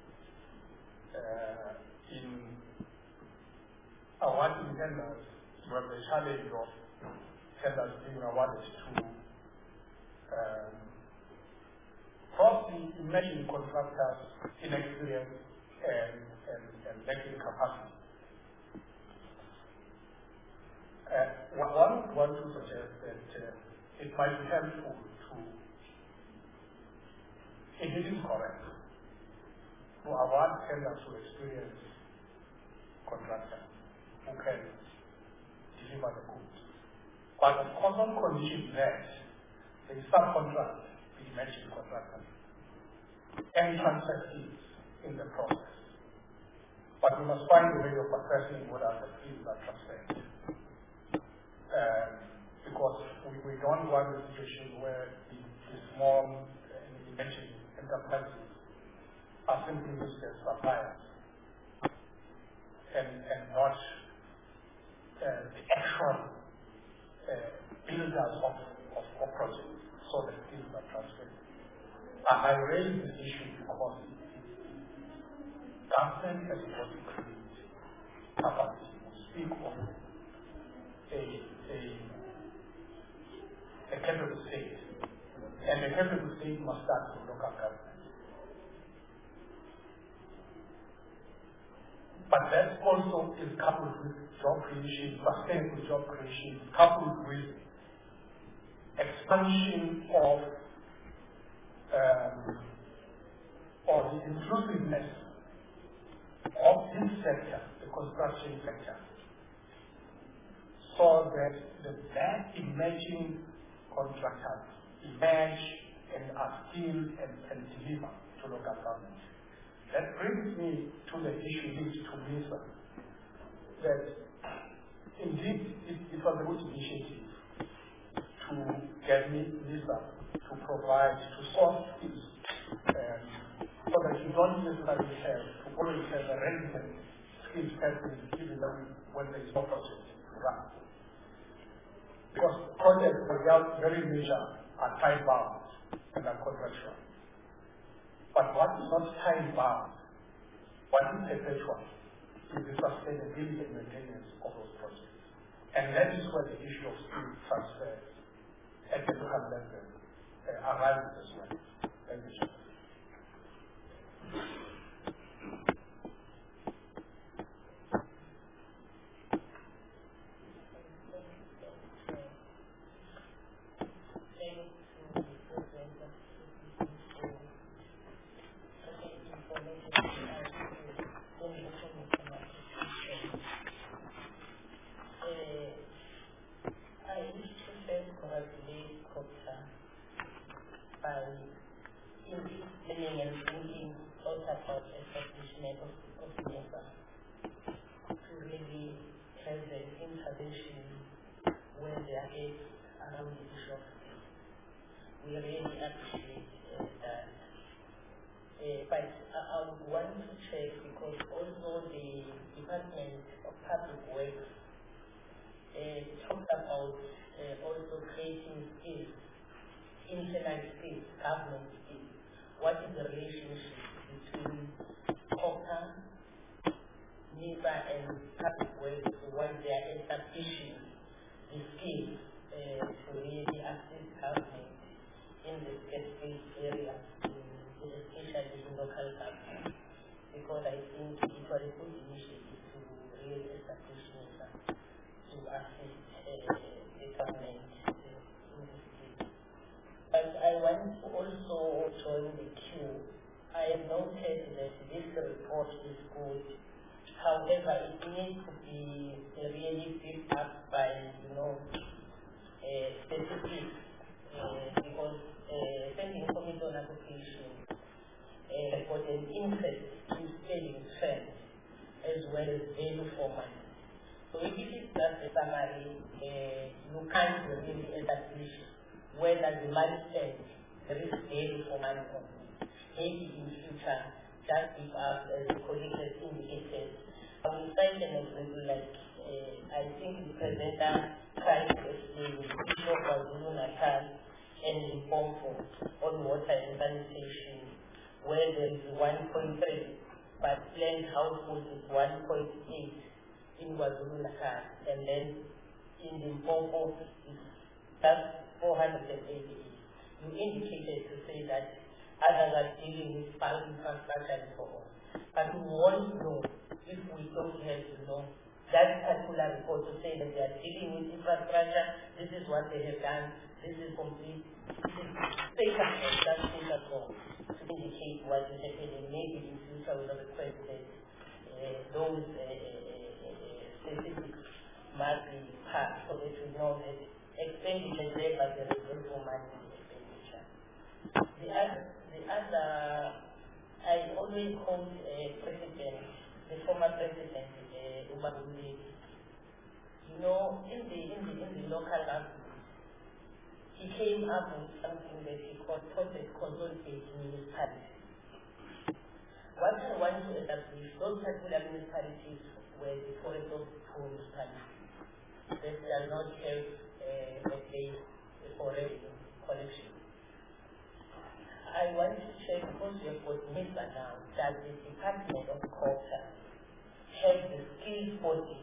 uh, in awarding tenders, you have the challenge of tenders being awarded to um, probably emerging contractors inexperienced and, and, and lacking capacity. Uh, one would want to suggest that uh, it might be helpful to, if it is correct, to award tenders to experienced contractors who can deliver the goods. But of course, on condition that there is subcontract, the emerging contractor, and transfer fees in the process. But we must find a way of assessing whether the fees are transferred. Um, because we, we don't want a situation where the, the small and uh, emerging enterprises are simply used as suppliers and, and not uh, the actual uh, builders of, of, of projects, so that things are transferred. I, I raise this issue because government has got to create capacity. We speak of a, a, a capable state, and a capable state must start with local government. But that also is coupled with job creation, sustainable job creation, coupled with expansion of um, or the inclusiveness of this sector, the construction sector, so that the best emerging contractors emerge and are skilled and can deliver to local government. That brings me to the issue linked to MISA, that indeed it, it was a good initiative to get MISA to provide, to source skills, um, so that you don't necessarily have to always have a resident skills person even when there is no project to run. Because projects without very major are time bound and are contractual. But what is not time bound, what is perpetual, is the sustainability and maintenance of those projects. And that is where the issue of skill transfer at the local level uh, arises as well. Thank you, Chair. and thinking also about establishment of, of NEPA to really have an intervention where there is around the issue of skills. We really appreciate uh, that. Uh, but I, I would want to check because also the Department of Public Works uh, talked about uh, also creating skills, internal skills, government skills. What is the relationship between COPA, NEPA, and Public Works once they are establishing the skills uh, to really assist government in the specific areas, especially in local government? Because I think it was a good initiative to really establish NEPA to assist uh, the government uh, in this case. But I want to also join the queue. I have noted that this report is good. However, it needs to be really built up by, you know, uh, specific, uh, because uh, sending committee on application uh, got an interest in spelling trend as well as value for money. So if it is just a summary, uh, you can't really establish whether the money spent there is value for money or not. Maybe in future, just give us, as the colleague has indicated, I will cite an example like, uh, I think the presenter tried to explain the issue of KwaZulu-Natal and Limpopo on water and sanitation, where there is one point three, but planned household is one point eight in KwaZulu-Natal, and then in Limpopo it's just four hundred eighty-eight. You indicated to say that others are dealing with bulk infrastructure and so on. But we won't know if we don't have, you know, that particular report to say that they are dealing with infrastructure, this is what they have done, this is complete, this is status of that status law to indicate what is happening. Maybe in future we will request that uh, those uh, uh, specifics must be passed so that we know that expenditure there, but there is also money in expenditure. The other, the other, I always quote a president, the former president, uh, Umar Mbeki. You know, in the in the in the local government, he came up with something that he called project consolidated municipalities. What I want to establish, those particular municipalities were the forest of poor municipalities. They shall not have uh, let's say for revenue collection. I want to check, because we have got NEPA now, that the Department of Culture has the skills audit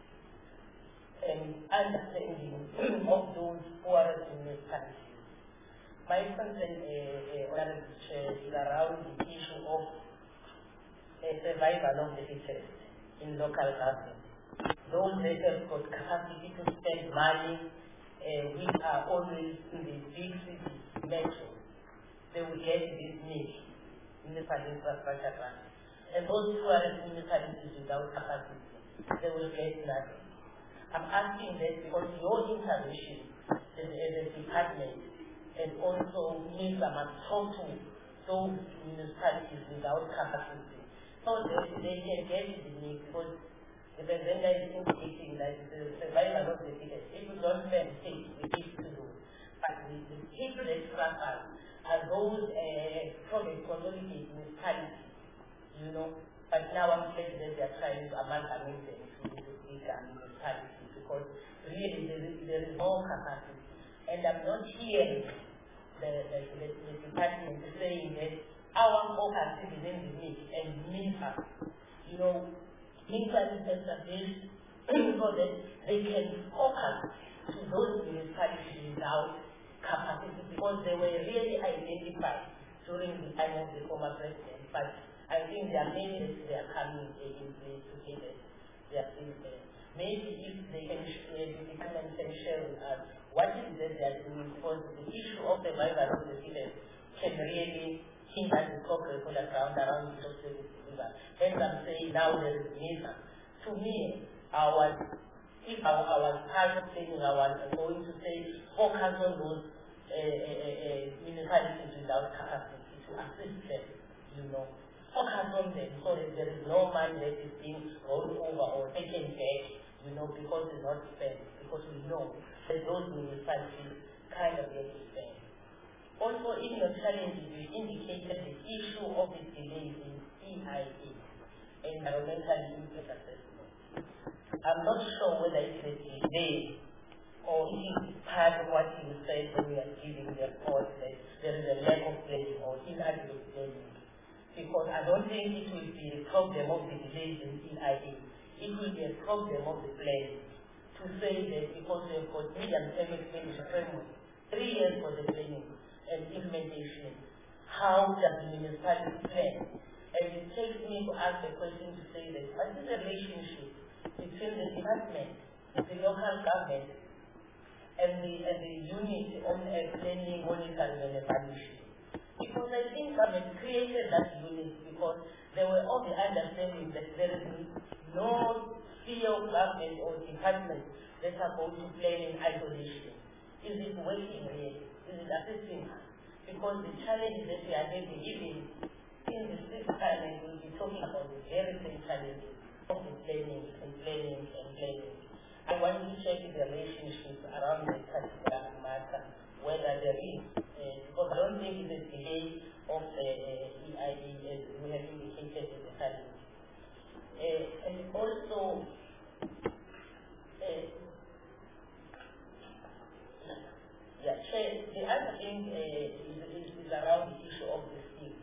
and understanding of those poorest municipalities. My concern, uh, uh, is around the issue of uh, survival of the fittest in local government. Those that have got capacity to spend money, uh, which are always in the big cities, metros, they will get this need in the infrastructure grant. And those who are municipalities without capacity, they will get nothing. I'm asking that because your intervention as, as a department and also NEPA must talk to those municipalities without capacity so that they can get the need, because the presenter is indicating that the survival of the fittest. If you don't spend things, we need to do. But the, the people that struggle are those uh, project consolidated municipalities, you know. But now I'm saying that they are trying to amalgamate them to the bigger municipalities because really there is, there is no capacity. And I'm not hearing the, the, the, the department saying that our focus is in the need and NEPA, you know, NEPA is established so that they can focus to those municipalities without capacity, because they were really identified during the time of the former president. But I think there are many that they are coming in place to say that they are still there. Maybe if they can, uh, the department can share with us what is it they are doing, because the issue of the survival of the fittest can really hinder the progress on the ground around the social river. Hence I'm saying now there is NEPA. To me, our if our, our target setting, our going to say focus on those uh, uh, uh, municipalities without capacity to assist them, you know, focus on them so that there is no money that is being rolled over or taken back, you know, because it's not spent, because we know that those municipalities kind of get spent. Also, in your challenges, you indicated the issue of the delays in E I A, environmental impact assessment. I'm not sure whether it's a delay or it is part of what you said when we are giving the report that there is a lack of planning or inadequate planning. Because I don't think it will be a problem of the delays in E I A. It will be a problem of the plan to say that because we have got medium-term expenditure framework, three years for the planning and implementation, how does the municipality plan? And it takes me to ask the question to say that what is the relationship between the department, the local government, and the, and the unit on uh, planning, monitoring, and evaluation? Because I think government created that unit because they were all the understanding that there is no sphere of government or department that are going to plan in isolation. Is it working really? Is it assisting us? Because the challenges that we are having, even in the sixth time, we'll be talking about the very same challenges of the planning and planning and planning. I want to check the relationship around this particular matter, whether there is, uh, because I don't think it's a delay of the uh, E I D as we have indicated in the challenge. Uh, and also, uh, yeah, Chair, the other thing uh, is, is, is around the issue of the skills.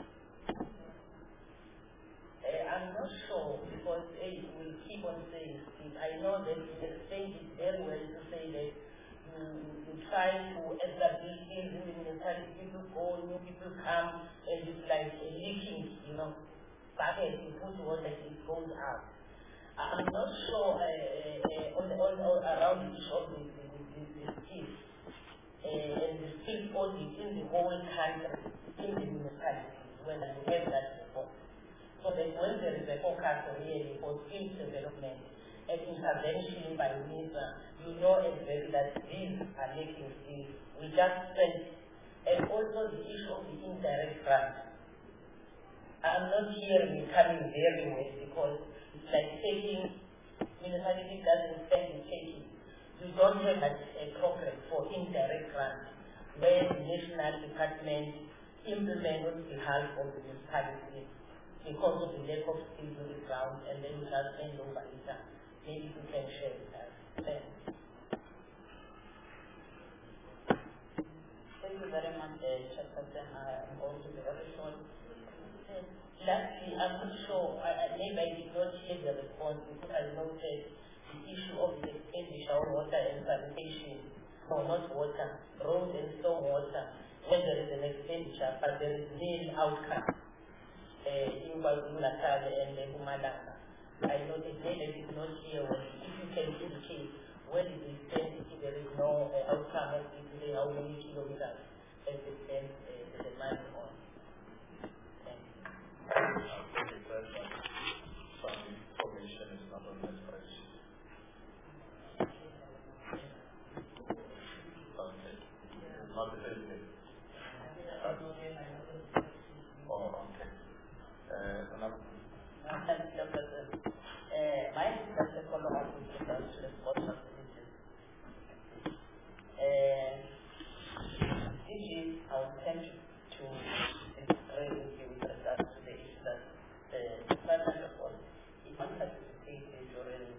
Uh, I'm not sure because uh, we keep on saying skills. I know that you explained it very well to say that you, you try to establish skills in the municipality, people go, new people come, and it's like a leaking, you know, bucket, you put water, it goes out. I'm not sure uh, uh, on the, on, on, around the issue of the, the, the, the skills. Uh, and the skills audit in the whole country, in the municipalities, when you have that report. So that when there is a forecast really for skills development and intervention by MISA, you know exactly that these are making skills. We just spent, and also the issue of the indirect grant. I'm not hearing it coming very well because it's like taking, municipality doesn't spend the taking. You don't have a, a program for indirect grants where the national department implement on behalf of the municipality because of the lack of skills on the ground, and then you just hand over it. Maybe you can share with us. Thanks. Thank you very much, uh, Chairperson. I'm going to be very short. Lastly, I'm not sure, I, maybe I did not hear the response because I noted the issue of the expenditure on water and sanitation, no, not water, road and storm water, when there is an expenditure, but there is nil outcome uh, in KwaZulu-Natal and Mpumalanga. I know the data is not here. If you can indicate where is the spend, if there is no uh, outcome, as we say, how many kilometers has been spent uh, the money on. Thank you. I think that some information is not on the spreadsheet. Not the same thing. Oh, okay. Uh, another. Uh, my is a follow-up with regards to the sports facilities. Uh, D G, I would tend to disagree with you with regards to the issue that the department of all, it must participate during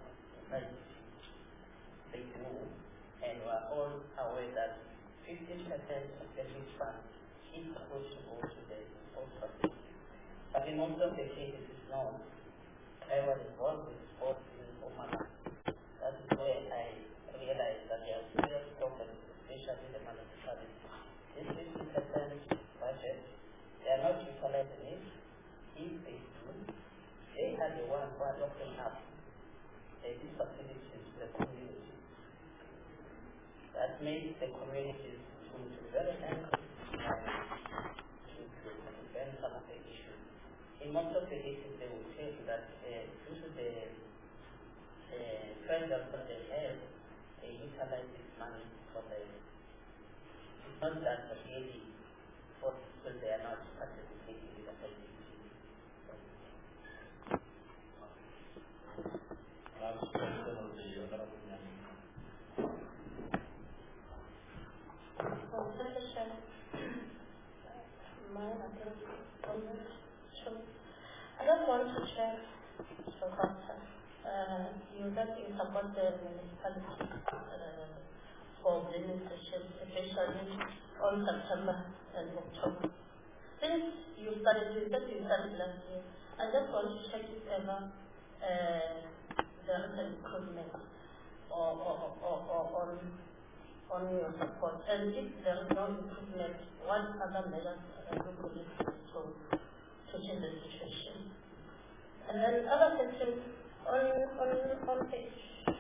they do, and we are all aware that fifteen percent of the lease fund is supposed to go to the sports facility. But in most of the cases, it's not. I was involved with sports in Oman. That is where I realized that there are serious problems, especially the municipalities. This fifteen percent budget, they are not utilizing it. If they do, they are the ones who are looking up uh, these facilities to the community. That makes the communities to be very angry to prevent some of the issues. In most of the cases, they will tell you that uh, due to the uh, pressure that they have, they utilize this money for the, it's not that really what so they are not participating in the activity. Last question of the honorable member. I just want to check, Mister Doctor, uh, you that you support the municipality uh, for the leadership, especially on September and October. Since you started, you said you started last year, I just want to check if ever uh, there is an improvement or, or, or, or on on your support. And if there is no improvement, what other measures are you going to to to change the situation? And then other question on on on page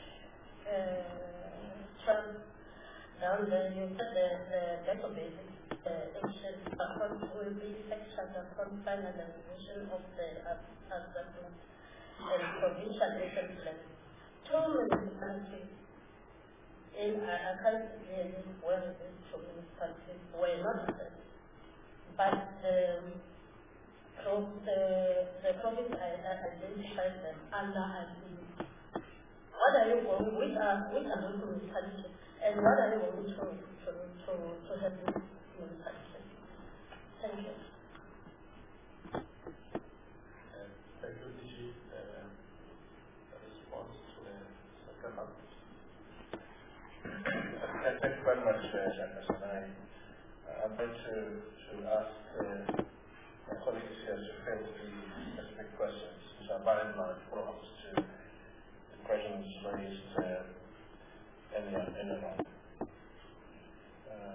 uh, twelve down there, you said the the database uh, action account will be section upon finalization of the assessment and provincial action plan. Two municipalities in I can't really where these two municipalities were not assessed, but um, So the, the province identifies them under I D. What are you going, which are, which are those municipalities, and what are you going to, to, to, to help these municipalities? Thank you. Uh, thank you, D G. Uh, response to the second one. Thank you very much, Chairperson. I, I'm going to, to ask uh, my colleagues here to field the specific questions, which are by and large follow-ups to the questions raised uh, earlier, earlier on. Uh,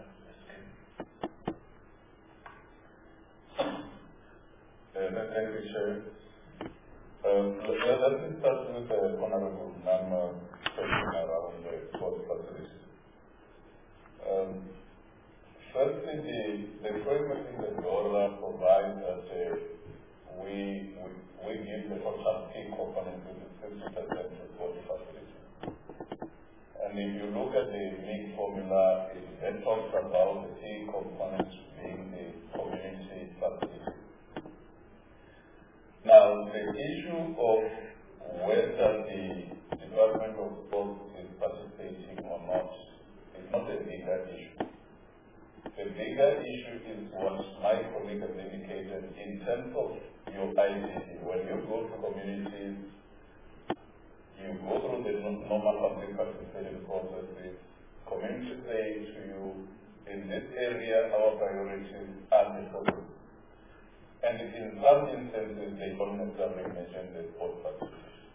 uh, thank you, Chair. Um, let, let me start with the Honorable Nama question around the sport facilities. Um, Firstly, the, the framework in the DORA provides that uh, we, we we give the total key component to the fifty percent support facility. And if you look at the league formula, it then talks about the key components being the community facility. Now, the issue of whether the Department of Sport is participating or not is not a bigger issue. The bigger issue is what my colleague has indicated in terms of your I D C. When you go to communities, you go through the normal public participation processes. Communities say to you, in this area, our priorities are the following. And in some instances, they don't necessarily mention the sport participation.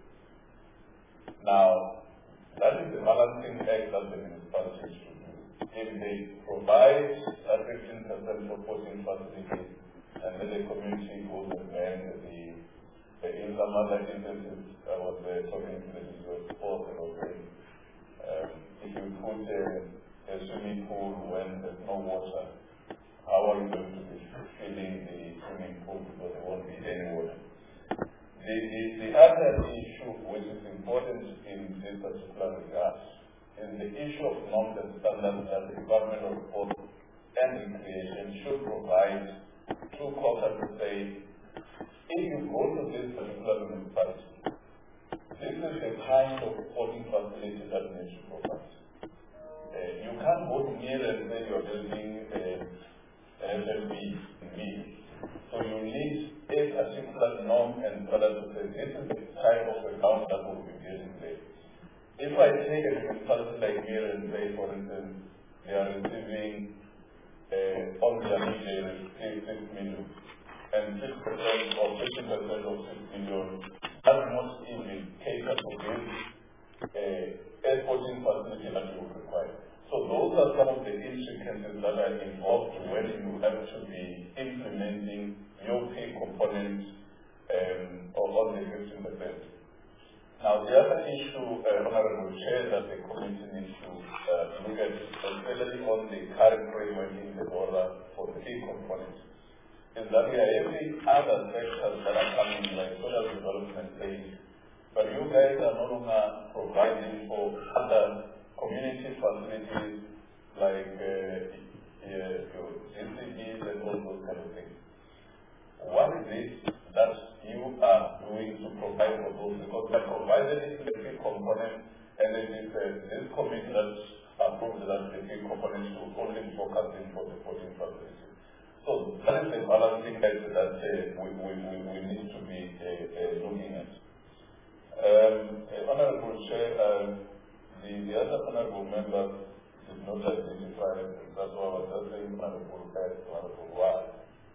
Now, that is the balancing act that the municipalities should do. If they provide a fifteen percent supporting facilities and then the community goes and then the, the in some other instances, I was uh, talking to the Ministry of Sport and was saying, um, if you put a, a swimming pool when there's no water, how are you going to be filling the swimming pool because there won't be any water? The, the, the other issue which is important in this particular regard is the issue of norms and standards that the Department of Sport and Recreation should provide to quarters to say, if you go to this particular municipality, this is the kind of sporting facility that they should provide. Uh, you can't go to near and say you're building a, a F M B in me. So you need a particular norm and standard to say, this is the type of account that will be building there. If I take a municipality like here and say, for instance, they are receiving uh, on their need they receive six million, and six percent or fifty percent of six million does not even cater to this uh, airporting facility that you would require. So those are some of the intricacies that are involved when you have to be implementing your key components um, on the fifteen percent. Now, the other issue, uh, Honorable Chair, that the committee needs to uh, look at, especially on the current framework in the DORA for the key components, is that we are having other sectors that are coming, like social development aid, but you guys are no longer providing for other community facilities like uh, your, your G C Bs and all those kind of things. What is it that you are doing to provide for those? Because they are provided electric component, and it is uh, this committee that approves that electric component should only be focusing for the voting facility. So that is the balancing act that uh, we, we, we, we need to be uh, uh, looking at. Um, uh, Honorable Chair, uh, the, the other honorable members did not identify, that's why I was just saying Honorable Head, Honorable Ward.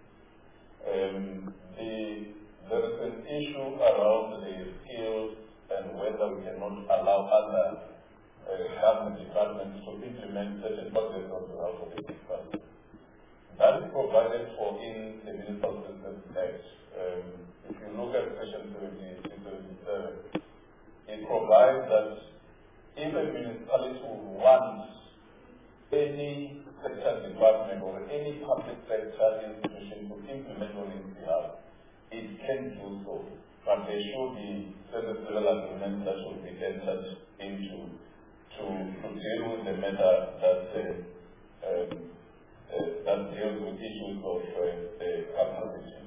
Um, the, there is an issue around the skills and whether we cannot allow other uh, government departments to implement certain projects on behalf of the department. That is provided for in the Municipal Systems Act. Um, if you look at Section seventy-seven, it provides that if a municipality wants any sector department or any public sector institution to implement on its behalf, it can do so. But there should be certain civil agreements that should be entered into to, to deal with the matter that uh, um, uh, that deals with issues of uh, uh, capacity.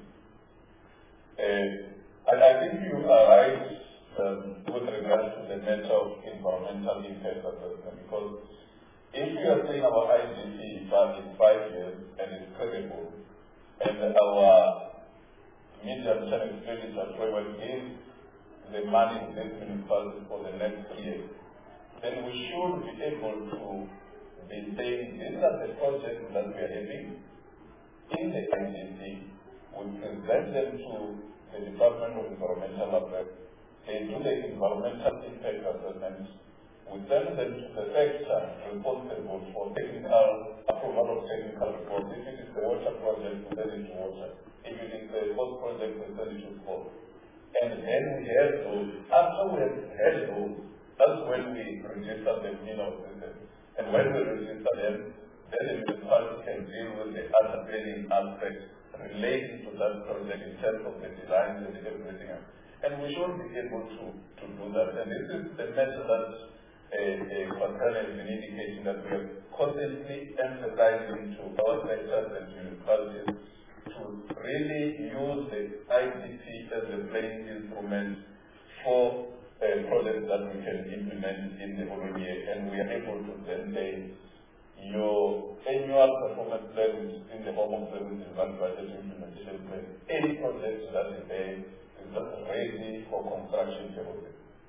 Uh, I, I think you are right um, with regard to the matter of environmental impact assessment, because if we are saying our I G P back in five years and it's credible, and our medium-term expenditure where we give the money to this municipality for the next three years, then we should be able to be saying these are the projects that we are having in the I G P. We present them to the Department of Environmental Affairs. They do the environmental impact assessment. We send them to the sector responsible for technical approval of technical reports. If it is the water project, we send it to water. If it is the sports project, we send it to sport. And then we have those. After we have had those, that's when we register them in our system. And when we register them, then the municipality can deal with the other planning aspects relating to that project in terms of the design and everything else. And we should be able to, to do that. And this is the method that a, a concern has been indicating, that we are constantly emphasizing to our sectors and municipalities to really use the I C P as a playing instrument for uh, projects that we can implement in the following year. And we are able to then say your annual performance plan in the Home of Service Development Budget Implementation Plan, any project that is there is just ready for construction purposes.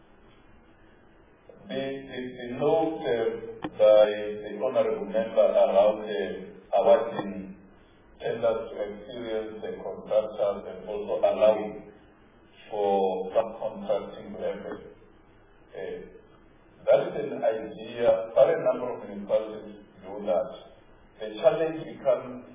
The, the, the note uh, by the honorable member around uh, awarding tenders to experience the contractors and also allowing for subcontracting to happen. Uh, that is an idea. Quite a number of municipalities do that. The challenge becomes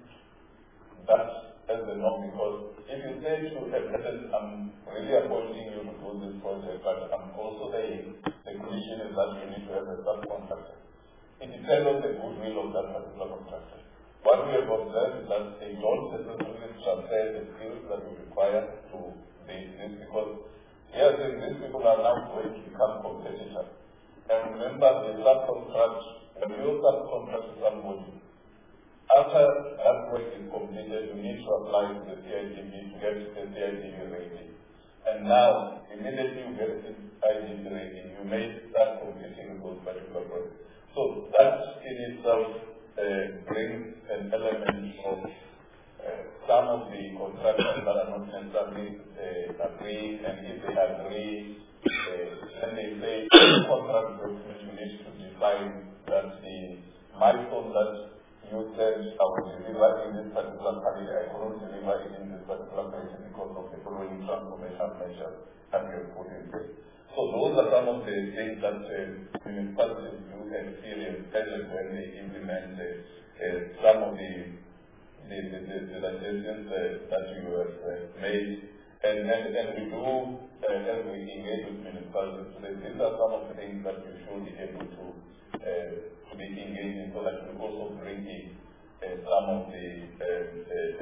that as a norm, because if you say to a person, I'm really appointing you to do this project, but I'm also saying the condition is that you need to have a subcontractor. It depends on the goodwill of that particular contractor. What we have observed is that they don't necessarily transfer the skills that we require to this, because yes, these people are now going to become competitors. And remember, the subcontract, when you subcontract to somebody, after that work is completed, you need to apply to the C I D B to get the C I D B rating. And now, immediately you get the C I D B rating, you may start competing with those particular projects. So that in itself uh, brings an element of uh, some of the contractors that are not necessarily uh, agreeing, and if they agree, uh, then they say contract document, you need to define that the milestone that you said I will deliver in this particular period, I couldn't deliver it in this particular period because of the following transformation measures that we have put in place. So those are some of the things that uh, municipalities do experience, especially when they implement uh, uh, some of the the, the, the, the suggestions uh, that you have uh, made. And, and, and we do, uh, as we engage with municipalities today, these are some of the things that we should be able to uh, to be engaged in, so that we also bring in uh, some of the uh, uh,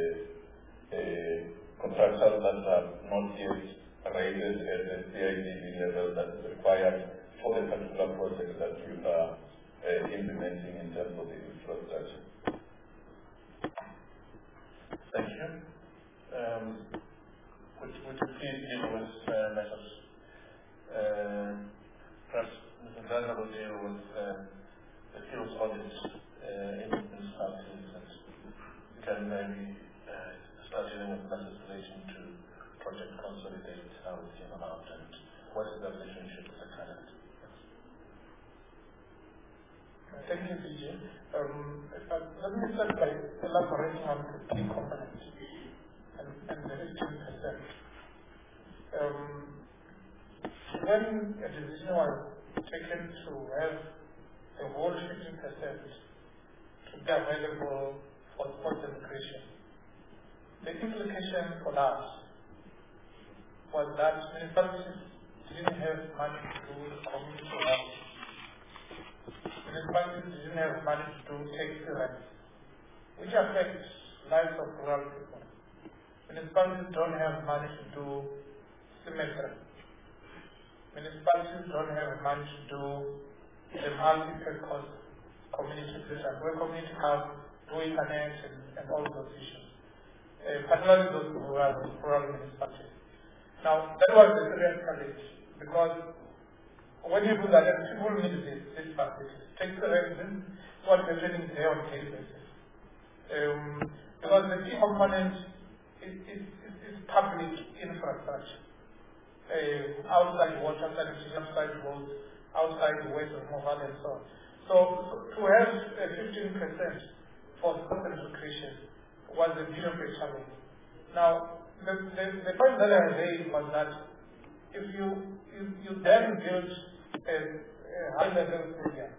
uh, contractors that are not yet rated at the C I D B level that is required for the particular project that you are uh, implementing in terms of the infrastructure. Thank you. Um, would, would you please deal with uh, methods? Uh, perhaps Mister Zander will deal with uh, the skills audits uh, in municipalities, and you can maybe uh, start dealing with methods relating to project consolidate, how it came about, and what is the relationship with the client. Thank you, Vijay. Um, uh, let me start by elaborating on the key components and, and the fifteen percent. Um, when a decision was taken to have the whole fifteen percent to be available for sports education, the implication for us was that municipalities didn't have money to do community health. Municipalities didn't have money to do taxi rents, which affects lives of rural people. Municipalities don't have money to do cemetery. Municipalities don't have money to do the multi-purpose community centers, where community have do internet and, and all those issues, uh, particularly those who are rural municipalities. Now, that was the serious challenge, because when you do that, people need this, this facilities. Take the residents, what we're doing there on a daily basis. Um, because the key component is, is, is, is public infrastructure. Uh, outside water sanitation, outside roads, outside waste removal, and so on. So, so to have uh, fifteen percent for sports and recreation was a bit of a challenge. Now, the, the, the point that I raised was that if you, you, you then build a, a high-level stadium,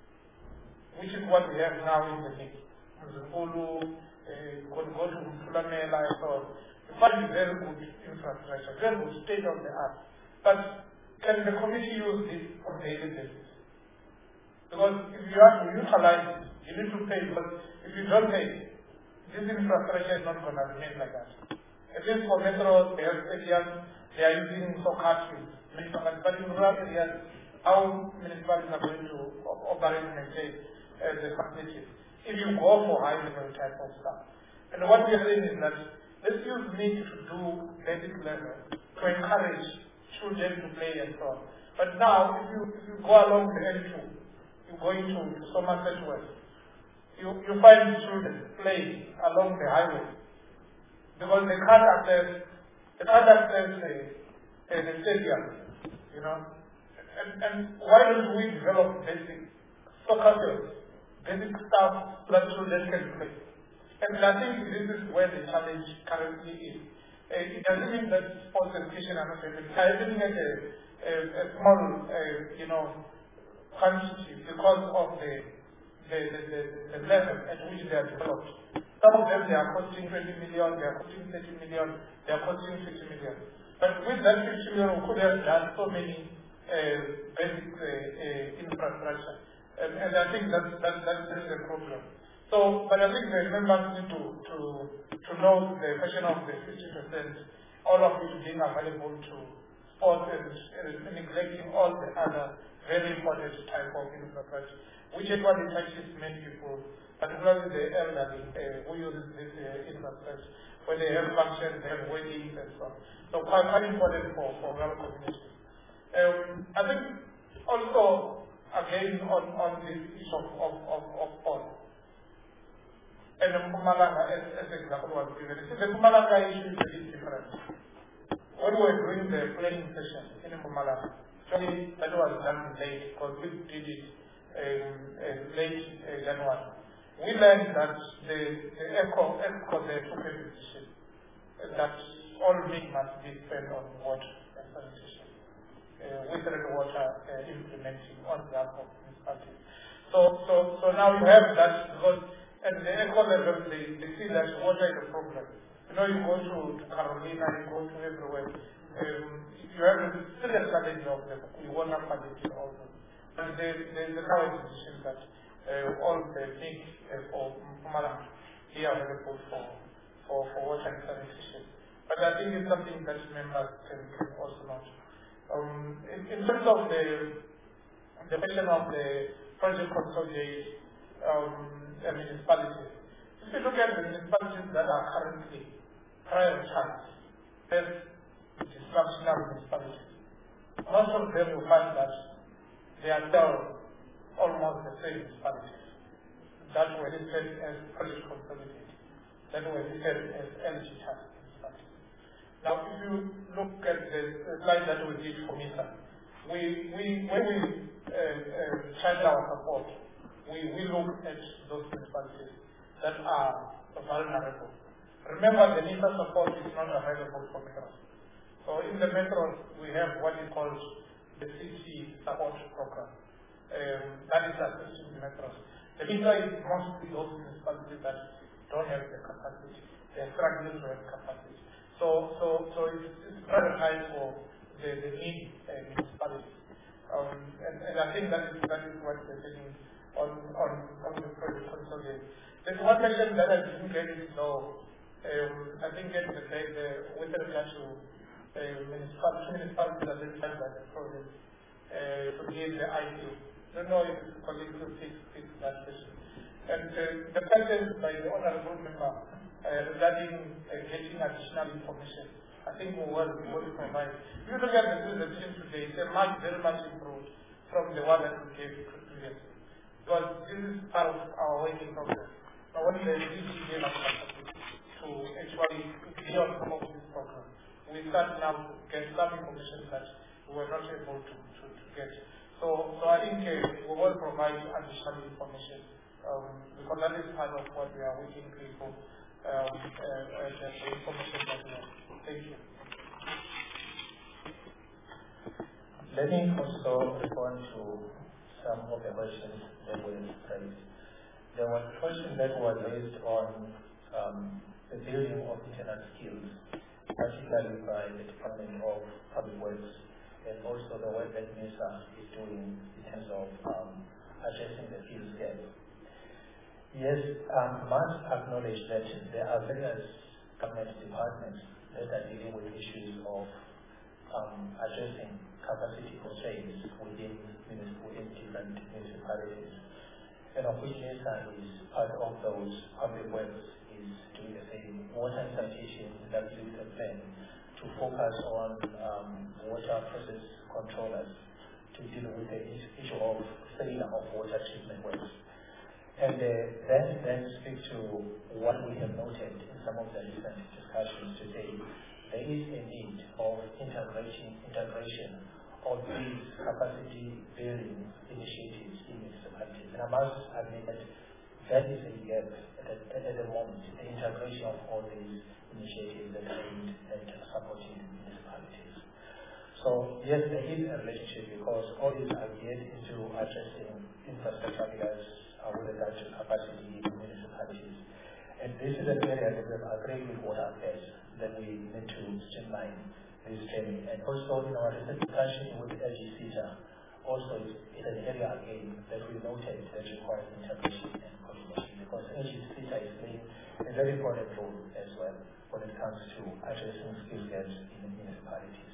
which is what we have now in the league, Mzukulu, uh, go to Fulamela, and so on. You find very good infrastructure, very good state of the art. But can the committee use this on a daily basis? Because if you have to utilize it, you need to pay. But if you don't pay, this infrastructure is not going to remain like that. At least for metros, they have stadiums, they are using soccer fields. But in rural areas, how municipalities are going to operate and maintain uh, the facilities if you go for high-level type of stuff. And what we are saying is that let's use need to do basic level to encourage children to play and so on. But now, if you, if you go along the N two, you go into Somerset West, you, you find children playing along the highway because they can't access, they can't access the, the, the stadium, you know. And, and why don't we develop basic soccer fields, basic stuff so that children can play? And I think this is where the challenge currently is. Uh, it doesn't mean that sports education are not available. I think at a, a, a small, uh, you know, quantity because of the the, the, the the level at which they are developed. Some of them they are costing twenty million, they are costing thirty million, they are costing fifty million. But with that fifty million, we could have done so many uh, basic uh, uh, infrastructure, and, and I think that that that is a problem. So, but I think the members need to, to, to know the question of the fifty percent, all of it being available to sports and, and neglecting all the other very important type of infrastructure, which actually touches many people, particularly the elderly uh, who uses this uh, infrastructure, when they have functions, they have weddings and so on. So quite, quite important for, for rural communities. Um, I think also, again, on, on this issue of, of, of, of sports, and the Mpumalanga, as, as example was given, the Mpumalanga issue is a bit different. When we were doing the planning session in Mpumalanga, actually that was done late because we did it um, uh, late uh, January. We learned that the the ECHO, ECHO they took a decision that all meat must be spent on water and sanitation, uh, with water uh, implementing on behalf of municipalities. So, so, so now you have that because at the eco level, they, they see that water is a problem. You know, you go to, to Carolina, you go to everywhere. Um, you have a serious challenge of the water quality also. And there, there is a now decision that uh, all the big uh, for Mpumalanga be available for, for, for water and sanitation. But I think it's something that members can, can also note. Um, in, in terms of the, the question of the project consolidate, um, municipalities. If you look at the municipalities that are currently prioritized as dysfunctional municipalities, most of them will find that they are still almost the same municipalities that were listed as political services, that were listed as energy tax municipalities. Now, if you look at the slide that we did for MISA, we, we, when we uh, uh, charge our support, we, we look at those municipalities that are vulnerable. Remember, the MISA support is not available for metros. So in the metros, we have what is called the city support program. Um, that is assisting the metros. The MISA is mostly those municipalities that don't have the capacity. They are struggling to have capacity. So, so, so it's, it's prioritized for the, the need uh, municipalities. Um, and, and I think that is, that is what we're taking on, on, on the project consolidate. There's one question that I didn't get it, so um, I think at the day, the, with regard to uh, municipalities, municipalities that are by the project, uh, to give the I T. I don't know if the colleague could fix, fix that question. And uh, the question by the honorable member uh, regarding uh, getting additional information, I think we will, we will provide. If you look at the presentation today, it's a much, very much improved from the one that we gave previously. Because this is part of our working process. Now, when the D G gave us capacity to actually build some of this program, we start now to get some information that we were not able to, to, to get. So, so I think uh, we will provide additional information um, because that is part of what we are waiting for, um, uh, uh, the information that we have. Thank you. Let me also respond to some of the questions that were raised. There was a question that was raised on um, the building of internal skills, particularly by the Department of Public Works, and also the work that MISA is doing in terms of um, addressing the skills gap. Yes, um, must acknowledge that there are various government departments that are dealing with issues of um, addressing capacity constraints within, within different municipalities. And of which MISA is part of those. Public Works is doing the same. Water and sanitation that is a plan to focus on um, water process controllers to deal with the issue of failure of water treatment works. And uh, then, then speak to what we have noted in some of the recent discussions today. There is a need of integration, integration of these capacity building initiatives in municipalities. And I must admit that that is a gap at, at, at the moment, the integration of all these initiatives that are aimed at supporting municipalities. So yes, there is a relationship because all these are geared into addressing infrastructure areas uh, with regard to capacity in municipalities. And this is an area that we have agreed with water affairs that we need to streamline this training. And also in our recent discussion with L G CETA, also it's, it's an area again that we noted that requires integration and coordination because L G CETA is playing a very important role as well when it comes to addressing skill gaps in the municipalities.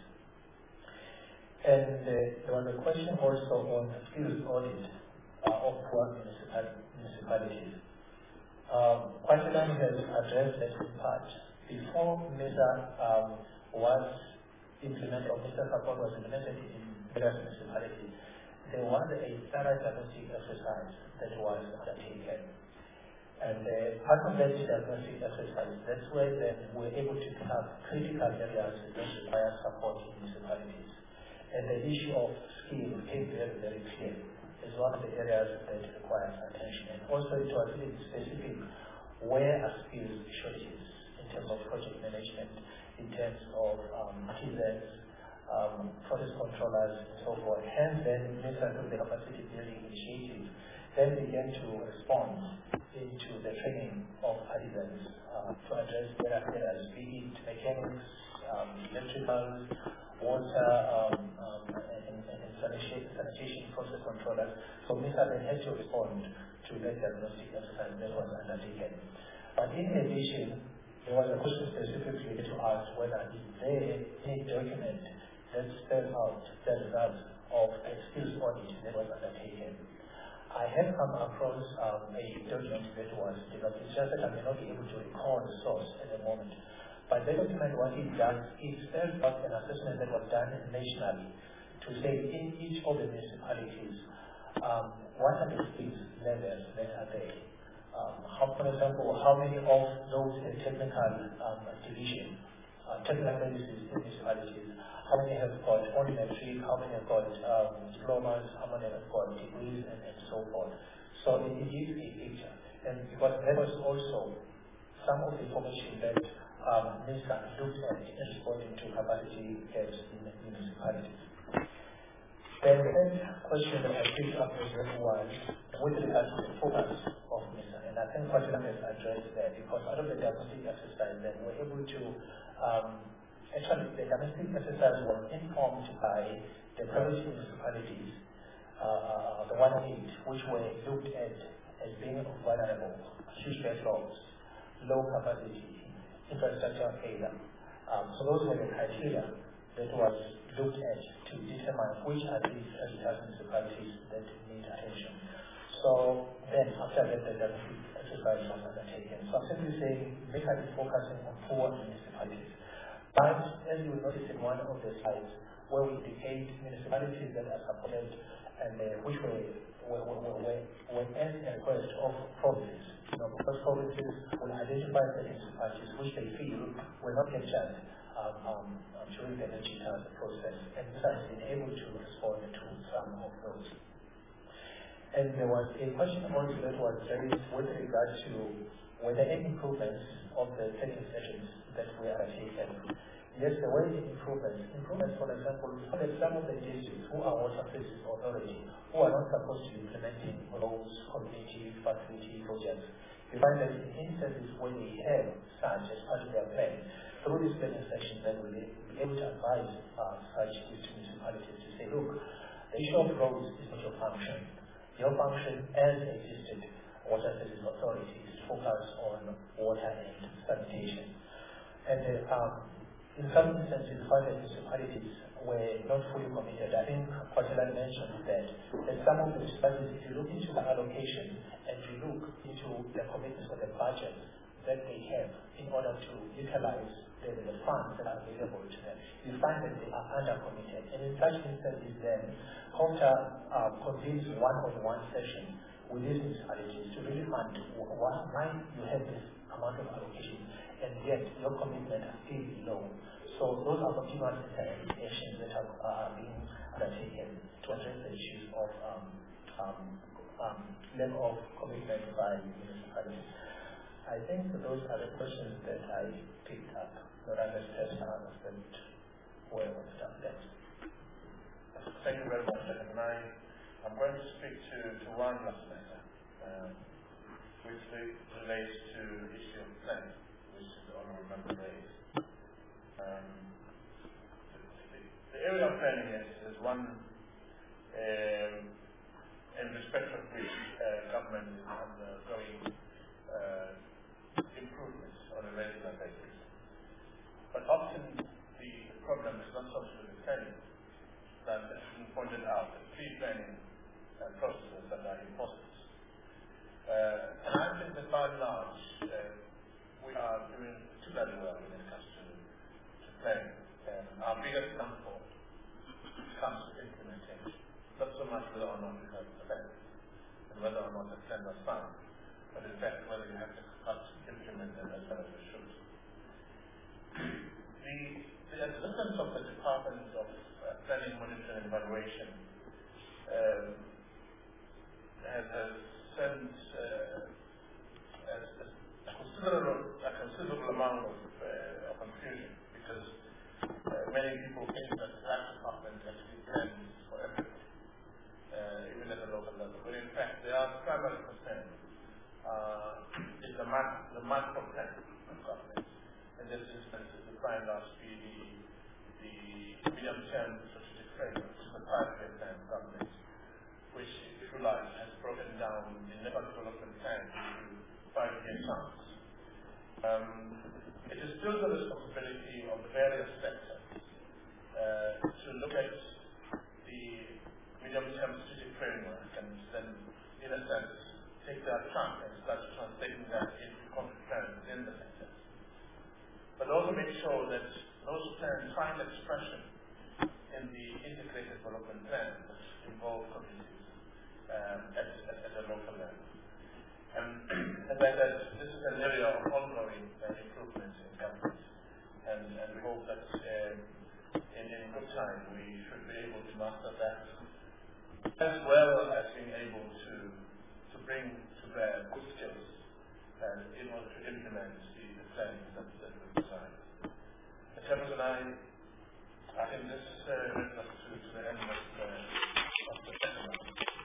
And uh, there was a question also on skills audit uh, of poor municipal municipalities. Um, Quantiline has addressed that in part. Before MISA um, was implemented, or MISA support was implemented in various municipalities, there was a thorough diagnostic exercise that was undertaken. And uh, part of that diagnostic exercise, that's where then we're able to have critical areas that require support in municipalities. And the issue of skill came very, very clear as one of the areas that requires attention. And also it was really specific where are skills shortages in terms of project management, in terms of um, artisans, um, process controllers, and so forth. Hence then MISA through the capacity building initiative then began to respond into the training of artisans uh, to address their areas, be it mechanics, um, electricals, water, um, um, and, and sanitation, sanitation process controllers. So MISA then had to respond to that diagnostic exercise that was undertaken. But in addition, there was a question specifically to ask whether is there any document that spells out the results of a skills audit that was undertaken. I have come across um, a document that was developed. It's just that I may not be able to recall the source at the moment. But the document, what it does, it spells out an assessment that was done nationally to say in each of the municipalities, um, what are the skills levels that are there. Um, how, for example, how many of those uh, technical um, division, uh, technical medicine municipalities, how many have got only matric, how many have got um, diplomas, how many have got degrees, and, and so forth. So it, it gives a picture. And because there was also some of the information that um, MISA looked at in responding to capacity gaps in municipalities. Then the third question that I picked up was with regard to the focus of MISA. And I think Fatima has addressed that because out of the diagnostic exercise, then we're able to, um, actually the diagnostic exercise was informed by the private municipalities, uh, the one eight, which were looked at as being vulnerable, huge backlogs, low capacity, infrastructure failure. Um, so those were the criteria that was looked at to determine which are these municipalities that need attention. So then after that, the diagnostic exercise was undertaken. So I'm simply saying MISA is focusing on poor municipalities. But as you will notice in one of the slides, where we indicate municipalities that are supported and uh, which were, were, were, were, were at a request of provinces. You know, because provinces will identify the municipalities which they feel will not get captured um, um, during the energy process, and MISA has been able to respond to some of those. And there was a question also that was raised with regard to whether any improvements of the training sessions that we are taking. Yes, there were improvements. Improvements, for example, we found that some of the districts who are water places authority, who are not supposed to be implementing roads, community, facility projects, you find that in instances where they have such as part of their plan, through this planning section, then we'll be able to advise uh, such municipalities to say, look, the issue of roads is not your function. Your function as existed water services authority is to focus on water and sanitation. And uh, um, in some instances, five municipalities were not fully committed. I think Kwatila mentioned that, that some of the municipalities, if you look into the allocation and you look into the commitments of the budget that they have in order to utilize the, the funds that are available to them, you find that they are under-committed. And in such instances, then, COMTA uh, convenes one-on-one session with these municipalities to really find why you have this amount of allocation and yet your commitment is still low. So those are continuous interventions that are uh, being undertaken to address the issues of um, um, um, lack of commitment by municipalities. I think those are the questions that I picked up, not understand others that were done next. Thank you very much, and I, I'm going to speak to, to one last matter, um, which relates to the issue of planning, which the Honourable Member raised. Um, the, the, the area of planning is, is one um, in respect of which uh, government is undergoing uh, improvements on a regular basis. But often the, the problem is not so much with the planning, that has been pointed out, the pre-planning uh, processes that are important. Uh, and I think that by and large, uh, we are doing particularly well when it comes to, to planning. Um, our biggest downfall comes to implementation. Not so much whether or not you have a plan, and whether or not the plan was found, but in fact whether you have the capacity to implement them as well as you should. The, the existence of the Department of uh, Planning, Monitoring and Evaluation um, has, has sent uh, a, a, considerable, a considerable amount of, uh, of confusion, because uh, many people think that that department actually plans for everything, uh, even at the local level. But in fact, their primary concern uh, is the, mac the macro plan of government. In this instance, is defined as the, the medium-term strategic framework, which is a five-year plan of government, which, if you like, has broken down the network development plan into five-year chunks. Um, it is still the responsibility of the various sectors uh, to look at the medium-term strategic framework and then, in and find expression in the integrated development plan that involve communities um, at, at, at a local level. Um, as I said, this is an area of ongoing uh, improvements in government, and, and we hope that uh, in, in good time we should be able to master that, as well as being able to, to bring to bear good skills uh, in order to implement the, the plans that, that we've designed. The Chairman and I, I think this uh, brings us to, to the end of, uh, of the seminar.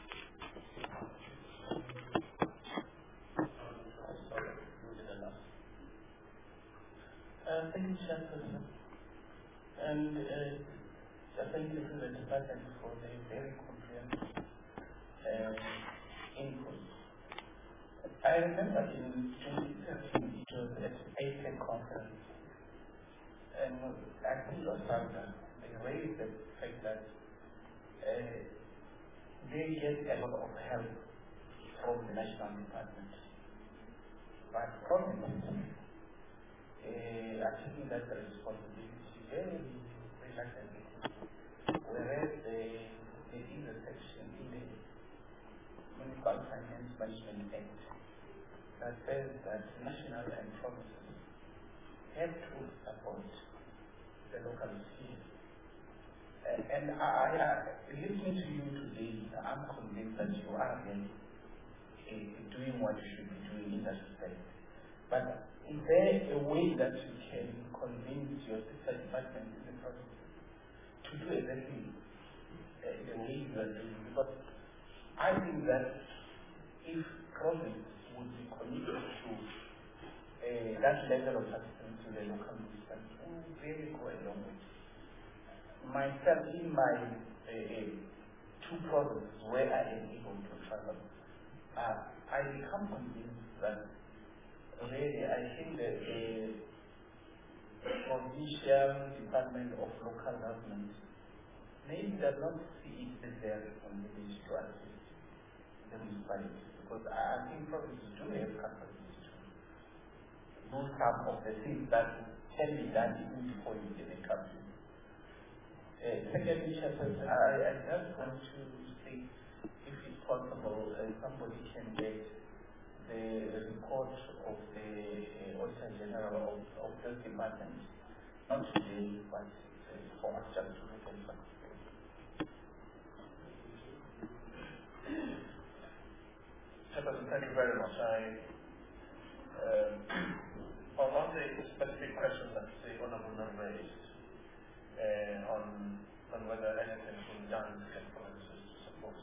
Uh, thank you, Chairperson. And uh, I thank you to the department for the very comprehensive uh, input. I remember in twenty thirteen it was at the APEC conference, and I think it was Sandra, they raised the fact that uh, they get a lot of help from the national department. But problem is, Uh, I think that the responsibility very reluctantly, whereas the, there is a section in the Municipal Finance Management Act that says that national and provinces have to support the local sphere. Uh, and I, I, listening to you today, I'm convinced that you are really uh, doing what you should be doing in that respect. But is there a way that you can convince your sister department in the province to do exactly uh, the way you are doing? Because I think that if province would be committed to uh, that level of assistance to the local systems, we will really go a long way. Myself, in my uh, two provinces where I am able to travel, uh, I become convinced that really, I think that the provincial department of local government maybe does not see it as their responsibility to assist the municipalities, because I think provinces do have capacities to do some of the things that can be done even before you get a country. Uh, secondly, I, I just want to see if it's possible uh, somebody can get the report of the uh, Auditor General of, of this department, not today, but uh, for us just to look at it. Chairperson, thank you very much. I, um, on the specific question that the Honourable Member raised uh, on, on whether anything has been done to get provinces to support.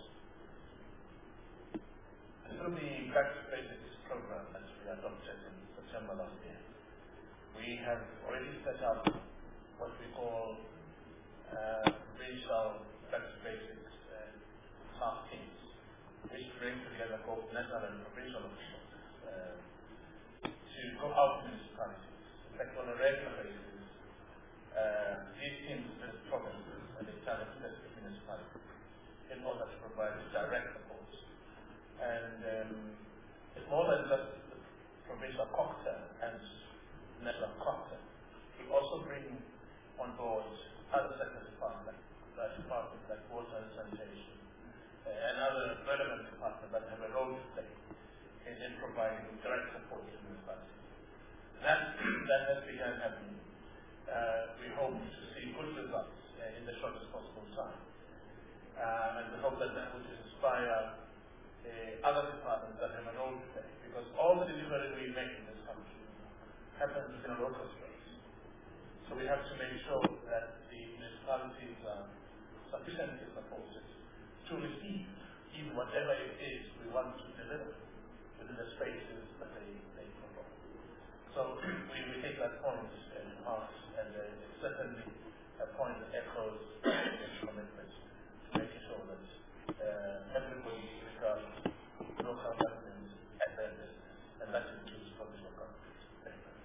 Through the Back to Basics program that we adopted in September last year, we have already set up what we call uh, regional Back to Basics uh, task teams, which bring together both national and provincial officials uh, to go out to municipalities. In fact, on a regular basis, uh, these teams visit provinces and they target specific municipalities in order to provide direct support. And um, it's more than just the provincial cocktail and national cocktail. We also bring on board other sector departments, like departments like water and sanitation, uh, and other relevant departments that have a role to play in, in providing direct support to municipalities. That, that has begun happening. Uh, we hope to see good results uh, in the shortest possible time. Uh, and we hope that that will inspire Uh, other departments that have a role to play, because all the delivery we make in this country happens in a local space. So we have to make sure that the municipalities are sufficiently supported to receive even whatever it is we want to deliver within the spaces that they, they provide. So we, we take that point in heart, and uh, it's certainly a point that echoes this commitment to making sure that uh, everybody regards local government as their business, and that includes provincial government. Thank you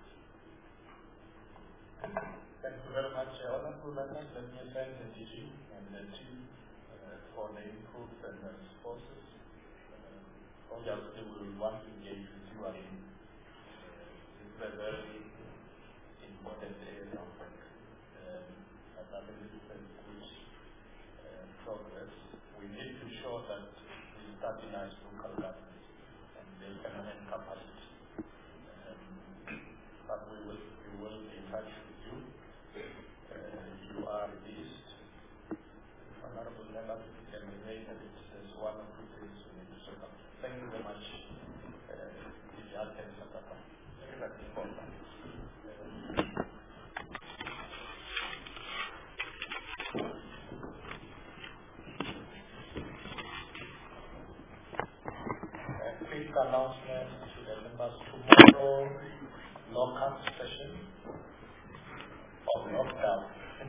very much. Thank you very much, Honourable Members. Let me thank the D G and the team uh, for the input and the responses. Uh, obviously, we will want to engage with you again. Uh, this is a very important area of work. Uh, I think this is a good uh, progress. We need to show that we stabilize local governments and their permanent capacity. Um, but we will, we will be in touch with you. Uh, you are released. Honorable members, you can remain that it is one of the things we need to sort out. Thank you very much. If you have any other time. That's important. Quick announcement to the members. Tomorrow, local session of lockdown.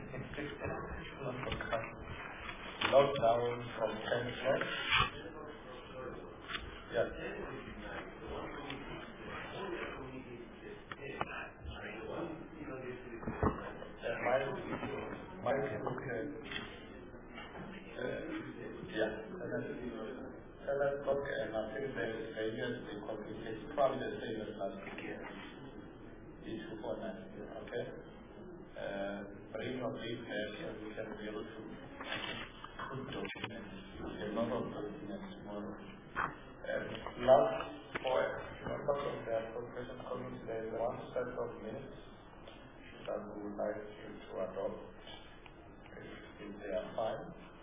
Lockdown from ten o'clock. Yes. My, my, okay. Uh, yeah. ten o'clock, and I think the areas they communicate probably the same as last year. It's for nine, okay? Uh, bring your business so we can be able to put documents, a lot of documents tomorrow. And last point, members of the appropriation committee, there is one set of minutes that we would like you to adopt if, if they are fine.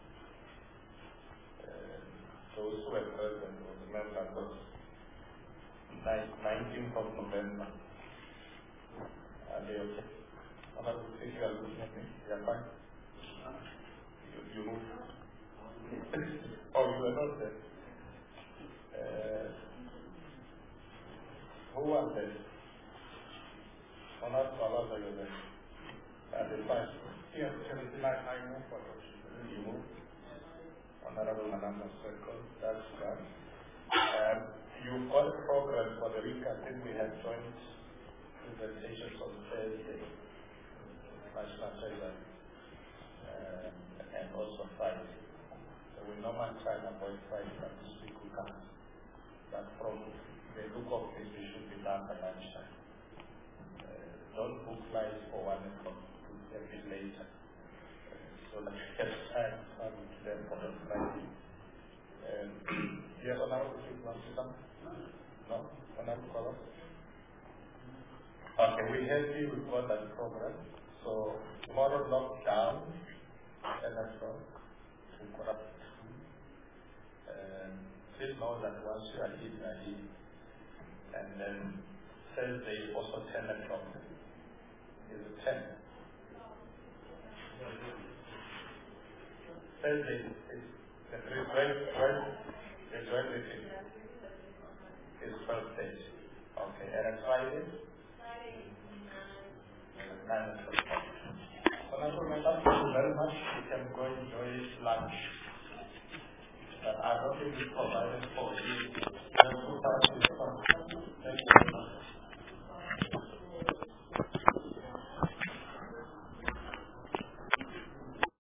Uh, those who were present will remember that was nineteenth of November. Are they okay? Honorable, if you are looking at me, you are fine? You, you move. Oh, you were not there. Uh, who was there? Honorable Baba, you were there. Are they fine? Yes, I, I move for it. You move. Honorable Manamba Circle, that's right. Um, you've got a program for the week. I think we have joint presentations on Thursday, National Treasury, um, and also Friday. So we normally try and avoid Friday, but this week we can't. But from the look of things, we should be done by lunchtime. Uh, don't book flights for one o'clock, a bit later. So that you have time to travel to them for the Friday. Um, do you have an hour to speak, Mamsita? No? An hour to call us? Okay, we help you with what that program. So tomorrow lockdown, and that's all. To corrupt. Um, please know that once you are in, you are in. And then Thursday is also ten o'clock. Is it ten? Thursday is the joint the joint meeting is first stage. Okay, and on Friday? nine o'clock. Honorable members, thank you very much. You can go enjoy lunch. But I don't think it's provided for you. Thank you very much.